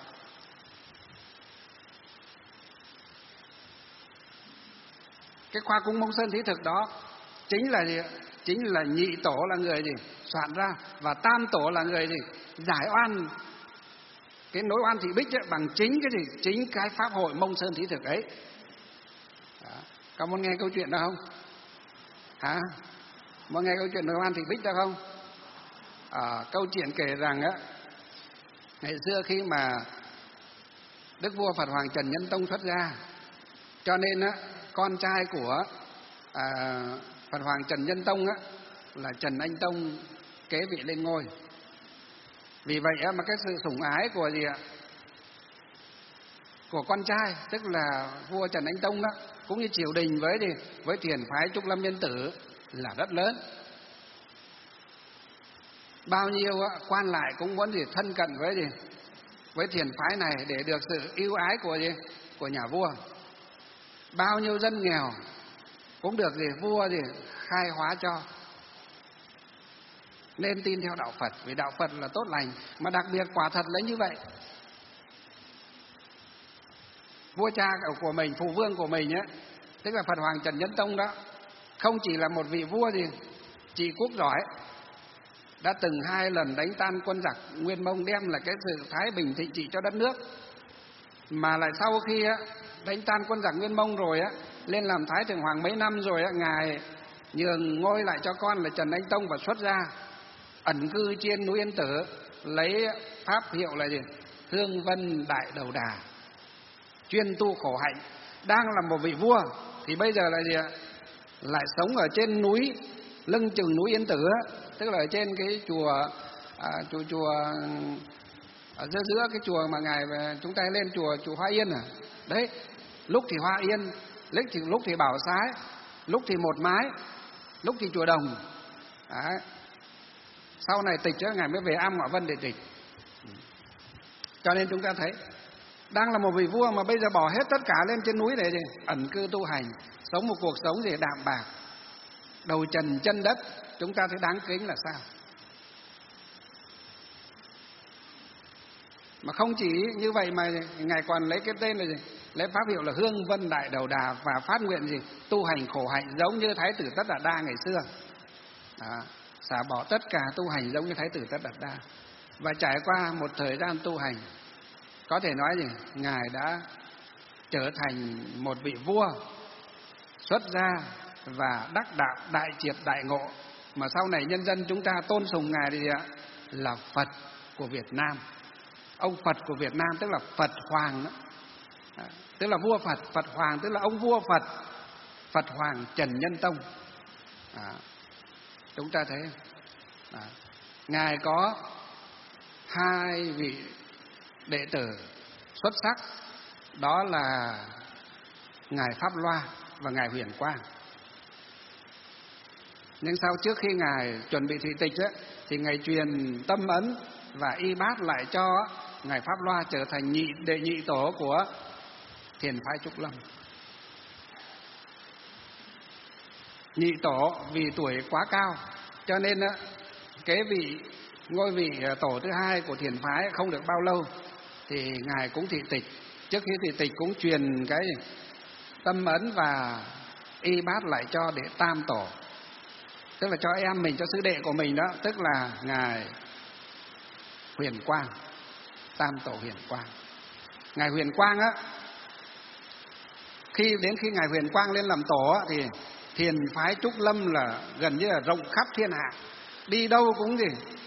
Cái khoa cúng Mông Sơn Thí Thực đó chính là gì? Chính là Nhị Tổ là người gì? Soạn ra, và Tam Tổ là người gì? Giải oan cái nỗi oan thị bích ấy, bằng chính cái gì? Chính cái pháp hội Mông Sơn Thí Thực ấy. Đó. Có muốn nghe câu chuyện đó không? Hả? Muốn nghe câu chuyện nỗi oan thị bích đó không? À, câu chuyện kể rằng á, ngày xưa khi mà Đức vua Phật Hoàng Trần Nhân Tông xuất gia, cho nên á, con trai của à, Phật Hoàng Trần Nhân Tông á, là Trần Anh Tông kế vị lên ngôi. Vì vậy á, mà cái sự sủng ái của gì ạ? Của con trai, tức là vua Trần Anh Tông đó, cũng như triều đình với gì? Với thiền phái Trúc Lâm Yên Tử là rất lớn. Bao nhiêu á, quan lại cũng muốn gì? Thân cận với gì? Với thiền phái này để được sự ưu ái của gì? Của nhà vua. Bao nhiêu dân nghèo cũng được gì? Vua gì? Khai hóa cho, nên tin theo đạo Phật, vì đạo Phật là tốt lành. Mà đặc biệt quả thật là như vậy. Vua cha của mình, phụ vương của mình ấy, tức là Phật Hoàng Trần Nhân Tông đó, không chỉ là một vị vua gì trị quốc giỏi, đã từng hai lần đánh tan quân giặc Nguyên Mông, đem là cái sự thái bình thịnh trị cho đất nước. Mà lại sau khi á, đánh tan quân giặc Nguyên Mông rồi á, lên làm Thái Thượng Hoàng mấy năm rồi á, ngài nhường ngôi lại cho con là Trần Anh Tông và xuất gia, ẩn cư trên núi Yên Tử, lấy pháp hiệu là gì? Hương Vân Đại Đầu Đà, chuyên tu khổ hạnh. Đang là một vị vua thì bây giờ là gì ạ? Lại sống ở trên núi, lưng chừng núi Yên Tử, tức là ở trên cái chùa à, chùa chùa ở giữa giữa cái chùa mà ngài chúng ta lên chùa chùa Hoa Yên à. Đấy, lúc thì Hoa Yên, lúc thì lúc thì Bảo Xái, lúc thì Một Mái, lúc thì chùa Đồng. Đấy. Sau này tịch đó, ngài mới về Am Ngọ Vân để tịch. Cho nên chúng ta thấy đang là một vị vua mà bây giờ bỏ hết tất cả lên trên núi để gì? Ẩn cư tu hành, sống một cuộc sống gì đạm bạc, đầu trần chân đất. Chúng ta thấy đáng kính là sao? Mà không chỉ như vậy mà ngài còn lấy cái tên là gì? Lấy pháp hiệu là Hương Vân Đại Đầu Đà và phát nguyện gì? Tu hành khổ hạnh giống như Thái tử Tất Đạt Đa ngày xưa. Đó. Xả bỏ tất cả tu hành giống như Thái tử Tất Đạt Đa. Và trải qua một thời gian tu hành, có thể nói gì? Ngài đã trở thành một vị vua xuất gia và đắc đạo đại triệt đại ngộ, mà sau này nhân dân chúng ta tôn sùng ngài thì ạ là Phật của Việt Nam. Ông Phật của Việt Nam tức là Phật Hoàng đó. À, tức là vua Phật, Phật Hoàng tức là ông vua Phật, Phật Hoàng Trần Nhân Tông. À, chúng ta thấy à, ngài có hai vị đệ tử xuất sắc, đó là ngài Pháp Loa và ngài Huyền Quang. Nhưng sau trước khi ngài chuẩn bị thị tịch ấy, thì ngài truyền tâm ấn và y bát lại cho ngài Pháp Loa trở thành nhị đệ nhị tổ của thiền phái Trúc Lâm. Nhị tổ vì tuổi quá cao, cho nên kế vị ngôi vị tổ thứ hai của thiền phái không được bao lâu thì ngài cũng thị tịch. Trước khi thị tịch cũng truyền cái tâm ấn và y bát lại cho để tam tổ, tức là cho em mình, cho sư đệ của mình đó, tức là ngài Huyền Quang, tam tổ Huyền Quang. Ngài Huyền Quang á, khi đến khi ngài Huyền Quang lên làm tổ á, thì thiền phái Trúc Lâm là gần như là rộng khắp thiên hạ, đi đâu cũng gì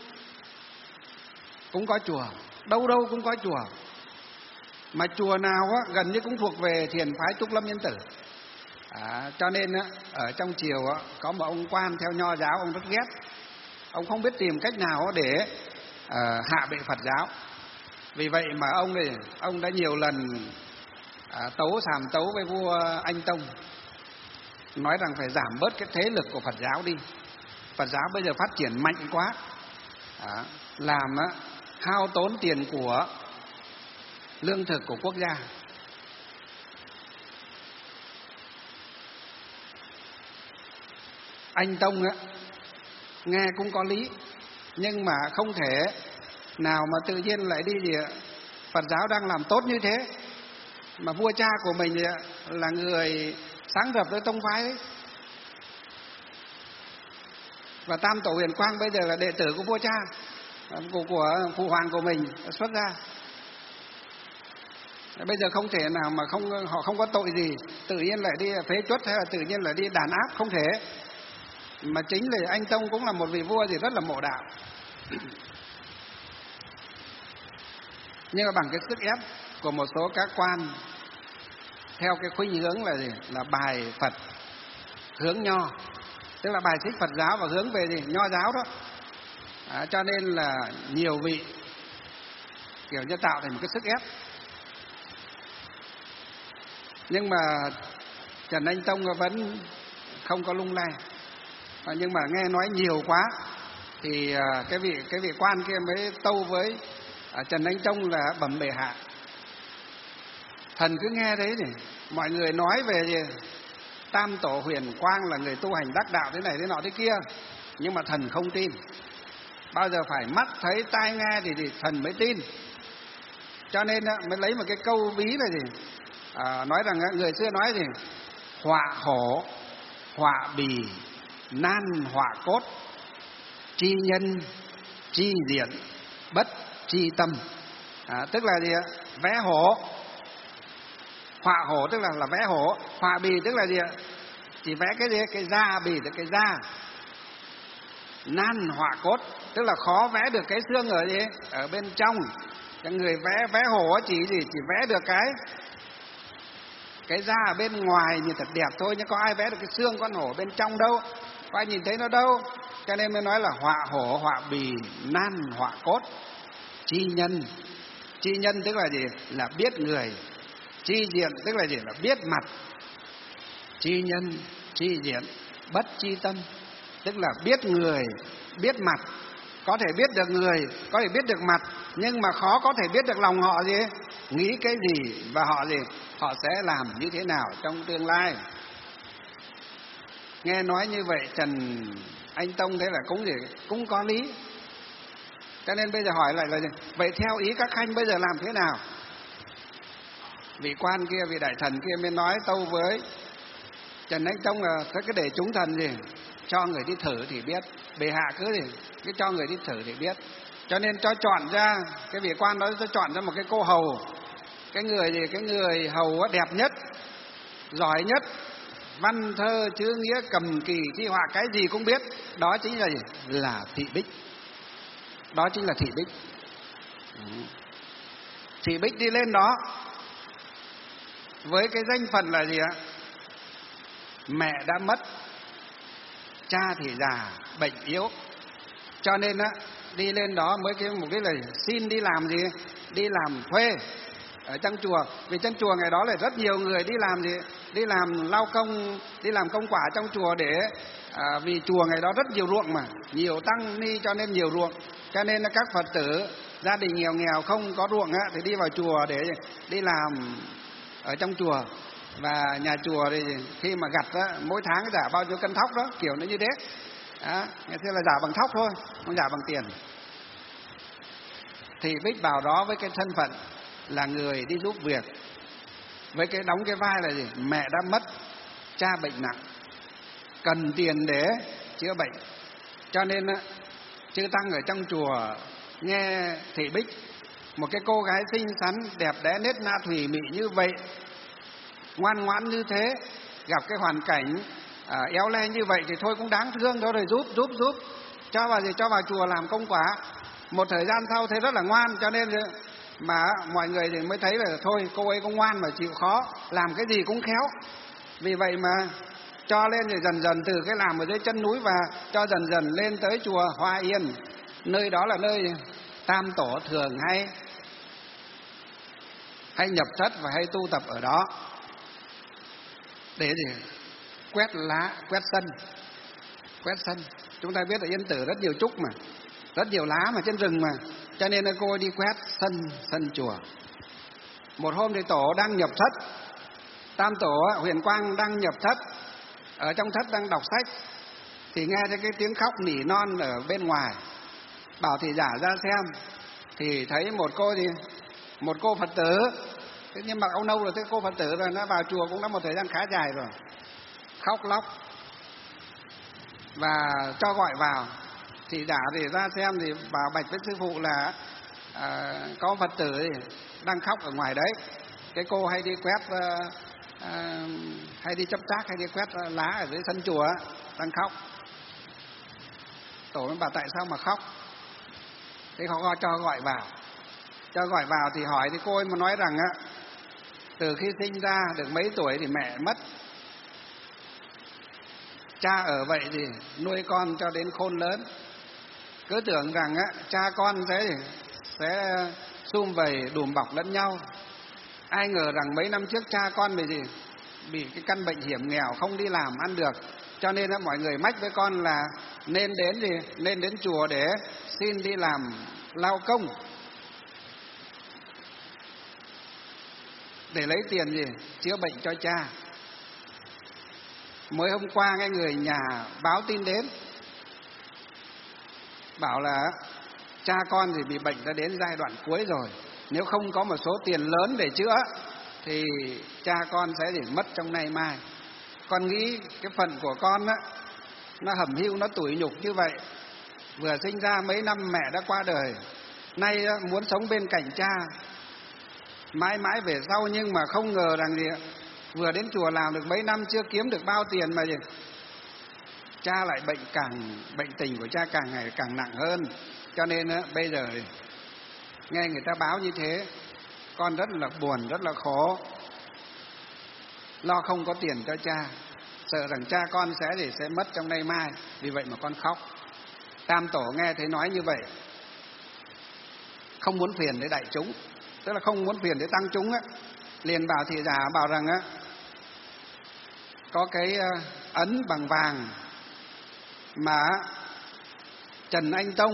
cũng có chùa, đâu đâu cũng có chùa, mà chùa nào á, gần như cũng thuộc về thiền phái Trúc Lâm Yên Tử. À, cho nên á, ở trong triều á, có một ông quan theo Nho giáo, ông rất ghét, ông không biết tìm cách nào để à, hạ bệ Phật giáo. Vì vậy mà ông này ông đã nhiều lần à, tấu sàm tấu với vua Anh Tông, nói rằng phải giảm bớt cái thế lực của Phật giáo đi. Phật giáo bây giờ phát triển mạnh quá, à, làm á, hao tốn tiền của lương thực của quốc gia. Anh Tông á, nghe cũng có lý, nhưng mà không thể nào mà tự nhiên lại đi gì Phật giáo đang làm tốt như thế, mà vua cha của mình là người sáng lập với tông phái đấy, và Tam Tổ Huyền Quang bây giờ là đệ tử của vua cha, của, của phụ hoàng của mình xuất ra. Bây giờ không thể nào mà không họ không có tội gì tự nhiên lại đi phế truất hay là tự nhiên lại đi đàn áp, không thể. Mà chính là anh Tông cũng là một vị vua gì rất là mộ đạo. Nhưng mà bằng cái sức ép của một số các quan theo cái khuynh hướng là gì? Là bài Phật hướng Nho, tức là bài xích Phật giáo và hướng về gì? Nho giáo đó. À, cho nên là nhiều vị kiểu như tạo thành một cái sức ép. Nhưng mà Trần Anh Tông vẫn không có lung lay. À, nhưng mà nghe nói nhiều quá thì à, cái vị cái vị quan kia mới tâu với à, Trần Anh Tông là bẩm bệ hạ, thần cứ nghe đấy nhỉ, mọi người nói về gì Tam Tổ Huyền Quang là người tu hành đắc đạo thế này thế nọ thế kia, nhưng mà thần không tin. Bao giờ phải mắt thấy tai nghe thì, thì thần mới tin. Cho nên á, mới lấy một cái câu ví là gì à, nói rằng người xưa nói gì họa hổ họa bì nan họa cốt, chi nhân chi diện bất chi tâm. À, tức là gì ạ? Vẽ hổ, họa hổ tức là là vẽ hổ, họa bì tức là gì ạ? Chỉ vẽ cái gì? Cái da, bì tức cái da. Nan họa cốt tức là khó vẽ được cái xương ở gì? Ở bên trong. Cái người vẽ vẽ hổ chỉ gì? Chỉ vẽ được cái cái da ở bên ngoài nhìn thật đẹp thôi, nhưng có ai vẽ được cái xương con hổ bên trong đâu, có ai nhìn thấy nó đâu. Cho nên mới nói là họa hổ họa bì nan họa cốt, chi nhân. Chi nhân tức là gì? Là biết người. Chi diện tức là gì? Là biết mặt. Chi nhân chi diện bất chi tâm, tức là biết người biết mặt. Có thể biết được người, có thể biết được mặt, nhưng mà khó có thể biết được lòng họ gì, nghĩ cái gì và họ gì, họ sẽ làm như thế nào trong tương lai. Nghe nói như vậy Trần Anh Tông thế là cũng gì cũng có lý. Cho nên bây giờ hỏi lại là gì? Vậy theo ý các khanh bây giờ làm thế nào? Vị quan kia, vị đại thần kia mới nói tâu với Trần Anh Tông là cái để chúng thần gì cho người đi thử thì biết, bệ hạ cứ gì cứ cho người đi thử thì biết. Cho nên cho chọn ra, cái vị quan đó cho chọn ra một cái cô hầu, cái người gì cái người hầu đẹp nhất, giỏi nhất, văn thơ chữ nghĩa cầm kỳ thi họa cái gì cũng biết, đó chính là gì? Là Thị Bích. Đó chính là Thị Bích. Thị Bích đi lên đó với cái danh phận là gì ạ? Mẹ đã mất, cha thì già, bệnh yếu. Cho nên á, đi lên đó mới cái mục đích là xin đi làm gì? Đi làm thuê ở trong chùa. Vì trong chùa ngày đó là rất nhiều người đi làm gì? Đi làm lao công, đi làm công quả trong chùa để à, vì chùa ngày đó rất nhiều ruộng mà, nhiều tăng ni cho nên nhiều ruộng. Cho nên là các Phật tử gia đình nghèo nghèo không có ruộng á, thì đi vào chùa để đi làm ở trong chùa. Và nhà chùa thì khi mà gặt á, mỗi tháng giả bao nhiêu cân thóc đó, kiểu nó như thế. Đó, thế là giả bằng thóc thôi, không giả bằng tiền. Thì Bích vào đó với cái thân phận là người đi giúp việc, với cái đóng cái vai là gì? Mẹ đã mất, cha bệnh nặng, cần tiền để chữa bệnh. Cho nên á, chư tăng ở trong chùa nghe Thị Bích, một cái cô gái xinh xắn đẹp đẽ nết na thùy mị như vậy, ngoan ngoãn như thế, gặp cái hoàn cảnh à, éo le như vậy thì thôi cũng đáng thương thôi, rồi giúp giúp giúp cho vào gì cho vào chùa làm công quả. Một thời gian sau thấy rất là ngoan, cho nên mà mọi người thì mới thấy là thôi cô ấy cũng ngoan mà chịu khó, làm cái gì cũng khéo. Vì vậy mà cho lên rồi dần dần từ cái làm ở dưới chân núi và cho dần dần lên tới chùa Hoa Yên. Nơi đó là nơi Tam Tổ thường hay hay nhập thất và hay tu tập ở đó để gì quét lá, quét sân, quét sân. Chúng ta biết ở Yên Tử rất nhiều trúc mà, rất nhiều lá mà trên rừng mà, cho nên là cô đi quét sân sân chùa. Một hôm thì tổ đang nhập thất, Tam Tổ Huyền Quang đang nhập thất, ở trong thất đang đọc sách, thì nghe thấy cái tiếng khóc nỉ non ở bên ngoài. Bảo thị giả ra xem thì thấy một cô gì một cô Phật tử, thế nhưng mặc áo nâu rồi, thế cô Phật tử rồi, nó vào chùa cũng đã một thời gian khá dài rồi, khóc lóc và cho gọi vào. Thị giả thì ra xem thì bảo bạch với sư phụ là à, có Phật tử thì đang khóc ở ngoài đấy, cái cô hay đi quét à, à, hay đi chấp trác, hay đi quét lá ở dưới sân chùa đang khóc. Tổ mới bảo tại sao mà khóc, thế họ cho gọi vào. Cho gọi vào thì hỏi thì cô ấy mà nói rằng á, từ khi sinh ra được mấy tuổi thì mẹ mất, cha ở vậy thì nuôi con cho đến khôn lớn, cứ tưởng rằng á cha con sẽ sẽ sum vầy đùm bọc lẫn nhau. Ai ngờ rằng mấy năm trước cha con bị gì bị cái căn bệnh hiểm nghèo, không đi làm ăn được, cho nên á mọi người mách với con là nên đến gì nên đến chùa để xin đi làm lao công để lấy tiền gì chữa bệnh cho cha. Mới hôm qua nghe người nhà báo tin đến, bảo là cha con thì bị bệnh đã đến giai đoạn cuối rồi, nếu không có một số tiền lớn để chữa thì cha con sẽ gì mất trong nay mai. Con nghĩ cái phần của con á, nó hẩm hiu, nó tủi nhục như vậy, vừa sinh ra mấy năm mẹ đã qua đời, nay á, muốn sống bên cạnh cha mãi mãi về sau, nhưng mà không ngờ rằng gì vừa đến chùa làm được mấy năm chưa kiếm được bao tiền mà gì cha lại bệnh, càng bệnh tình của cha càng ngày càng nặng hơn. Cho nên á, bây giờ nghe người ta báo như thế, con rất là buồn, rất là khổ, lo không có tiền cho cha, sợ rằng cha con sẽ thì sẽ mất trong nay mai, vì vậy mà con khóc. Tam Tổ nghe thấy nói như vậy, không muốn phiền đến đại chúng, tức là không muốn phiền đến tăng chúng á, liền bảo thị giả bảo rằng á, có cái ấn bằng vàng mà Trần Anh Tông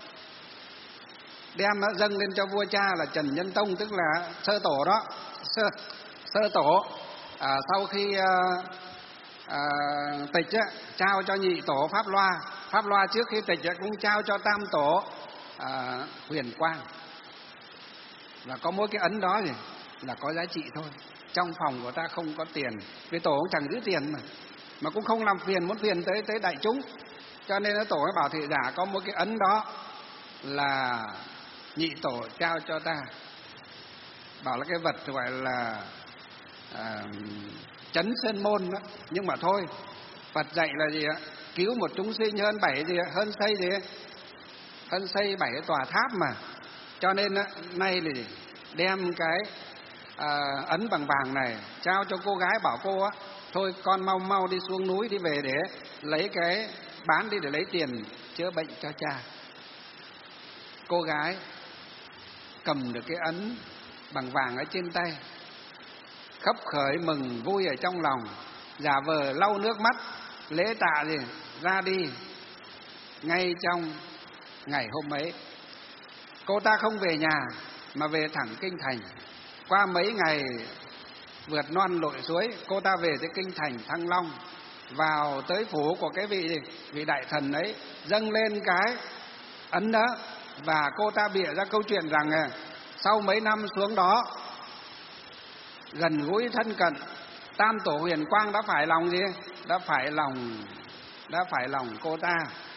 đem dâng lên cho vua cha là Trần Nhân Tông, tức là sơ tổ đó, sơ, sơ tổ à, sau khi à, à, tịch á, trao cho nhị tổ Pháp Loa, Pháp Loa trước khi tịch á, cũng trao cho Tam Tổ à, Huyền Quang. Và có mỗi cái ấn đó thì là có giá trị thôi. Trong phòng của ta không có tiền, vì tổ cũng chẳng giữ tiền mà, mà cũng không làm phiền, muốn phiền tới tới đại chúng, cho nên nó tổ mới bảo thị giả có một cái ấn đó là nhị tổ trao cho ta, bảo là cái vật gọi là à, chấn sơn môn đó. Nhưng mà thôi, Phật dạy là gì ạ, cứu một chúng sinh hơn bảy gì ạ? hơn xây gì ạ? hơn xây bảy cái tòa tháp mà. Cho nên á, nay thì đem cái à, ấn bằng vàng này trao cho cô gái, bảo cô á, thôi con mau mau đi xuống núi đi về để lấy cái bán đi để lấy tiền chữa bệnh cho cha. Cô gái cầm được cái ấn bằng vàng ở trên tay, khấp khởi mừng vui ở trong lòng, giả vờ lau nước mắt lễ tạ gì ra đi. Ngay trong ngày hôm ấy, cô ta không về nhà mà về thẳng kinh thành. Qua mấy ngày vượt non lội suối, cô ta về tới kinh thành Thăng Long, vào tới phủ của cái vị vị đại thần ấy, dâng lên cái ấn đó. Và cô ta bịa ra câu chuyện rằng sau mấy năm xuống đó gần gũi thân cận, Tam Tổ Huyền Quang đã phải lòng gì đã phải lòng đã phải lòng cô ta.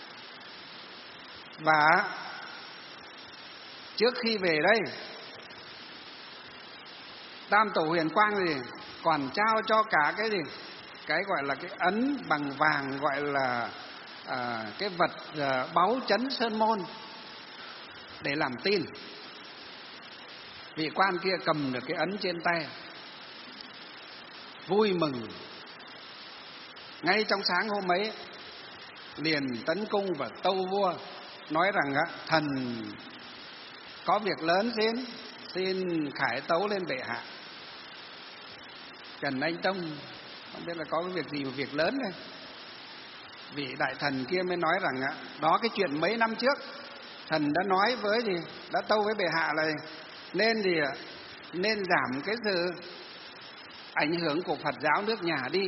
Và trước khi về đây, Tam Tổ Huyền Quang gì còn trao cho cả cái gì, cái gọi là cái ấn bằng vàng, gọi là à, cái vật à, báu chấn sơn môn để làm tin. Vị quan kia cầm được cái ấn trên tay, vui mừng. Ngay trong sáng hôm ấy liền tấn cung và tâu vua, nói rằng á, thần có việc lớn xin xin khải tấu lên bệ hạ. Trần Anh Tông không biết là có cái việc gì mà việc lớn đây. Vị đại thần kia mới nói rằng á, đó cái chuyện mấy năm trước thần đã nói với gì, đã tâu với bệ hạ là nên gì ạ, nên giảm cái sự ảnh hưởng của Phật giáo nước nhà đi.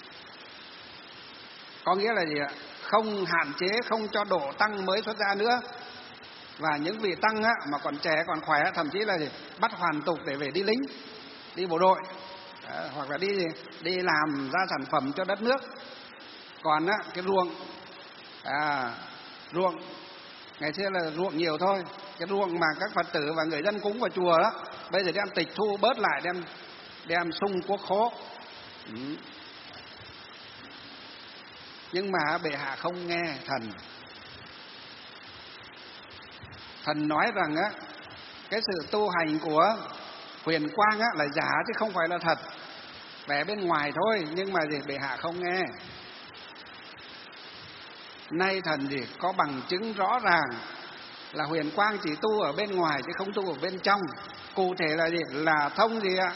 Có nghĩa là gì ạ, không hạn chế, không cho độ tăng mới xuất gia nữa. Và những vị tăng á, mà còn trẻ còn khỏe, thậm chí là gì, bắt hoàn tục để về đi lính, đi bộ đội, à, hoặc là đi đi làm ra sản phẩm cho đất nước. Còn á, cái ruộng à, ruộng ngày xưa là ruộng nhiều thôi, cái ruộng mà các Phật tử và người dân cúng vào chùa đó, bây giờ đem tịch thu bớt lại, đem đem sung quốc khố. Ừ. Nhưng mà bệ hạ không nghe thần. Thần nói rằng á, cái sự tu hành của Huyền Quang á là giả chứ không phải là thật, vẻ bên ngoài thôi, nhưng mà gì bệ hạ không nghe. Nay thần gì có bằng chứng rõ ràng là Huyền Quang chỉ tu ở bên ngoài chứ không tu ở bên trong. Cụ thể là gì, là thông gì ạ,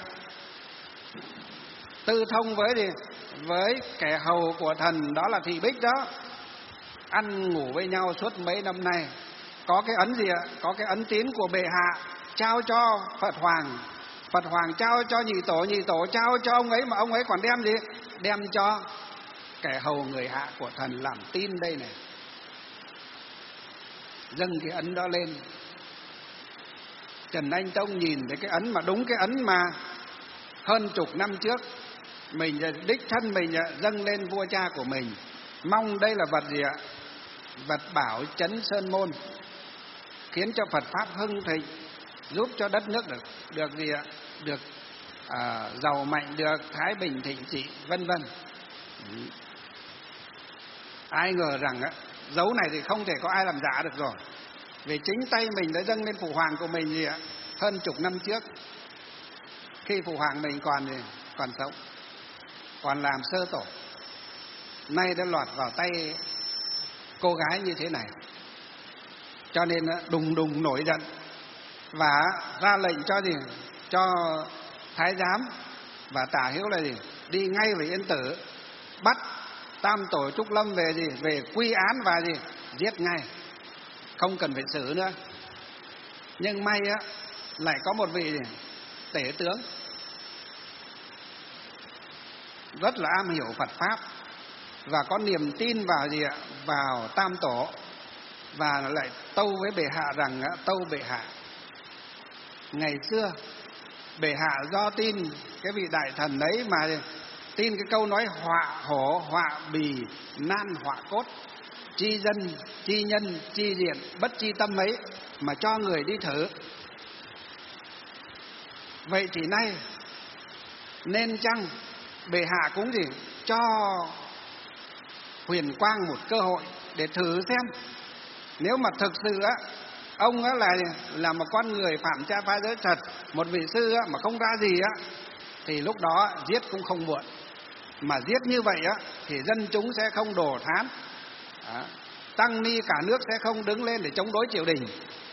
tư thông với gì, với kẻ hầu của thần, đó là Thị Bích đó, ăn ngủ với nhau suốt mấy năm nay. Có cái ấn gì ạ, có cái ấn tín của bệ hạ trao cho Phật Hoàng, Phật Hoàng trao cho nhị tổ, nhị tổ trao cho ông ấy, mà ông ấy còn đem gì, đem cho kẻ hầu người hạ của thần làm tin đây này. Dâng cái ấn đó lên. Trần Anh Tông nhìn thấy cái ấn, mà đúng cái ấn mà hơn chục năm trước mình đích thân mình dâng lên vua cha của mình, mong đây là vật gì ạ, vật bảo chấn sơn môn, khiến cho Phật pháp hưng thịnh, giúp cho đất nước được được gì ạ, được à, giàu mạnh, được thái bình thịnh trị, vân vân. Ai ngờ rằng á, dấu này thì không thể có ai làm giả được rồi, vì chính tay mình đã dâng lên phụ hoàng của mình gì ạ, hơn chục năm trước, khi phụ hoàng mình còn gì, còn sống, còn làm sơ tổ. Nay đã lọt vào tay cô gái như thế này, cho nên đùng đùng nổi giận và ra lệnh cho gì, cho thái giám và Tả Hữu là gì, đi ngay về Yên Tử, bắt Tam Tổ Trúc Lâm về gì, về quy án và gì, giết ngay, không cần phải xử nữa. Nhưng may á, lại có một vị gì, tể tướng rất là am hiểu Phật pháp và có niềm tin vào gì ạ, vào Tam Tổ, và lại tâu với bệ hạ rằng tâu bệ hạ, ngày xưa bệ hạ do tin cái vị đại thần ấy mà tin cái câu nói họa hổ họa bì nan họa cốt, chi dân chi nhân chi diện bất chi tâm ấy, mà cho người đi thử. Vậy thì nay nên chăng bệ hạ cũng gì cho Huyền Quang một cơ hội để thử xem, nếu mà thực sự á, ông á là là một con người phạm cha phá giới thật, một vị sư á mà không ra gì á, thì lúc đó giết cũng không muộn. Mà giết như vậy á thì dân chúng sẽ không đổ thán, đó, tăng ni cả nước sẽ không đứng lên để chống đối triều đình.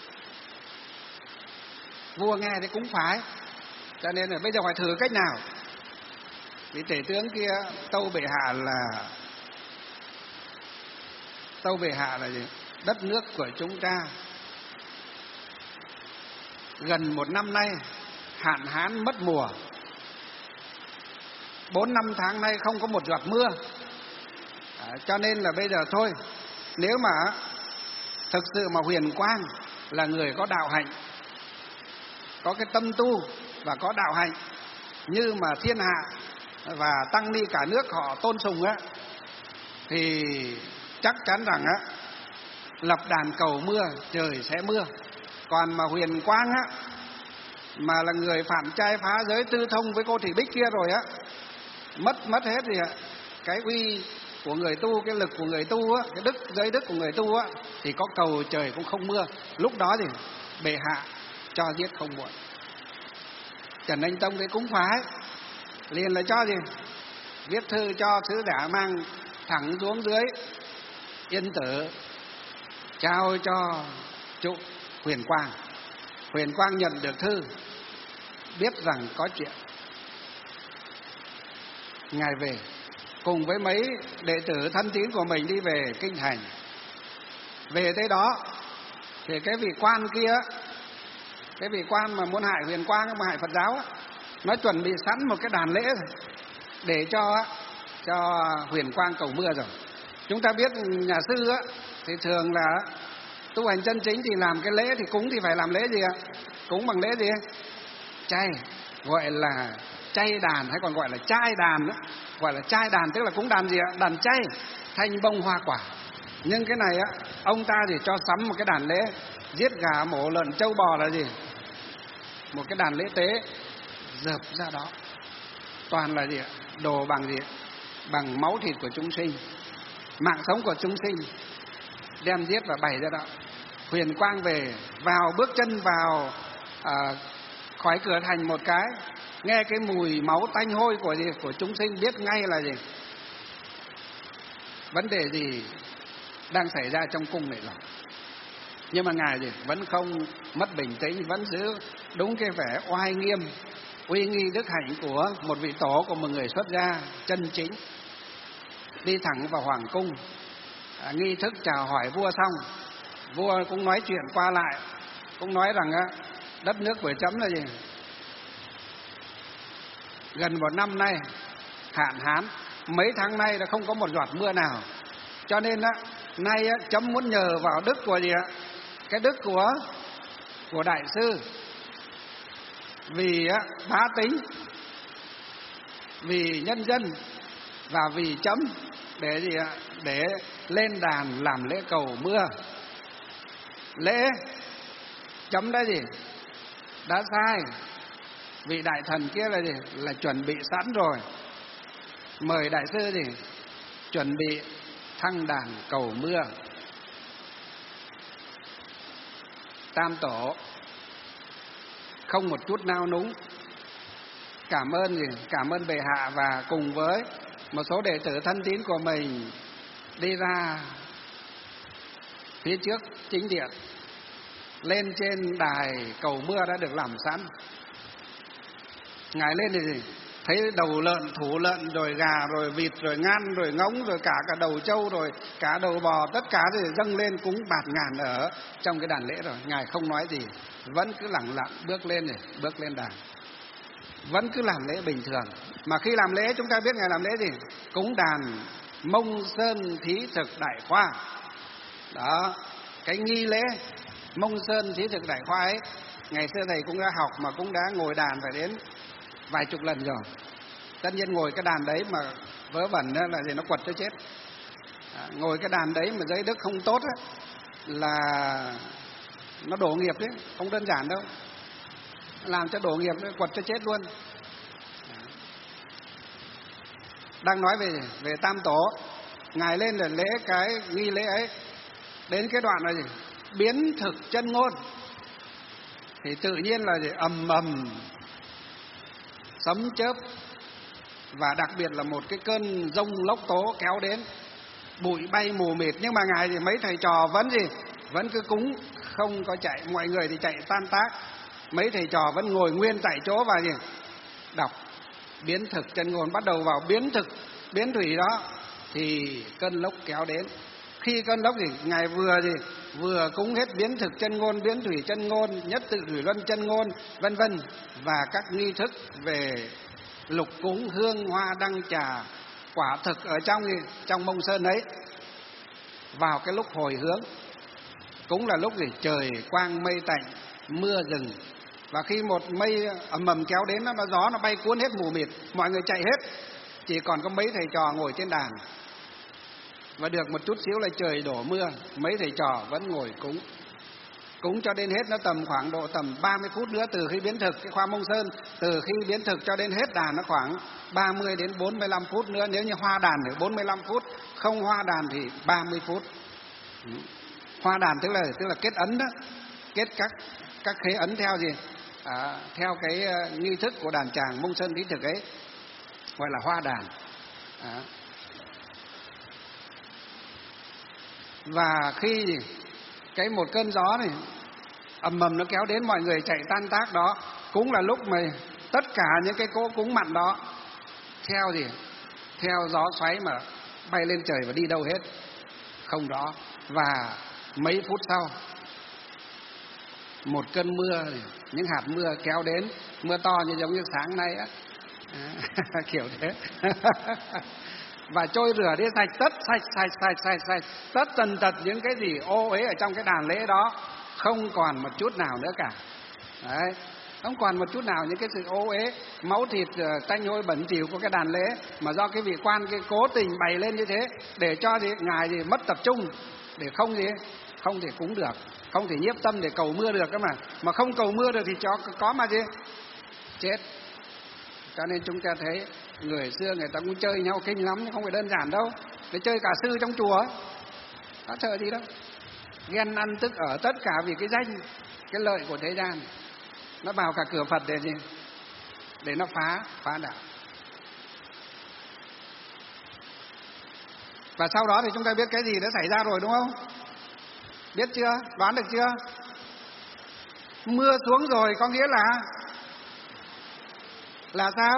Vua nghe thì cũng phải, cho nên là bây giờ phải thử cách nào. Vị tể tướng kia tâu bệ hạ là tâu bệ hạ là gì? Đất nước của chúng ta gần một năm nay hạn hán mất mùa, bốn năm tháng nay không có một giọt mưa, à, cho nên là bây giờ thôi, nếu mà thực sự mà Huyền Quang là người có đạo hạnh, có cái tâm tu và có đạo hạnh như mà thiên hạ và tăng ni cả nước họ tôn sùng á, thì chắc chắn rằng á, lập đàn cầu mưa trời sẽ mưa. Còn mà Huyền Quang á mà là người phạm trai phá giới tư thông với cô Thị Bích kia rồi á, mất mất hết gì ạ, cái uy của người tu, cái lực của người tu á, cái đức giới đức của người tu á, thì có cầu trời cũng không mưa. Lúc đó thì bệ hạ cho giết không muộn. Trần Anh Tông cái cúng phái liền là cho gì, viết thư cho sứ giả mang thẳng xuống dưới Yên Tử, trao cho trụ Huyền Quang. Huyền Quang nhận được thư, biết rằng có chuyện, ngài về cùng với mấy đệ tử thân tín của mình đi về kinh thành. Về tới đó thì cái vị quan kia, cái vị quan mà muốn hại Huyền Quang, mà hại Phật giáo á, nó chuẩn bị sẵn một cái đàn lễ rồi để cho cho Huyền Quang cầu mưa rồi. Chúng ta biết nhà sư á thì thường là tu hành chân chính thì làm cái lễ thì cúng thì phải làm lễ gì ạ? Cúng bằng lễ gì? Chay, gọi là chay đàn, hay còn gọi là trai đàn nữa. Gọi là trai đàn tức là cúng đàn gì ạ? Đàn chay, thanh bông hoa quả. Nhưng cái này á, ông ta thì cho sắm một cái đàn lễ, giết gà mổ lợn trâu bò là gì? Một cái đàn lễ tế dợp ra đó, toàn là gì ạ? Đồ bằng gì ạ? Bằng máu thịt của chúng sinh, mạng sống của chúng sinh, đem giết và bày ra đó. Huyền Quang về, vào bước chân vào à, khỏi cửa thành một cái, nghe cái mùi máu tanh hôi của gì của chúng sinh, biết ngay là gì, vấn đề gì đang xảy ra trong cung này rồi. Nhưng mà ngài gì vẫn không mất bình tĩnh, vẫn giữ đúng cái vẻ oai nghiêm, uy nghi đức hạnh của một vị tổ, của một người xuất gia chân chính. Đi thẳng vào hoàng cung, à, nghi thức chào hỏi vua xong, vua cũng nói chuyện qua lại, cũng nói rằng á, đất nước của chấm là gì, gần một năm nay hạn hán, mấy tháng nay là không có một giọt mưa nào, cho nên á, nay á, chấm muốn nhờ vào đức của gì ạ, cái đức của của đại sư, vì á, bá tính, vì nhân dân và vì chấm, để gì ạ, để lên đàn làm lễ cầu mưa. Lễ chấm đã gì, đã sai, vị đại thần kia là gì, là chuẩn bị sẵn rồi, mời đại sư gì, chuẩn bị thăng đàn cầu mưa. Tam tổ không một chút nao núng, cảm ơn gì, cảm ơn bệ hạ, và cùng với một số đệ tử thân tín của mình đi ra phía trước chính điện, lên trên đài cầu mưa đã được làm sẵn. Ngài lên thì gì, thấy đầu lợn, thủ lợn, rồi gà, rồi vịt, rồi ngan, rồi ngỗng, rồi cả cả đầu trâu, rồi cả đầu bò, tất cả thì dâng lên cúng bạt ngàn ở trong cái đàn lễ rồi. Ngài không nói gì, vẫn cứ lẳng lặng bước lên này, bước lên đàn, vẫn cứ làm lễ bình thường. Mà khi làm lễ chúng ta biết Ngài làm lễ gì? Cúng đàn Mông Sơn Thí Thực Đại Khoa. Đó, cái nghi lễ Mông Sơn Thí Thực Đại Khoa ấy, ngày xưa thầy cũng đã học, mà cũng đã ngồi đàn phải đến vài chục lần rồi. Tất nhiên ngồi cái đàn đấy mà vớ vẩn là gì, nó quật tới chết. À, ngồi cái đàn đấy mà giới đức không tốt ấy, là nó đổ nghiệp đấy, không đơn giản đâu, làm cho đổ nghiệp, quật cho chết luôn. Đang nói về về Tam Tổ, Ngài lên để lễ cái nghi lễ ấy, đến cái đoạn là gì, biến thực chân ngôn, thì tự nhiên là gì, ầm ầm sấm chớp, và đặc biệt là một cái cơn giông lốc tố kéo đến, bụi bay mù mịt. Nhưng mà Ngài thì mấy thầy trò vẫn gì, vẫn cứ cúng, không có chạy, mọi người thì chạy tan tác, mấy thầy trò vẫn ngồi nguyên tại chỗ và gì, đọc biến thực chân ngôn. Bắt đầu vào biến thực biến thủy đó thì cơn lốc kéo đến. Khi cơn lốc thì Ngài vừa gì, vừa cúng hết biến thực chân ngôn, biến thủy chân ngôn, nhất tự thủy luân chân ngôn, vân vân, và các nghi thức về lục cúng hương hoa đăng trà quả thực ở trong trong Mông Sơn ấy. Vào cái lúc hồi hướng cũng là lúc gì trời quang mây tạnh, mưa rừng, và khi một mây ầm ầm kéo đến, nó gió nó bay cuốn hết mù mịt, mọi người chạy hết, chỉ còn có mấy thầy trò ngồi trên đàn. Và được một chút xíu là trời đổ mưa, mấy thầy trò vẫn ngồi cúng. cúng cho đến hết nó tầm khoảng độ tầm ba mươi phút nữa. Từ khi biến thực cái khoa Mông Sơn, từ khi biến thực cho đến hết đàn nó khoảng ba mươi đến bốn mươi lăm phút nữa. Nếu như hoa đàn thì bốn mươi lăm phút, không hoa đàn thì ba mươi phút. Hoa đàn tức là tức là kết ấn đó, kết các các khế ấn theo gì? À, theo cái uh, nghi thức của đàn tràng Mông Sơn thí thực ấy, gọi là hoa đàn. À. Và khi gì? Cái một cơn gió này ầm ầm nó kéo đến, mọi người chạy tan tác đó, cũng là lúc mà tất cả những cái cỗ cúng mặn đó theo gì? Theo gió xoáy mà bay lên trời và đi đâu hết không rõ. Và mấy phút sau, một cơn mưa, những hạt mưa kéo đến, mưa to như giống như sáng nay á, à, kiểu thế. Và trôi rửa đi sạch tất, sạch sạch sạch sạch sạch tất tần tật những cái gì ô uế ở trong cái đàn lễ đó, không còn một chút nào nữa cả. Đấy, không còn một chút nào những cái sự ô uế, máu thịt tanh hôi bẩn thỉu của cái đàn lễ, mà do cái vị quan cái cố tình bày lên như thế để cho gì ngài gì mất tập trung, để không gì không thể cúng được, không thể nhiếp tâm để cầu mưa được cơ mà. Mà không cầu mưa được thì cho có mà gì chết. Cho nên chúng ta thấy người xưa người ta cũng chơi nhau kinh lắm, không phải đơn giản đâu. Để chơi cả sư trong chùa, có sợ gì đâu. Ghen ăn tức ở tất cả vì cái danh, cái lợi của thế gian. Nó vào cả cửa Phật để gì? Để nó phá, phá đạo. Và sau đó thì chúng ta biết cái gì đã xảy ra rồi đúng không? Biết chưa? Đoán được chưa? Mưa xuống rồi có nghĩa là Là sao?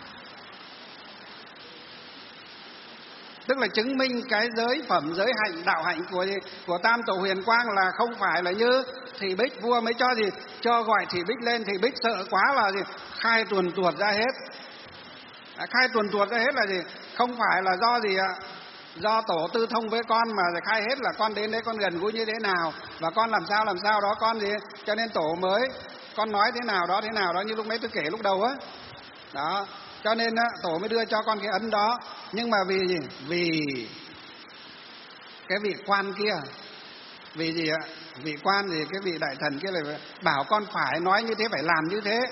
Tức là chứng minh cái giới phẩm, giới hạnh, đạo hạnh của của Tam Tổ Huyền Quang là không phải là như Thị Bích. Vua mới cho gì? Cho gọi Thị Bích lên, Thị Bích sợ quá là gì? Khai tuần tuột ra hết. À, khai tuần tuột ra hết là gì? Không phải là do gì ạ? Do tổ tư thông với con mà khai hết là con đến đấy con gần gũi như thế nào, và con làm sao làm sao đó con gì. Cho nên tổ mới con nói thế nào đó thế nào đó, như lúc nãy tôi kể lúc đầu á. Đó, cho nên á, tổ mới đưa cho con cái ấn đó. Nhưng mà vì gì? Vì cái vị quan kia, vì gì ạ? Vị quan gì, cái vị đại thần kia là bảo con phải nói như thế, phải làm như thế.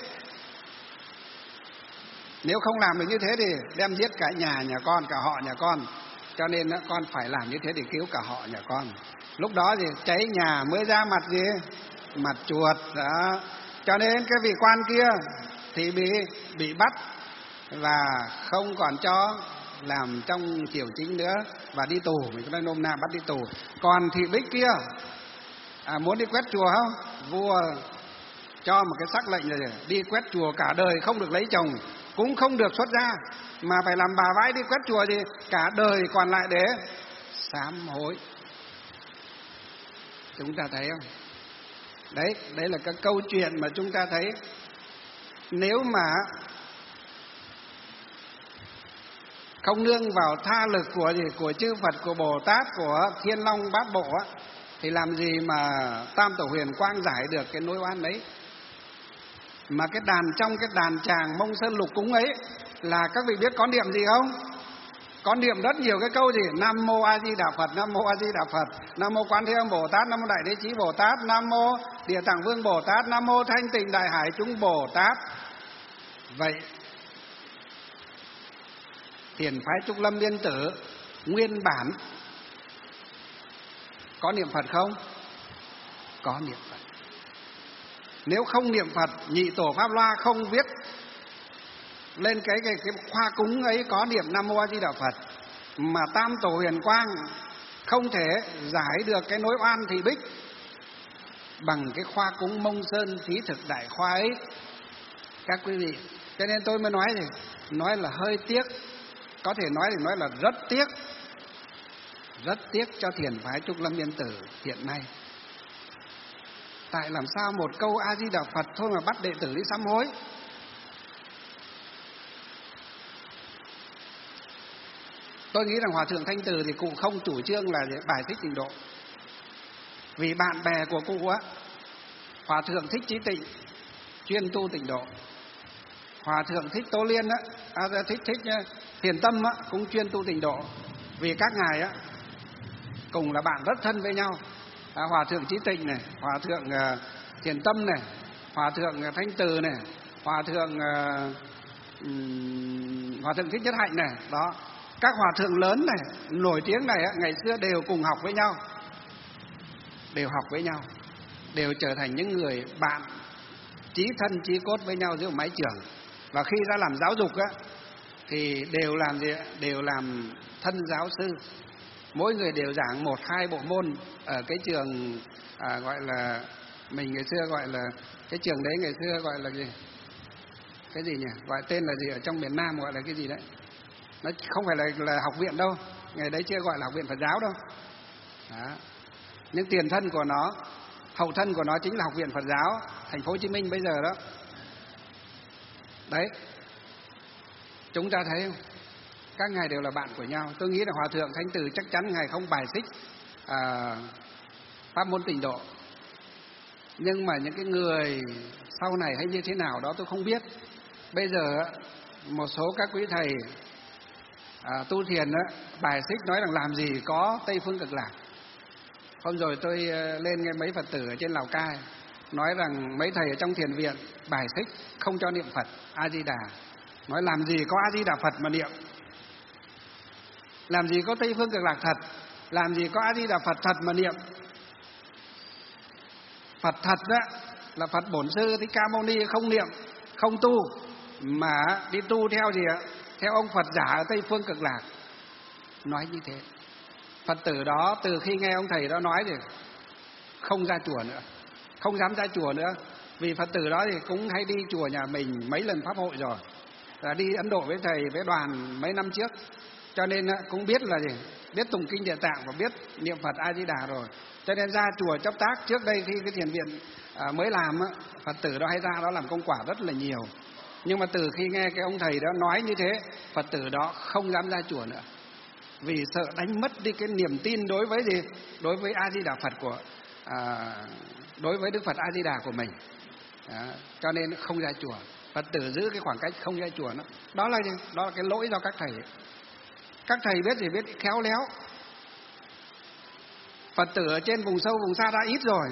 Nếu không làm được như thế thì đem giết cả nhà nhà con, cả họ nhà con. Cho nên á, con phải làm như thế để cứu cả họ nhà con. Lúc đó thì cháy nhà mới ra mặt gì? Mặt chuột đó. Cho nên cái vị quan kia thì bị bị bắt và không còn cho làm trong triều chính nữa và đi tù. Mình có nói nôm na bắt đi tù. Còn Thị Bích kia à, muốn đi quét chùa không? Vua cho một cái sắc lệnh rồi, đi quét chùa cả đời không được lấy chồng, cũng không được xuất gia, mà phải làm bà vãi đi quét chùa thì cả đời còn lại để sám hối. Chúng ta thấy không? Đấy, đấy là cái câu chuyện mà chúng ta thấy. Nếu mà không nương vào tha lực của gì, của chư Phật, của Bồ Tát, của Thiên Long Bát Bộ á, thì làm gì mà Tam Tổ Huyền Quang giải được cái nỗi oan đấy. Mà cái đàn trong cái đàn tràng Mông Sơn Lục Cúng ấy là các vị biết có niệm gì không? Có niệm rất nhiều cái câu gì? Nam mô A Di Đà Phật, Nam mô A Di Đà Phật, Nam mô Quán Thế Âm Bồ Tát, Nam mô Đại Đế Chí Bồ Tát, Nam mô Địa Tạng Vương Bồ Tát, Nam mô Thanh Tịnh Đại Hải Chúng Bồ Tát. Vậy Thiền phái Trúc Lâm Liên Tử nguyên bản có niệm Phật không? Có niệm Phật. Nếu không niệm Phật, nhị tổ Pháp Loa không viết lên cái cái cái khoa cúng ấy có niệm Nam mô A Di Đà Phật, mà Tam Tổ Huyền Quang không thể giải được cái nỗi oan Thị Bích bằng cái khoa cúng Mông Sơn Thí Thực Đại Khoa ấy, các quý vị. Cho nên tôi mới nói gì, nói là hơi tiếc, có thể nói thì nói là rất tiếc, rất tiếc cho thiền phái Trúc Lâm Yên Tử hiện nay. Tại làm sao một câu A Di Đà Phật thôi mà bắt đệ tử đi sám hối. Tôi nghĩ rằng Hòa Thượng Thanh Từ thì cụ không chủ trương là bài thích tịnh độ. Vì bạn bè của cụ á, Hòa Thượng Thích Chí Tịnh chuyên tu tịnh độ, Hòa Thượng Thích Tố Liên á, à, thích thích Thiền Tâm á, cũng chuyên tu tịnh độ. Vì các ngài á cùng là bạn rất thân với nhau, à, Hòa thượng Trí Tịnh này, Hòa thượng uh, Thiền Tâm này, Hòa thượng uh, Thanh Từ này, Hòa thượng uh, um, Hòa thượng Thích Nhất Hạnh này. Đó, các hòa thượng lớn này, nổi tiếng này ngày xưa đều cùng học với nhau, đều học với nhau, đều trở thành những người bạn chí thân chí cốt với nhau giữa mái trường. Và khi ra làm giáo dục á, thì đều làm gì? Đều làm thân giáo sư. Mỗi người đều giảng một hai bộ môn ở cái trường à, gọi là mình ngày xưa gọi là cái trường đấy ngày xưa gọi là gì? Cái gì nhỉ? Gọi tên là gì ở trong miền Nam gọi là cái gì đấy? Nó không phải là, là học viện đâu, ngày đấy chưa gọi là học viện Phật giáo đâu. Đó. Nhưng tiền thân của nó, hậu thân của nó chính là học viện Phật giáo Thành phố Hồ Chí Minh bây giờ đó. Đấy, chúng ta thấy không? Các ngài đều là bạn của nhau. Tôi nghĩ là Hòa thượng Thanh Từ chắc chắn ngài không bài xích à, pháp môn Tịnh độ. Nhưng mà những cái người sau này hay như thế nào đó tôi không biết. Bây giờ một số các quý thầy à, tu thiền đó, bài xích nói rằng làm gì có Tây Phương Cực Lạc. Hôm rồi tôi lên nghe mấy Phật tử ở trên Lào Cai nói rằng mấy thầy ở trong thiền viện bài xích không cho niệm Phật A Di Đà. Nói làm gì có A Di Đà Phật mà niệm, làm gì có Tây Phương Cực Lạc thật, làm gì có A Di Đà Phật thật mà niệm. Phật thật đó là Phật Bổn Sư Thích Ca Mâu Ni không niệm, không tu, mà đi tu theo gì ạ? Theo ông Phật giả ở Tây Phương Cực Lạc. Nói như thế. Phật tử đó từ khi nghe ông thầy đó nói thì không ra chùa nữa, không dám ra chùa nữa. Vì Phật tử đó thì cũng hay đi chùa nhà mình mấy lần pháp hội rồi, là đi Ấn Độ với thầy với đoàn mấy năm trước, cho nên cũng biết là gì, biết tụng kinh Địa Tạng và biết niệm Phật A Di Đà rồi. Cho nên ra chùa chấp tác. Trước đây khi cái thiền viện à, mới làm, Phật tử đó hay ra đó làm công quả rất là nhiều. Nhưng mà từ khi nghe cái ông thầy đó nói như thế, Phật tử đó không dám ra chùa nữa, vì sợ đánh mất đi cái niềm tin đối với gì, đối với A Di Đà Phật của à, đối với Đức Phật A Di Đà của mình. Đó, cho nên không ra chùa. Phật tử giữ cái khoảng cách không ra chùa nữa. Đó là gì? Đó là cái lỗi do các thầy. Các thầy biết gì, biết khéo léo. Phật tử ở trên vùng sâu vùng xa đã ít rồi,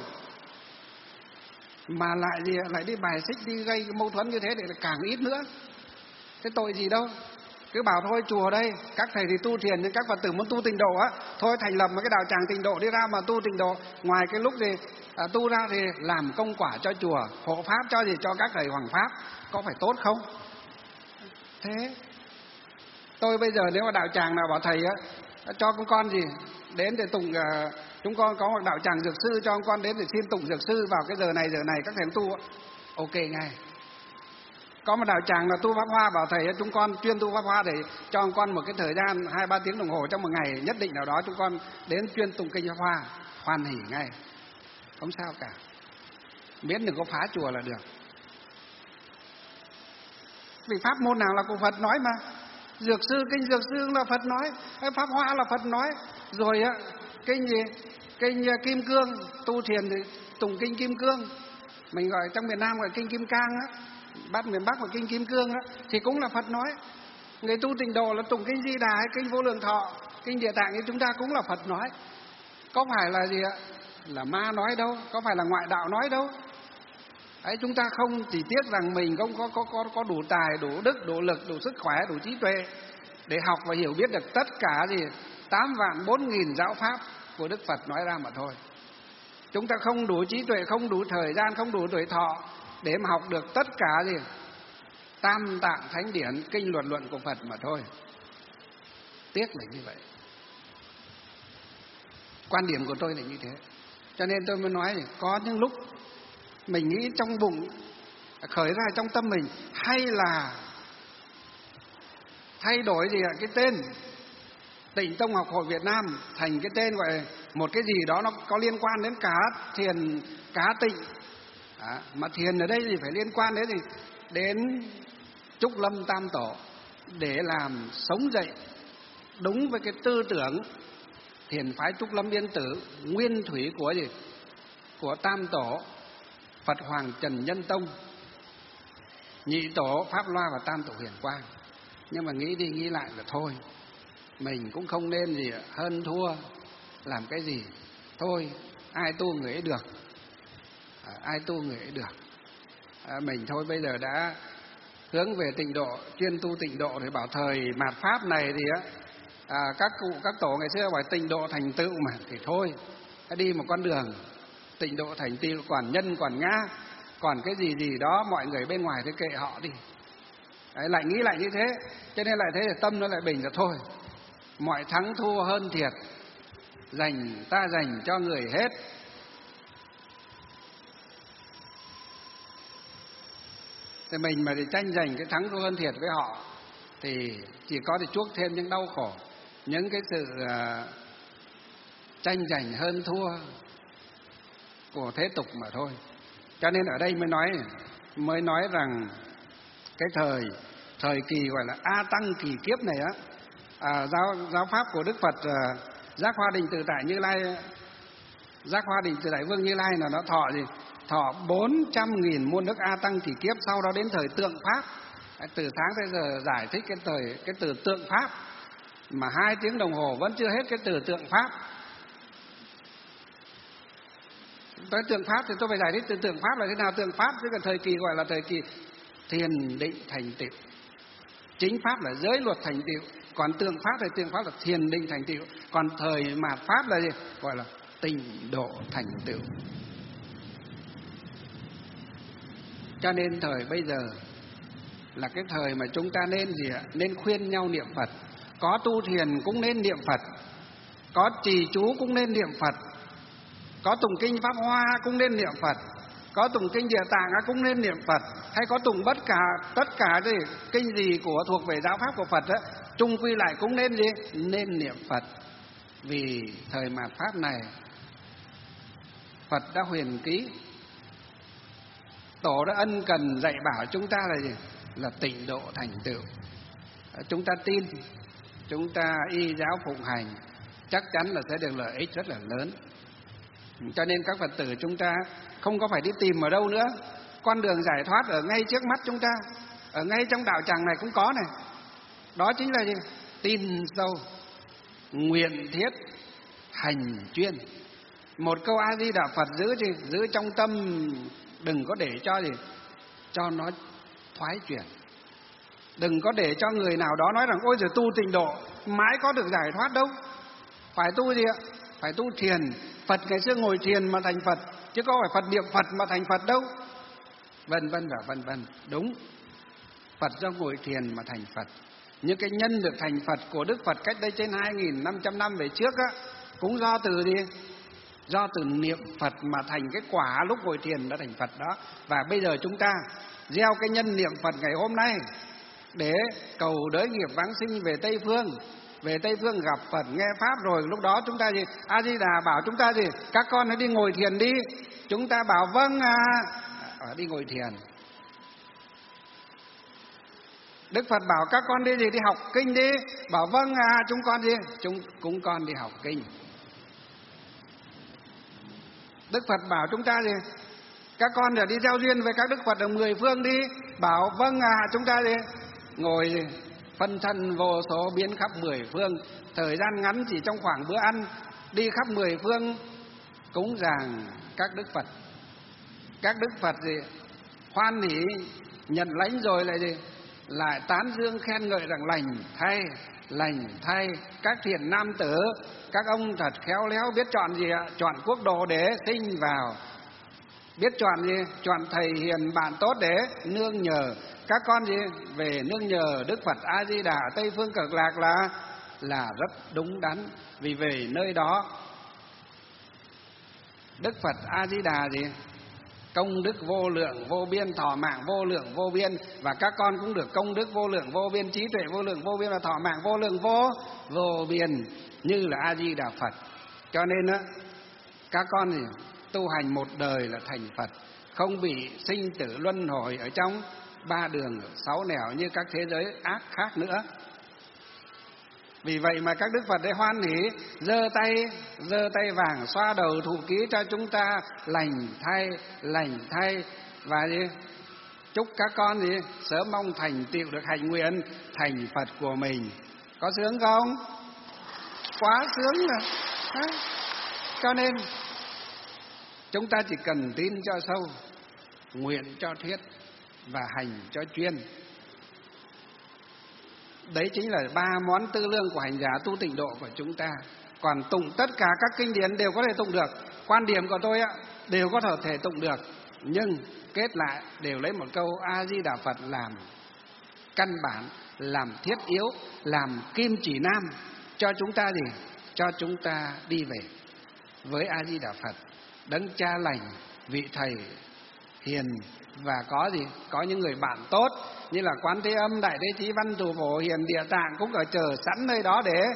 mà lại gì, lại đi bài xích, đi gây mâu thuẫn như thế thì càng ít nữa. Thế tội gì đâu. Cứ bảo thôi chùa đây, các thầy thì tu thiền, nhưng các Phật tử muốn tu Tịnh độ á, thôi thành lập một cái đạo tràng Tịnh độ đi ra mà tu Tịnh độ. Ngoài cái lúc gì à, tu ra thì làm công quả cho chùa, hộ pháp cho gì cho các thầy hoàng pháp, có phải tốt không? Thế tôi bây giờ nếu mà đạo tràng nào bảo thầy á, cho con con gì đến để tụng, uh, chúng con có một đạo tràng dược sư, cho con con đến để xin tụng dược sư vào cái giờ này giờ này các thầy tu á, ok ngay. Có một đạo tràng là tu pháp hoa, bảo thầy chúng con chuyên tu pháp hoa để cho con con một cái thời gian hai ba tiếng đồng hồ trong một ngày nhất định nào đó, chúng con đến chuyên tụng kinh pháp hoa, hoan hỉ ngay, không sao cả, miễn đừng có phá chùa là được. Vì pháp môn nào là của Phật nói mà. Dược sư, kinh dược sư là Phật nói, pháp hoa là Phật nói. Rồi á, kinh gì? Kinh Kim Cương, tu thiền thì tụng kinh Kim Cương. Mình gọi trong miền Nam gọi kinh Kim Cang á, bắt miền Bắc gọi kinh Kim Cương á, thì cũng là Phật nói. Người tu Tịnh độ là tụng kinh Di Đà hay kinh Vô Lượng Thọ, kinh Địa Tạng thì chúng ta cũng là Phật nói. Có phải là gì ạ? Là ma nói đâu, có phải là ngoại đạo nói đâu. Đấy, chúng ta không chỉ tiếc rằng mình không có, có, có, có đủ tài, đủ đức, đủ lực, đủ sức khỏe, đủ trí tuệ để học và hiểu biết được tất cả gì tám vạn bốn nghìn giáo pháp của Đức Phật nói ra mà thôi. Chúng ta không đủ trí tuệ, không đủ thời gian, không đủ tuổi thọ để mà học được tất cả gì tam tạng thánh điển, kinh luật luận của Phật mà thôi. Tiếc là như vậy. Quan điểm của tôi là như thế. Cho nên tôi mới nói có những lúc mình nghĩ trong bụng khởi ra trong tâm mình, hay là thay đổi gì ạ, cái tên Tịnh Tông Học Hội Việt Nam thành cái tên gọi một cái gì đó nó có liên quan đến cả thiền cá tịnh. À, mà thiền ở đây thì phải liên quan đến gì? Đến Trúc Lâm Tam Tổ, để làm sống dậy đúng với cái tư tưởng thiền phái Trúc Lâm Yên Tử nguyên thủy của gì? Của Tam Tổ Phật Hoàng Trần Nhân Tông, Nhị Tổ Pháp Loa và Tam Tổ Huyền Quang. Nhưng mà nghĩ đi nghĩ lại là thôi, mình cũng không nên gì hơn thua làm cái gì. Thôi ai tu người ấy được, à, ai tu người ấy được. À, mình thôi bây giờ đã hướng về tịnh độ, chuyên tu tịnh độ thì bảo thời mạt pháp này thì á, à, các cụ các tổ ngày xưa bảo tịnh độ thành tựu mà, thì thôi hãy đi một con đường tịnh độ thành tựu, còn nhân còn ngã, còn cái gì gì đó mọi người bên ngoài thì kệ họ đi. Đấy, lại nghĩ lại như thế, cho nên lại thế thì tâm nó lại bình là thôi, mọi thắng thua hơn thiệt dành ta dành cho người hết. Thì mình mà để tranh giành cái thắng thua hơn thiệt với họ thì chỉ có để chuốc thêm những đau khổ, những cái sự uh, tranh giành hơn thua của thế tục mà thôi. Cho nên ở đây mới nói mới nói rằng cái thời thời kỳ gọi là A Tăng kỳ kiếp này á, à, giáo giáo pháp của Đức Phật à, Giác Hoa Định Tự Tại Như Lai, Giác Hoa Định Tự Tại Vương Như Lai là nó thọ gì? Thọ bốn trăm nghìn muôn nước A Tăng kỳ kiếp, sau đó đến thời tượng pháp. Từ sáng tới giờ giải thích cái thời cái từ tượng pháp mà hai tiếng đồng hồ vẫn chưa hết cái từ tượng pháp. Tới tượng pháp thì tôi phải giải thích từ tượng pháp là thế nào. Tượng pháp chứ còn thời kỳ gọi là thời kỳ thiền định thành tựu. Chính pháp là giới luật thành tựu, còn tượng pháp thì tượng pháp là thiền định thành tựu, còn thời mạt pháp là gì? Gọi là tịnh độ thành tựu. Cho nên thời bây giờ là cái thời mà chúng ta nên gì ạ? Nên khuyên nhau niệm Phật. Có tu thiền cũng nên niệm Phật, có trì chú cũng nên niệm Phật, có tụng kinh Pháp Hoa cũng nên niệm Phật, có tụng kinh Địa Tạng cũng nên niệm Phật, hay có tụng bất cả tất cả cái kinh gì của thuộc về giáo pháp của Phật á, chung quy lại cũng nên gì? Nên niệm Phật. Vì thời mạt pháp này Phật đã huyền ký, Tổ đã ân cần dạy bảo chúng ta là gì? Là tịnh độ thành tựu. Chúng ta tin, chúng ta y giáo phụng hành, chắc chắn là sẽ được lợi ích rất là lớn. Cho nên các Phật tử chúng ta không có phải đi tìm ở đâu nữa, con đường giải thoát ở ngay trước mắt chúng ta, ở ngay trong đạo tràng này cũng có này. Đó chính là gì? Tin sâu, nguyện thiết, hành chuyên. Một câu A Di Đà Phật giữ gì? Giữ trong tâm, đừng có để cho gì? Cho nó thoái chuyển. Đừng có để cho người nào đó nói rằng ôi giời tu tịnh độ mãi có được giải thoát đâu. Phải tu gì ạ? Phải tu thiền. Phật ngày xưa ngồi thiền mà thành Phật, chứ có phải Phật niệm Phật mà thành Phật đâu. Vân vân và vân vân. Đúng, Phật do ngồi thiền mà thành Phật. Những cái nhân được thành Phật của Đức Phật cách đây trên hai nghìn năm trăm năm về trước á, cũng do từ gì? Do từ niệm Phật mà thành cái quả lúc ngồi thiền đã thành Phật đó. Và bây giờ chúng ta gieo cái nhân niệm Phật ngày hôm nay để cầu đới nghiệp vãng sinh về Tây Phương. Về Tây Phương gặp Phật nghe Pháp rồi lúc đó chúng ta gì? A Di Đà bảo chúng ta gì? Các con hãy đi ngồi thiền đi. Chúng ta bảo vâng à, à đi ngồi thiền. Đức Phật bảo các con đi gì? Đi học kinh đi. Bảo vâng à, chúng con gì? Chúng cũng con đi học kinh. Đức Phật bảo chúng ta gì? Các con giờ đi giao duyên với các Đức Phật ở mười phương đi. Bảo vâng à, chúng ta gì? Ngồi gì? Phân thân vô số biến khắp mười phương. Thời gian ngắn chỉ trong khoảng bữa ăn, đi khắp mười phương cúng dường các Đức Phật. Các Đức Phật gì? Hoan hỉ nhận lãnh rồi lại gì? Lại tán dương khen ngợi rằng lành thay, lành thay các thiện nam tử, các ông thật khéo léo, biết chọn gì ạ? Chọn quốc độ để sinh vào. Biết chọn gì? Chọn thầy hiền bạn tốt để nương nhờ. Các con gì? Về nương nhờ Đức Phật A Di Đà Tây Phương Cực Lạc là là rất đúng đắn. Vì về nơi đó Đức Phật A Di Đà gì? Công đức vô lượng vô biên, thọ mạng vô lượng vô biên, và các con cũng được công đức vô lượng vô biên, trí tuệ vô lượng vô biên, và thọ mạng vô lượng vô vô biên như là A Di Đà Phật. Cho nên á, các con gì? Tu hành một đời là thành Phật, không bị sinh tử luân hồi ở trong ba đường sáu nẻo như các thế giới ác khác nữa. Vì vậy mà các Đức Phật đấy hoan hỉ giơ tay giơ tay vàng xoa đầu thụ ký cho chúng ta lành thay, lành thay, và gì? Chúc các con gì? Sớm mong thành tựu được hạnh nguyện thành Phật của mình. Có sướng không? Quá sướng rồi. Cho nên Chúng ta chỉ cần tin cho sâu, nguyện cho thiết và hành cho chuyên. Đấy chính là ba món tư lương của hành giả tu tịnh độ của chúng ta. Còn tụng tất cả các kinh điển đều có thể tụng được. Quan điểm của tôi á, đều có thể tụng được. Nhưng kết lại đều lấy một câu A Di Đà Phật làm căn bản, làm thiết yếu, làm kim chỉ nam cho chúng ta gì? Cho chúng ta đi về với A Di Đà Phật, đấng cha lành, vị thầy hiền, và có gì? Có những người bạn tốt như là Quán Thế Âm, Đại Thế Chí, Văn Thù Phổ Hiền, Địa Tạng cũng ở chờ sẵn nơi đó để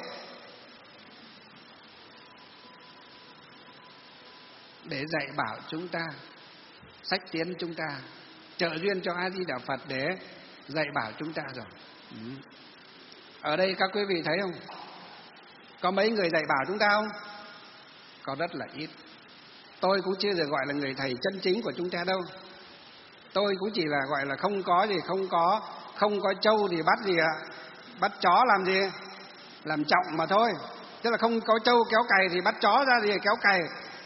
để dạy bảo chúng ta, sách tiến chúng ta, trợ duyên cho A Di Đà Phật để dạy bảo chúng ta rồi. Ừ. Ở đây các quý vị thấy không? Có mấy người dạy bảo chúng ta không? Có rất là ít. Tôi cũng chưa được gọi là người thầy chân chính của chúng ta đâu. Tôi cũng chỉ là gọi là không có gì, không có không có trâu thì bắt gì ạ? Bắt chó làm gì? Làm trọng mà thôi. Tức là không có trâu kéo cày thì bắt chó ra gì kéo cày.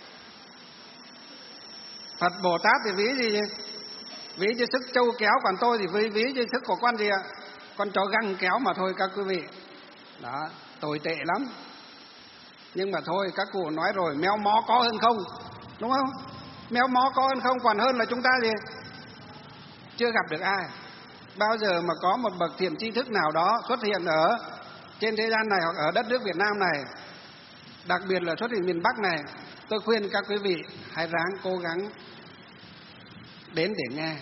Phật Bồ Tát thì ví gì? Ví cho sức trâu kéo, còn tôi thì ví ví cho sức của con gì ạ? Con chó găng kéo mà thôi các quý vị. Đó, tồi tệ lắm. Nhưng mà thôi, các cụ nói rồi, méo mó có hơn không, đúng không? Méo mó có hơn không, còn hơn là chúng ta gì? Chưa gặp được ai. Bao giờ mà có một bậc thiện tri thức nào đó xuất hiện ở trên thế gian này hoặc ở đất nước Việt Nam này, đặc biệt là xuất hiện miền Bắc này, tôi khuyên các quý vị hãy ráng cố gắng đến để nghe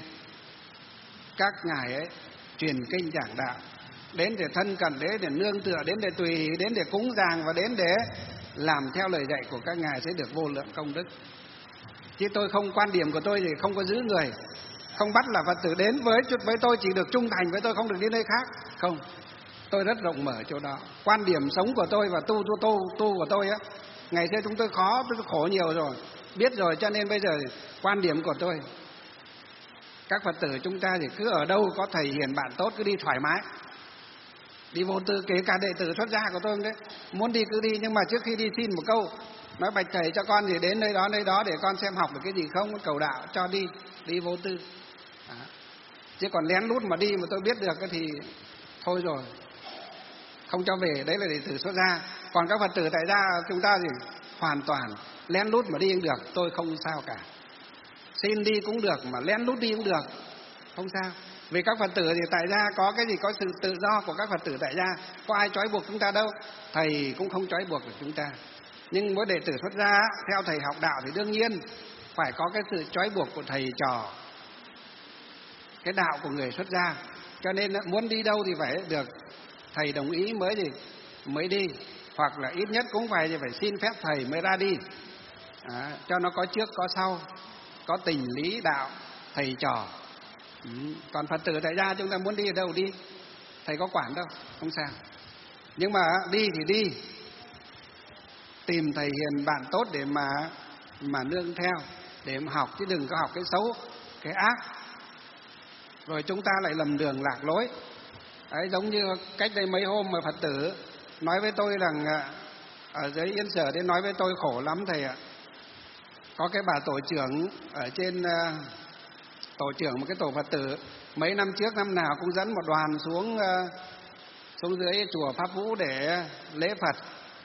các ngài ấy truyền kinh giảng đạo, đến để thân cận, đến để nương tựa, đến để tùy hỷ, đến để cúng dường và đến để làm theo lời dạy của các ngài sẽ được vô lượng công đức. Chứ tôi không, quan điểm của tôi thì không có giữ người, không bắt là Phật tử đến với với tôi chỉ được trung thành với tôi, không được đi nơi khác. Không, tôi rất rộng mở chỗ đó. Quan điểm sống của tôi và tu tu tu tu của tôi á, ngày xưa chúng tôi khó, tôi khổ nhiều rồi, biết rồi, cho nên bây giờ quan điểm của tôi, các Phật tử chúng ta thì cứ ở đâu có thầy hiền bạn tốt cứ đi thoải mái, đi vô tư. Kể cả đệ tử xuất gia của tôi đấy, muốn đi cứ đi, nhưng mà trước khi đi xin một câu, nói bạch thầy cho con gì đến nơi đó nơi đó để con xem học được cái gì không, cầu đạo cho đi, đi vô tư. Đó. Chứ còn lén lút mà đi mà tôi biết được thì thôi rồi, không cho về. Đấy là đệ tử xuất gia. Còn các Phật tử tại gia chúng ta thì hoàn toàn lén lút mà đi cũng được, tôi không sao cả. Xin đi cũng được, mà lén lút đi cũng được, không sao. Vì các Phật tử thì tại gia có cái gì, có sự tự do của các Phật tử tại gia, có ai trói buộc chúng ta đâu, thầy cũng không trói buộc được chúng ta. Nhưng với đệ tử xuất gia theo thầy học đạo thì đương nhiên phải có cái sự trói buộc của thầy trò, cái đạo của người xuất gia. Cho nên muốn đi đâu thì phải được thầy đồng ý mới gì mới đi, hoặc là ít nhất cũng phải phải xin phép thầy mới ra đi. À, cho nó có trước có sau, có tình lý đạo thầy trò. Ừ. Còn Phật tử tại gia chúng ta muốn đi ở đâu đi, thầy có quản đâu, không sao. Nhưng mà đi thì đi, tìm thầy hiền bạn tốt để mà mà nương theo, để mà học, chứ đừng có học cái xấu, cái ác, rồi chúng ta lại lầm đường lạc lối. Đấy, giống như cách đây mấy hôm mà Phật tử nói với tôi rằng ở dưới Yên Sở đến nói với tôi khổ lắm thầy ạ. Có cái bà tổ trưởng ở trên uh, tổ trưởng một cái tổ Phật tử, mấy năm trước năm nào cũng dẫn một đoàn xuống uh, xuống dưới chùa Pháp Vũ để lễ Phật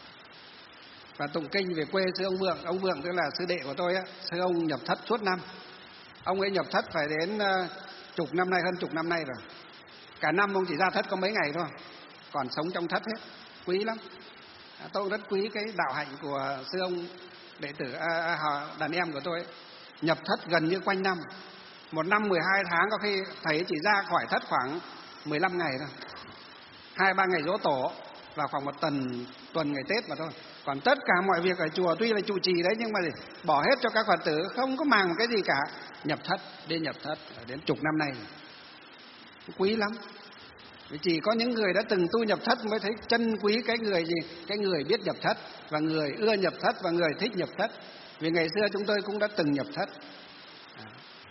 và tụng kinh về quê sư ông Vượng. Ông Vượng tức là sư đệ của tôi á, sư ông nhập thất suốt năm. Ông ấy nhập thất phải đến uh, chục năm nay, hơn chục năm nay rồi. Cả năm ông chỉ ra thất có mấy ngày thôi, còn sống trong thất hết, quý lắm. À, tôi rất quý cái đạo hạnh của sư ông đệ tử à, à, đàn em của tôi ấy. Nhập thất gần như quanh năm, một năm mười hai tháng có khi thầy chỉ ra khỏi thất khoảng mười lăm ngày thôi, hai ba ngày giỗ tổ và khoảng một tuần tuần ngày Tết mà thôi. Còn tất cả mọi việc ở chùa tuy là trụ trì đấy, nhưng mà gì? Bỏ hết cho các Phật tử, không có màng cái gì cả. Nhập thất, đi nhập thất đến chục năm nay, quý lắm. Vì chỉ có những người đã từng tu nhập thất mới thấy chân quý cái người gì, cái người biết nhập thất và người ưa nhập thất và người thích nhập thất. Vì ngày xưa chúng tôi cũng đã từng nhập thất, à.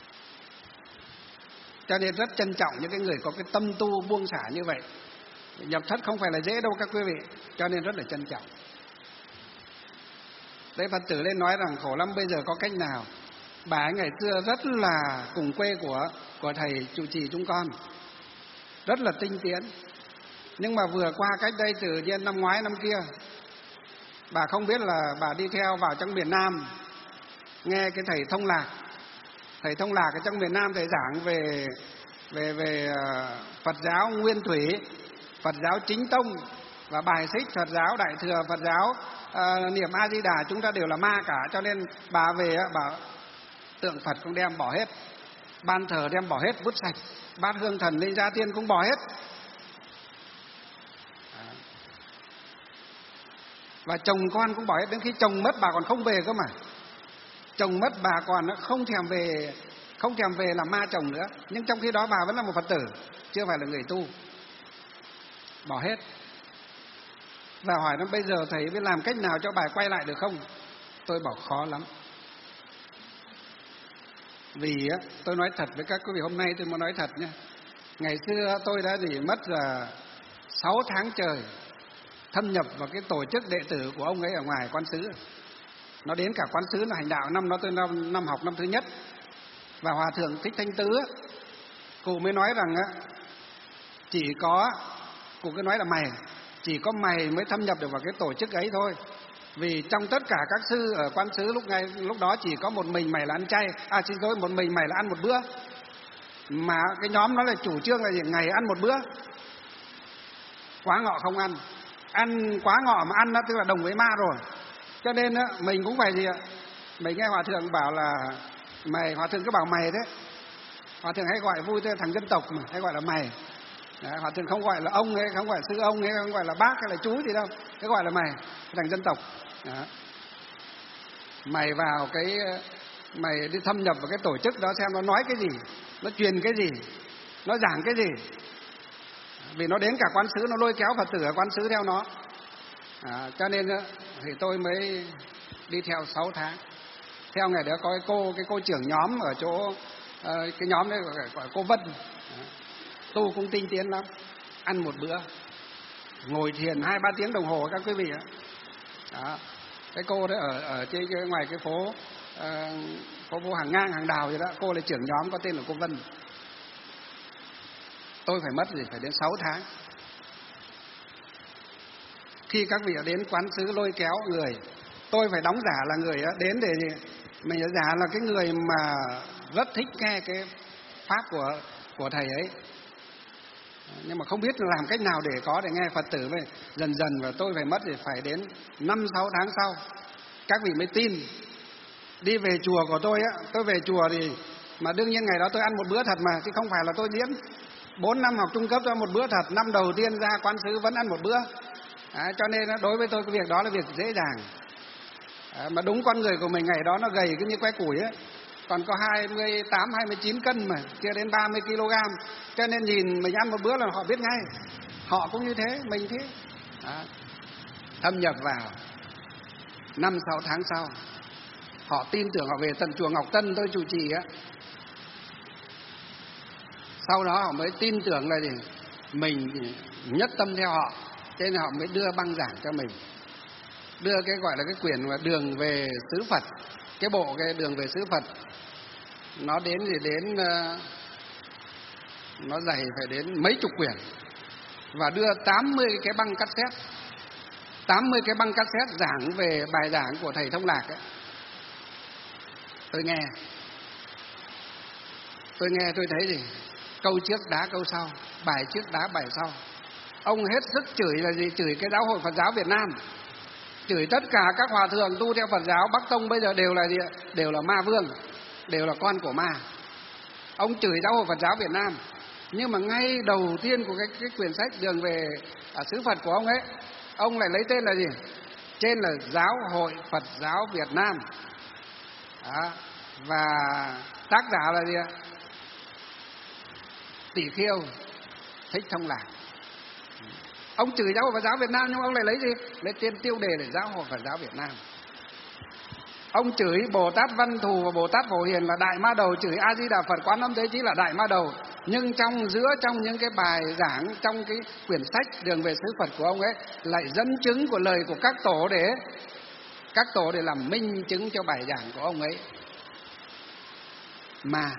Cho nên rất trân trọng những cái người có cái tâm tu buông xả như vậy. Nhập thất không phải là dễ đâu các quý vị, cho nên rất là trân trọng. Đấy, Phật tử lên nói rằng khổ lắm, bây giờ có cách nào? Bà ấy ngày xưa rất là cùng quê của của thầy trụ trì chúng con, rất là tinh tiến. Nhưng mà vừa qua cách đây tự nhiên năm ngoái năm kia, bà không biết là bà đi theo vào trong miền Nam, nghe cái thầy Thông Lạc, thầy Thông Lạc ở trong miền Nam thầy giảng về về về Phật giáo nguyên thủy, Phật giáo chính tông và bài xích Phật giáo đại thừa, Phật giáo uh, niệm A Di Đà chúng ta đều là ma cả. Cho nên bà về bà tượng Phật cũng đem bỏ hết, ban thờ đem bỏ hết, vứt sạch, bát hương thần linh gia tiên cũng bỏ hết. Và chồng con cũng bỏ hết, đến khi chồng mất bà còn không về cơ mà. Chồng mất bà còn không thèm về, không thèm về làm ma chồng nữa. Nhưng trong khi đó bà vẫn là một Phật tử, chưa phải là người tu. Bỏ hết. Và hỏi nó bây giờ thầy biết làm cách nào cho bà quay lại được không? Tôi bảo khó lắm. Vì tôi nói thật với các quý vị, hôm nay tôi muốn nói thật nhé. Ngày xưa tôi đã gì mất là sáu tháng trời thâm nhập vào cái tổ chức đệ tử của ông ấy ở ngoài Quán Sứ. Nó đến cả Quán Sứ là hành đạo, năm đó tôi năm, năm học năm thứ nhất. Và Hòa Thượng Thích Thanh Tứ, cụ mới nói rằng chỉ có, cụ cứ nói là mày, chỉ có mày mới thâm nhập được vào cái tổ chức ấy thôi. Vì trong tất cả các sư ở Quán Sứ lúc ngay lúc đó chỉ có một mình mày là ăn chay, à xin lỗi, một mình mày là ăn một bữa. Mà cái nhóm nó là chủ trương là gì? Ngày ăn một bữa, quá ngọ không ăn. Ăn quá ngọ mà ăn đó tức là đồng với ma rồi. Cho nên á, mình cũng phải gì ạ? Mình nghe Hòa Thượng bảo là mày, Hòa Thượng cứ bảo mày đấy. Hòa Thượng hay gọi vui thôi, thằng dân tộc mà, hay gọi là mày. Đấy, Hòa Thượng không gọi là ông ấy, không gọi là sư ông ấy, không gọi là bác hay là chú gì đâu. Cái gọi là mày, thằng dân tộc. Đó. Mày vào cái, mày đi thâm nhập vào cái tổ chức đó xem nó nói cái gì, nó truyền cái gì, nó giảng cái gì. Vì nó đến cả Quán Sứ, nó lôi kéo Phật tử ở Quán Sứ theo nó. À, cho nên thì tôi mới đi theo sáu tháng. Theo ngày đó có cái cô, cái cô trưởng nhóm ở chỗ, uh, cái nhóm đấy gọi, gọi cô Vân. À, tu cũng tinh tiến lắm. Ăn một bữa, ngồi thiền hai ba tiếng đồng hồ các quý vị ạ. Đó. Cái cô đấy ở ở trên cái, ngoài cái phố, uh, phố phố hàng ngang hàng đào vậy đó. Cô là trưởng nhóm có tên là cô Vân. Tôi phải mất gì phải đến sáu tháng. Khi các vị đến Quán Sứ lôi kéo người, tôi phải đóng giả là người đến để gì? Mình giả là cái người mà rất thích nghe cái pháp của của thầy ấy. Nhưng mà không biết làm cách nào để có để nghe Phật tử với. Dần dần và tôi phải mất thì phải đến năm sáu tháng sau các vị mới tin. Đi về chùa của tôi á, tôi về chùa thì mà đương nhiên ngày đó tôi ăn một bữa thật mà, chứ không phải là tôi liếm. Bốn năm học trung cấp tôi ăn một bữa thật, năm đầu tiên ra Quán Sứ vẫn ăn một bữa. À, cho nên đối với tôi cái việc đó là việc dễ dàng. À, mà đúng con người của mình ngày đó nó gầy cứ như que củi ấy, còn có hai mươi tám, hai mươi chín cân mà, chưa đến ba mươi ki lô gam. Cho nên nhìn mình ăn một bữa là họ biết ngay. Họ cũng như thế, mình thế. À, thâm nhập vào. Năm sáu tháng sau, họ tin tưởng, họ về tận chùa Ngọc Tân tôi trụ trì á. Sau đó họ mới tin tưởng là gì? Mình nhất tâm theo họ. Thế nên họ mới đưa băng giảng cho mình, đưa cái gọi là cái quyển đường về xứ Phật, cái bộ cái đường về xứ Phật. Nó đến thì đến nó dày phải đến mấy chục quyển. Và đưa tám mươi cái băng cassette, tám mươi cái băng cassette giảng về bài giảng của thầy Thông Lạc ấy. Tôi nghe Tôi nghe tôi thấy gì? Câu trước đá câu sau, bài trước đá bài sau. Ông hết sức chửi là gì? Chửi cái giáo hội Phật giáo Việt Nam, chửi tất cả các hòa thượng tu theo Phật giáo Bắc Tông bây giờ đều là gì? Đều là ma vương, đều là con của ma. Ông chửi giáo hội Phật giáo Việt Nam. Nhưng mà ngay đầu tiên của cái, cái quyển sách đường về à, xứ Phật của ông ấy, ông lại lấy tên là gì? Trên là Giáo hội Phật giáo Việt Nam. Đó. Và tác giả là gì ạ? Tỷ Khiêu Thích Thông Lạc. Ông chửi giáo hội Phật giáo Việt Nam nhưng ông lại lấy gì? Lấy tên tiêu đề là Giáo hội Phật giáo Việt Nam. Ông chửi Bồ Tát Văn Thù và Bồ Tát Phổ Hiền là đại ma đầu, chửi A Di Đà Phật Quán Âm Thế Chí là đại ma đầu. Nhưng trong giữa trong những cái bài giảng trong cái quyển sách đường về xứ Phật của ông ấy lại dẫn chứng của lời của các tổ để các tổ để làm minh chứng cho bài giảng của ông ấy. Mà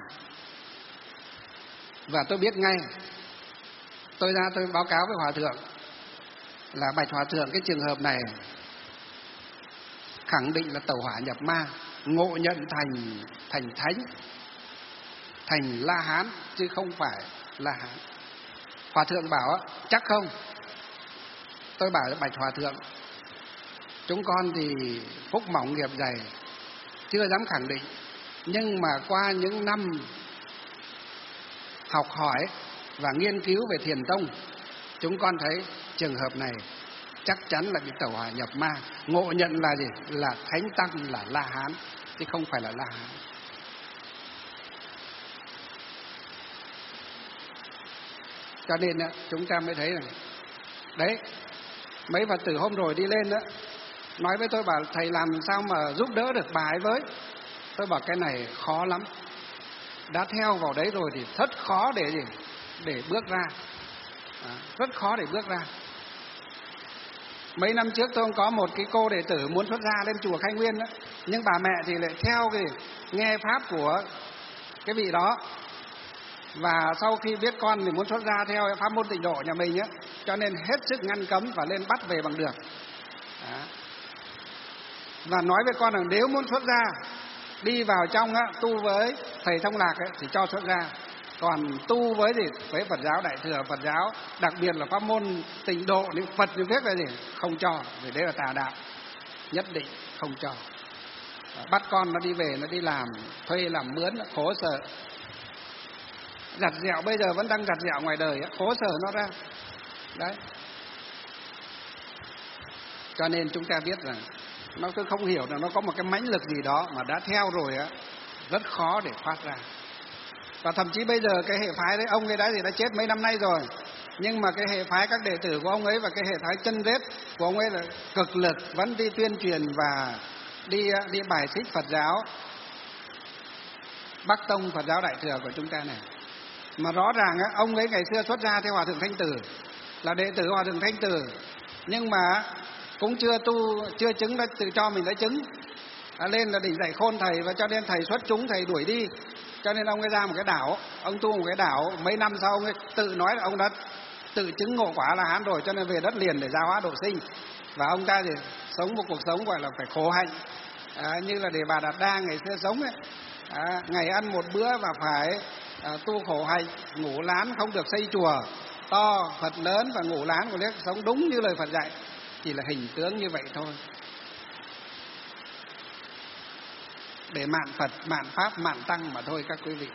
và tôi biết ngay, tôi ra tôi báo cáo với hòa thượng là bạch hòa thượng, cái trường hợp này khẳng định là tẩu hỏa nhập ma, ngộ nhận thành thành thánh, thành La Hán chứ không phải La Hán. Hòa thượng bảo chắc không? Tôi bảo bạch hòa thượng, chúng con thì phúc mỏng nghiệp dày, chưa dám khẳng định, nhưng mà qua những năm học hỏi và nghiên cứu về thiền tông, chúng con thấy trường hợp này chắc chắn là bị tẩu hỏa nhập ma, ngộ nhận là gì? Là thánh tăng, là La Hán chứ không phải là La Hán. Cho nên chúng ta mới thấy rằng đấy, mấy Phật tử hôm rồi đi lên đó nói với tôi, bảo thầy làm sao mà giúp đỡ được bà ấy với. Tôi bảo cái này khó lắm, đã theo vào đấy rồi thì rất khó để gì để bước ra, à, rất khó để bước ra. Mấy năm trước tôi có một cái cô đệ tử muốn xuất gia lên chùa Khai Nguyên đó, nhưng bà mẹ thì lại theo cái nghe pháp của cái vị đó, và sau khi biết con thì muốn xuất gia theo pháp môn Tịnh Độ nhà mình á, cho nên hết sức ngăn cấm và lên bắt về bằng được. Đó. Và nói với con rằng nếu muốn xuất gia, đi vào trong á, tu với thầy Thông Lạc ấy, thì cho xuất gia. Còn tu với gì với Phật giáo Đại Thừa, Phật giáo đặc biệt là pháp môn Tịnh Độ, những Phật như viết là gì không cho, vì đấy là tà đạo, nhất định không cho. Bắt con nó đi về, nó đi làm thuê làm mướn, khổ sở, giặt dẹo, bây giờ vẫn đang giặt dẹo ngoài đời, khổ sở nó ra đấy. Cho nên chúng ta biết rằng nó, tôi không hiểu là nó có một cái mãnh lực gì đó mà đã theo rồi á, rất khó để thoát ra. Và thậm chí bây giờ cái hệ phái đấy, ông ấy đã gì đã chết mấy năm nay rồi, nhưng mà cái hệ phái các đệ tử của ông ấy và cái hệ phái chân rết của ông ấy là cực lực vẫn đi tuyên truyền và đi đi bài xích Phật giáo Bắc Tông, Phật giáo Đại Thừa của chúng ta này. Mà rõ ràng á, ông ấy ngày xưa xuất gia theo Hòa thượng Thanh Tử, là đệ tử Hòa thượng Thanh Tử, nhưng mà cũng chưa tu, chưa chứng, đã tự cho mình đã chứng, à, lên là đỉnh dạy khôn thầy, và cho nên thầy xuất chúng, thầy đuổi đi, cho nên ông ấy ra một cái đảo, ông tu một cái đảo, mấy năm sau ông ấy tự nói là ông đã tự chứng ngộ quả La Hán rồi, cho nên về đất liền để giáo hóa độ sinh. Và ông ta thì sống một cuộc sống gọi là phải khổ hạnh, à, như là Đề Bà Đạt Đa ngày xưa sống ấy, à, ngày ăn một bữa và phải à, tu khổ hạnh, ngủ lán, không được xây chùa to Phật lớn và ngủ lán của liếc, sống đúng như lời Phật dạy, chỉ là hình tướng như vậy thôi, để mạn Phật, mạn Pháp, mạn Tăng mà thôi các quý vị.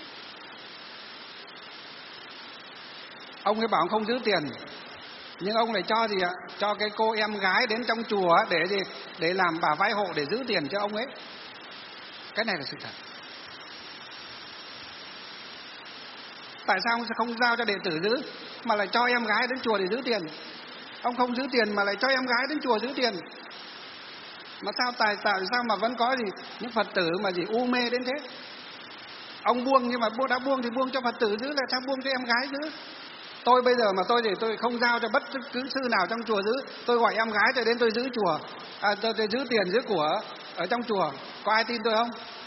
Ông ấy bảo ông không giữ tiền, nhưng ông lại cho gì ạ? Cho cái cô em gái đến trong chùa để gì? Để làm bà vái hộ để giữ tiền cho ông ấy. Cái này là sự thật. Tại sao ông không giao cho đệ tử giữ, mà lại cho em gái đến chùa để giữ tiền? Ông không giữ tiền mà lại cho em gái đến chùa giữ tiền. Mà sao tại tại sao mà vẫn có gì những Phật tử mà gì u mê đến thế? Ông buông, nhưng mà đã buông thì buông cho Phật tử giữ, là sao buông cho em gái giữ? Tôi bây giờ mà tôi thì tôi không giao cho bất cứ sư nào trong chùa giữ, tôi gọi em gái tôi đến tôi giữ chùa, à, tôi, tôi giữ tiền giữ của ở trong chùa, có ai tin tôi không?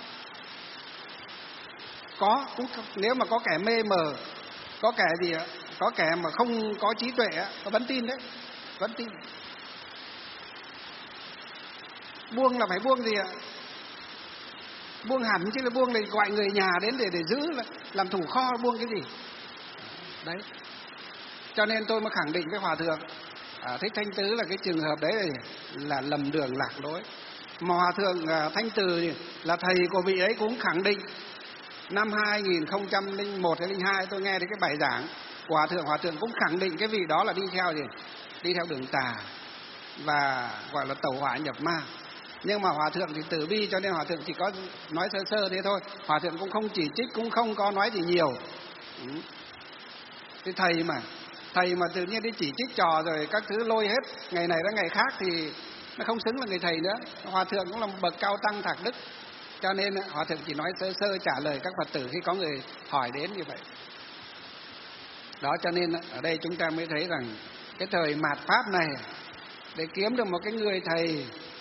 Có, cũng nếu mà có kẻ mê mờ, có kẻ gì ạ, có kẻ mà không có trí tuệ á, vẫn tin đấy, vẫn tin. Buông là phải buông gì ạ? Buông hẳn chứ, là buông là gọi người nhà đến để để giữ, là làm thủ kho, buông cái gì? Đấy. Cho nên tôi mới khẳng định với Hòa thượng à, Thích Thanh Tứ là cái trường hợp đấy là, là lầm đường lạc lối. Mà Hòa thượng à, Thanh Từ là thầy của vị ấy cũng khẳng định. Năm hai nghìn không trăm lẻ một hay lẻ hai tôi nghe thấy cái bài giảng của Hòa thượng, Hòa thượng cũng khẳng định cái vị đó là đi theo gì? Đi theo đường tà và gọi là tẩu hỏa nhập ma. Nhưng mà Hòa thượng thì từ bi, cho nên Hòa thượng chỉ có nói sơ sơ thế thôi. Hòa thượng cũng không chỉ trích, cũng không có nói gì nhiều. Ừ. Cái thầy mà thầy mà tự nhiên đi chỉ trích trò rồi các thứ lôi hết ngày này đến ngày khác thì nó không xứng là người thầy nữa. Hòa thượng cũng là một bậc cao tăng thạc đức, cho nên Hòa thượng chỉ nói sơ sơ trả lời các Phật tử khi có người hỏi đến như vậy. Đó, cho nên ở đây chúng ta mới thấy rằng cái thời mạt Pháp này, để kiếm được một cái người thầy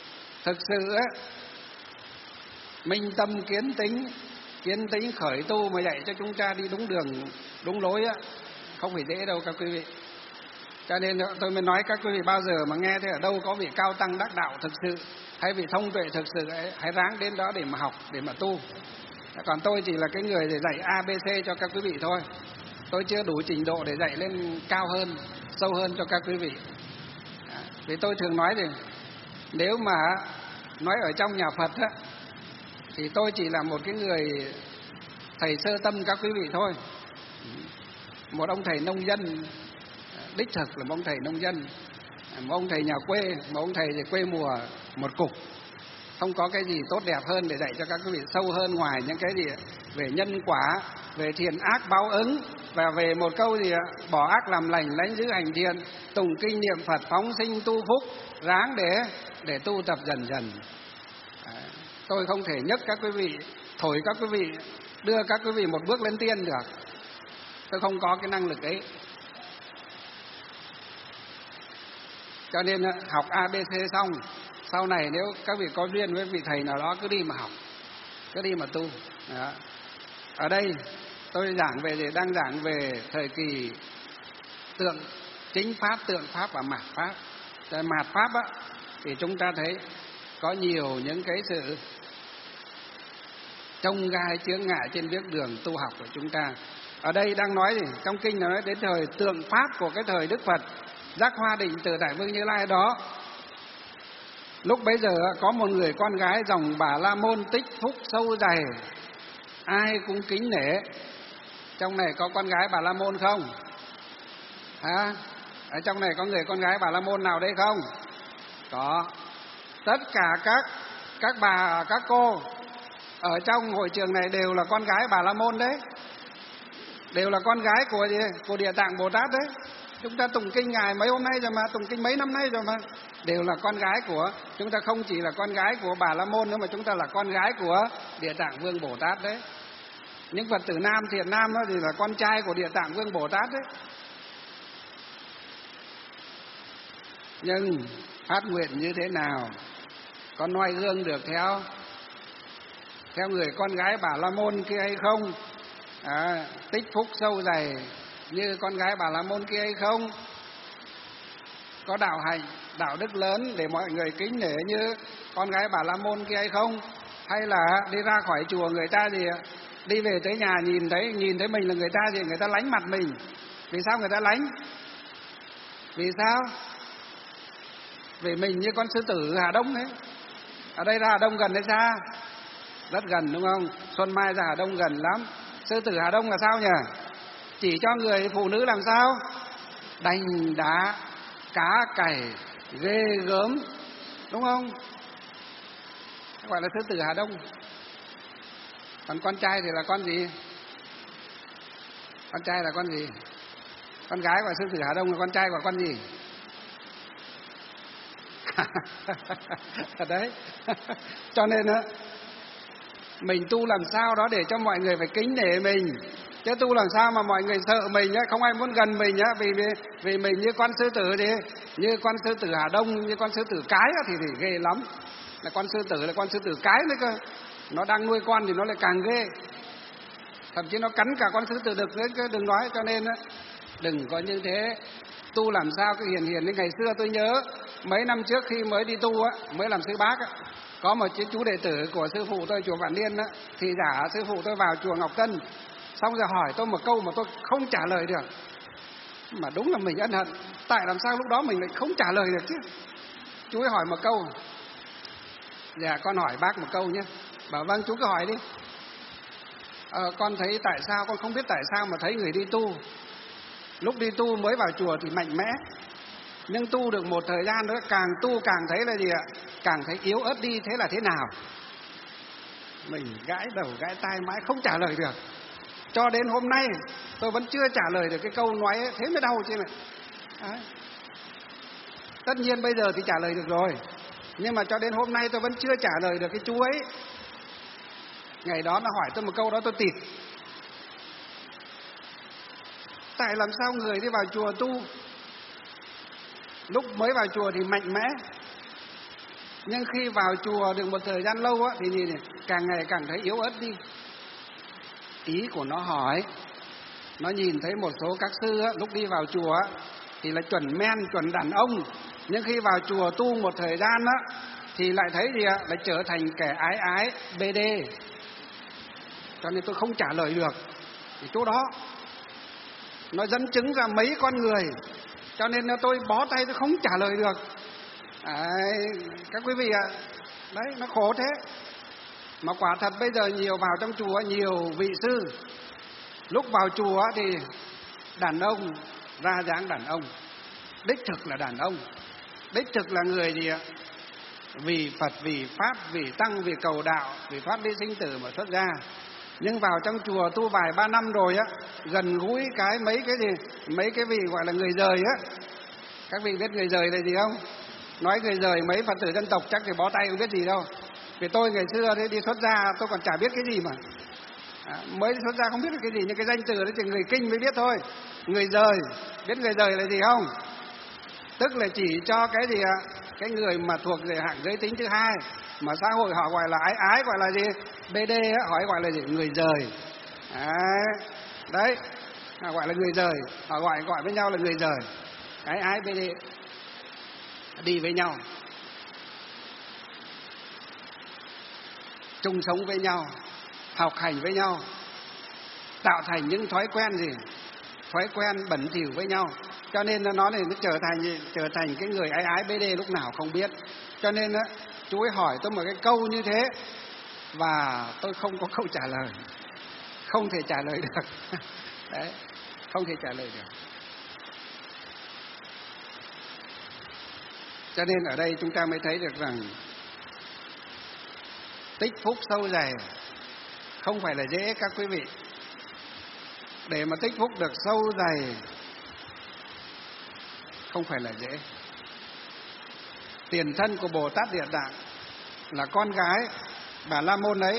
thực sự ấy, minh tâm kiến tính, kiến tính khởi tu mà dạy cho chúng ta đi đúng đường, đúng lối á, không phải dễ đâu các quý vị. Cho nên tôi mới nói các quý vị bao giờ mà nghe thế ở đâu có vị cao tăng đắc đạo thực sự, hay vị thông tuệ thực sự ấy, hãy ráng đến đó để mà học, để mà tu. Còn tôi chỉ là cái người để dạy a bê xê cho các quý vị thôi. Tôi chưa đủ trình độ để dạy lên cao hơn, sâu hơn cho các quý vị. Vì tôi thường nói thì nếu mà nói ở trong nhà Phật á, thì tôi chỉ là một cái người thầy sơ tâm các quý vị thôi. Một ông thầy nông dân, đích thực là một ông thầy nông dân, một ông thầy nhà quê, một ông thầy thì quê mùa một cục. Không có cái gì tốt đẹp hơn để dạy cho các quý vị sâu hơn ngoài những cái gì về nhân quả, về thiện ác báo ứng, và về một câu gì bỏ ác làm lành, lãnh giữ hành thiện, tùng kinh niệm Phật, phóng sinh tu phúc, ráng để để tu tập dần dần. Tôi không thể nhấc các quý vị, thổi các quý vị, đưa các quý vị một bước lên tiên được. Tôi không có cái năng lực ấy. Cho nên học a bê xê xong, sau này nếu các vị có duyên với vị thầy nào đó cứ đi mà học, cứ đi mà tu. Đó. Ở đây tôi giảng về gì? Đang giảng về thời kỳ tượng chính pháp, tượng pháp và mạt pháp. Tại mạt pháp á, thì chúng ta thấy có nhiều những cái sự chông gai chướng ngại trên bước đường tu học của chúng ta. Ở đây đang nói gì? Trong kinh nói đến thời tượng pháp của cái thời Đức Phật giác hoa định từ Đại Vương Như Lai đó. Lúc bấy giờ có một người con gái dòng Bà La Môn tích phúc sâu dày, ai cũng kính nể. Trong này có con gái Bà La Môn không? Hả? Ở trong này có người con gái Bà La Môn nào đây không? Có. Tất cả các các bà, các cô ở trong hội trường này đều là con gái Bà La Môn đấy. Đều là con gái của gì? Của Địa Tạng Bồ Tát đấy. Chúng ta tụng kinh Ngài mấy hôm nay rồi mà, tụng kinh mấy năm nay rồi mà. Đều là con gái của, chúng ta không chỉ là con gái của Bà La Môn nữa, mà chúng ta là con gái của Địa Tạng Vương Bồ Tát đấy. Những Phật tử nam, thiện nam đó thì là con trai của Địa Tạng Vương Bồ Tát đấy. Nhưng phát nguyện như thế nào? Có noi gương được theo theo người con gái Bà La Môn kia hay không? À, tích phúc sâu dày như con gái Bà La Môn kia hay không? Có đạo hạnh, đạo đức lớn để mọi người kính nể như con gái Bà La Môn kia hay không? Hay là đi ra khỏi chùa người ta gì đi về tới nhà nhìn thấy nhìn thấy mình là người ta gì người ta lánh mặt mình. Vì sao người ta lánh? Vì sao? Vì mình như con sư tử Hà Đông ấy. Ở đây ra Hà Đông gần hay xa? Rất gần đúng không? Xuân Mai ra Hà Đông gần lắm. Sư tử Hà Đông là sao nhỉ? Chỉ cho người phụ nữ làm sao? Đành đá, cá cày, ghê gớm, đúng không? Gọi là sư tử Hà Đông. Còn con trai thì là con gì? Con trai là con gì? Con gái gọi sư tử Hà Đông là con trai gọi con gì? Đấy. Cho nên á, mình tu làm sao đó để cho mọi người phải kính nể mình, chứ tu làm sao mà mọi người sợ mình á, không ai muốn gần mình á, vì vì vì mình như con sư tử thì như con sư tử Hà Đông, như con sư tử cái á, thì thì ghê lắm. Là con sư tử là con sư tử cái nữa cơ, nó đang nuôi con thì nó lại càng ghê, thậm chí nó cắn cả con sư tử đực nữa cơ, đừng nói. Cho nên á, đừng có như thế. Tu làm sao cái hiền hiền. Đến ngày xưa tôi nhớ mấy năm trước khi mới đi tu á, mới làm sư bác á, có một chú đệ tử của sư phụ tôi chùa Vạn Niên á, thì giả sư phụ tôi vào chùa Ngọc Tân, xong rồi hỏi tôi một câu mà tôi không trả lời được. Mà đúng là mình ân hận, tại làm sao lúc đó mình lại không trả lời được chứ. Chú ấy hỏi một câu, dạ con hỏi bác một câu nhé. Bảo vâng chú cứ hỏi đi. Ờ, con thấy tại sao, con không biết tại sao mà thấy người đi tu, lúc đi tu mới vào chùa thì mạnh mẽ, nhưng tu được một thời gian nữa càng tu càng thấy là gì ạ? Càng thấy yếu ớt đi, thế là thế nào? Mình gãi đầu gãi tai mãi không trả lời được. Cho đến hôm nay tôi vẫn chưa trả lời được cái câu nói ấy, thế mới đau chứ này. Đấy. Tất nhiên bây giờ thì trả lời được rồi, nhưng mà cho đến hôm nay tôi vẫn chưa trả lời được cái chú ấy. Ngày đó nó hỏi tôi một câu đó tôi tịt. Tại làm sao người đi vào chùa tu, lúc mới vào chùa thì mạnh mẽ, Nhưng khi vào chùa được một thời gian lâu á, thì nhìn này, càng ngày càng thấy yếu ớt đi. Ý của nó hỏi, nó nhìn thấy một số các sư á, lúc đi vào chùa á, thì là chuẩn men, chuẩn đàn ông. Nhưng khi vào chùa tu một thời gian á, thì lại thấy gì ạ? Lại trở thành kẻ ái ái, bê đê. Cho nên tôi không trả lời được. Thì chỗ đó nó dẫn chứng ra mấy con người, cho nên tôi bó tay, tôi không trả lời được. Đấy, các quý vị ạ, đấy, nó khổ thế. Mà quả thật bây giờ nhiều vào trong chùa, nhiều vị sư lúc vào chùa thì đàn ông ra dáng đàn ông, đích thực là đàn ông, đích thực là người gì ạ? Vì Phật, vì Pháp, vì Tăng, vì cầu đạo, vì thoát ly sinh tử mà xuất ra. Nhưng vào trong chùa tu vài ba năm rồi á, gần gũi cái mấy cái gì, mấy cái vị gọi là người rời á. Các vị biết người rời là gì không? Nói người rời mấy Phật tử dân tộc chắc thì bó tay không biết gì đâu. Vì tôi ngày xưa đấy đi xuất gia tôi còn chả biết cái gì mà. À, mới xuất gia không biết được cái gì, nhưng cái danh từ đấy thì người kinh mới biết thôi. Người rời, biết người rời là gì không? Tức là chỉ cho cái gì ạ? Cái người mà thuộc về hạng giới tính thứ hai, mà xã hội họ gọi là ái ái, gọi là gì? bê đê á, họ gọi là gì? Người rời. Đấy, đấy, họ gọi là người rời, họ gọi gọi với nhau là người rời. Ái ái bê đê đi với nhau, chung sống với nhau, học hành với nhau, tạo thành những thói quen gì? Thói quen bẩn thỉu với nhau. Cho nên nó này nó trở thành trở thành cái người ái ái bê đê lúc nào không biết. Cho nên á, chú ấy hỏi tôi một cái câu như thế và tôi không có câu trả lời, không thể trả lời được. Đấy, không thể trả lời được. Cho nên ở đây chúng ta mới thấy được rằng tích phúc sâu dày không phải là dễ các quý vị. Để mà tích phúc được sâu dày không phải là dễ. Tiền thân của Bồ Tát Địa Tạng là con gái Bà La Môn ấy.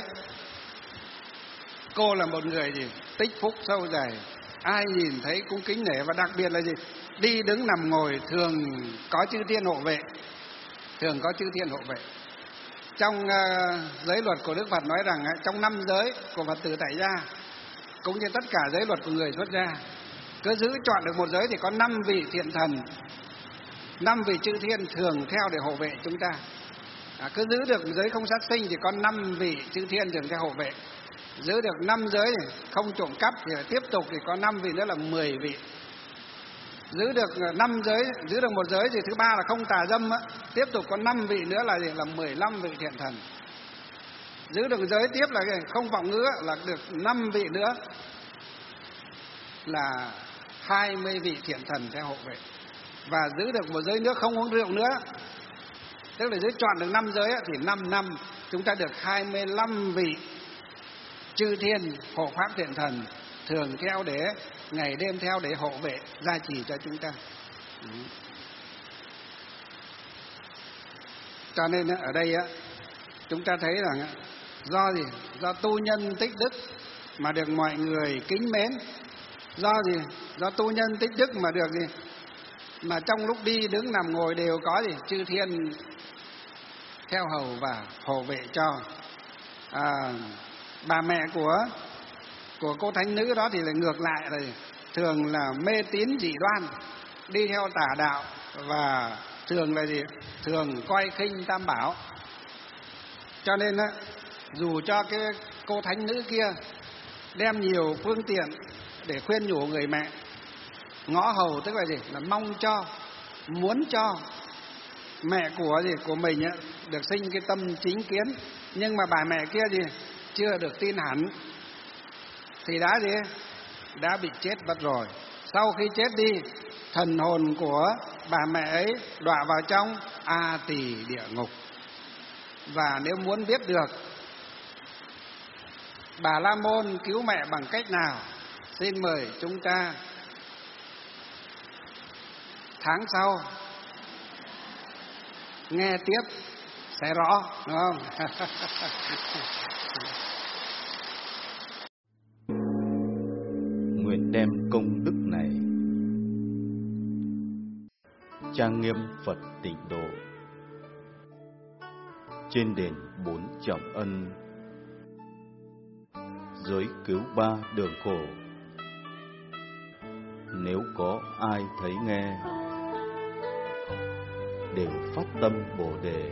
Cô là một người gì? Tích phúc sâu dày, ai nhìn thấy cũng kính nể, và đặc biệt là gì? Đi đứng nằm ngồi thường có chư thiên hộ vệ, thường có chư thiên hộ vệ. Trong uh, giới luật của Đức Phật nói rằng uh, trong năm giới của Phật tử tại gia cũng như tất cả giới luật của người xuất gia, cứ giữ chọn được một giới thì có năm vị thiện thần, năm vị chư thiên thường theo để hộ vệ chúng ta. À, cứ giữ được giới không sát sinh thì có năm vị chư thiên thường theo hộ vệ. Giữ được năm giới này, không trộm cắp thì tiếp tục thì có năm vị nữa là mười vị. Giữ được năm giới, giữ được một giới thì thứ ba là không tà dâm á, tiếp tục có năm vị nữa là gì? Là mười lăm vị thiện thần. Giữ được giới tiếp là không vọng ngữ là được năm vị nữa là hai mươi vị thiện thần theo hộ vệ. Và giữ được một giới nữa không uống rượu nữa, tức là giữ chọn được năm giới thì năm năm chúng ta được hai mươi lăm vị chư thiên hộ pháp thiện thần thường theo để ngày đêm theo để hộ vệ gia trì cho chúng ta. Ừ. Cho nên ở đây á, chúng ta thấy rằng do gì? Do tu nhân tích đức mà được mọi người kính mến. Do gì? Do tu nhân tích đức mà được gì? Mà trong lúc đi đứng nằm ngồi đều có gì? Chư thiên theo hầu và hộ vệ cho. À, bà mẹ của của cô thánh nữ đó thì lại ngược lại rồi, thường là mê tín dị đoan, đi theo tà đạo, và thường là gì? Thường coi khinh tam bảo. Cho nên á, dù cho cái cô thánh nữ kia đem nhiều phương tiện để khuyên nhủ người mẹ, ngõ hầu tức là gì? Là mong cho, muốn cho mẹ của gì của mình á, được sinh cái tâm chính kiến, nhưng mà bà mẹ kia gì chưa được tin hẳn thì đã gì đã bị chết mất rồi. Sau khi chết đi, thần hồn của bà mẹ ấy đọa vào trong A Tỳ địa ngục. Và nếu muốn biết được Bà La Môn cứu mẹ bằng cách nào, xin mời chúng ta tháng sau nghe tiếp sẽ rõ, đúng không? Nguyện đem công đức này trang nghiêm Phật Tịnh Độ, trên đền bốn trọng ân, giới cứu ba đường khổ. Nếu có ai thấy nghe, đều phát tâm Bồ Đề,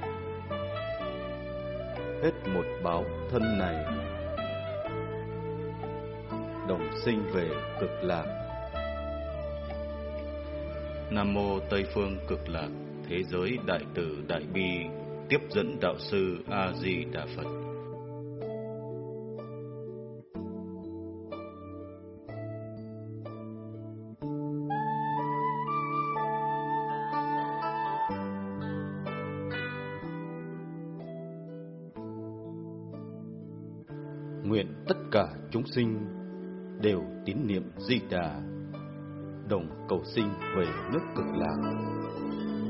hết một báo thân này, đồng sinh về cực lạc. Nam mô Tây phương cực lạc thế giới đại từ đại bi tiếp dẫn đạo sư A Di Đà Phật. Nguyện tất cả chúng sinh đều tín niệm Di Đà, đồng cầu sinh về nước cực lạc.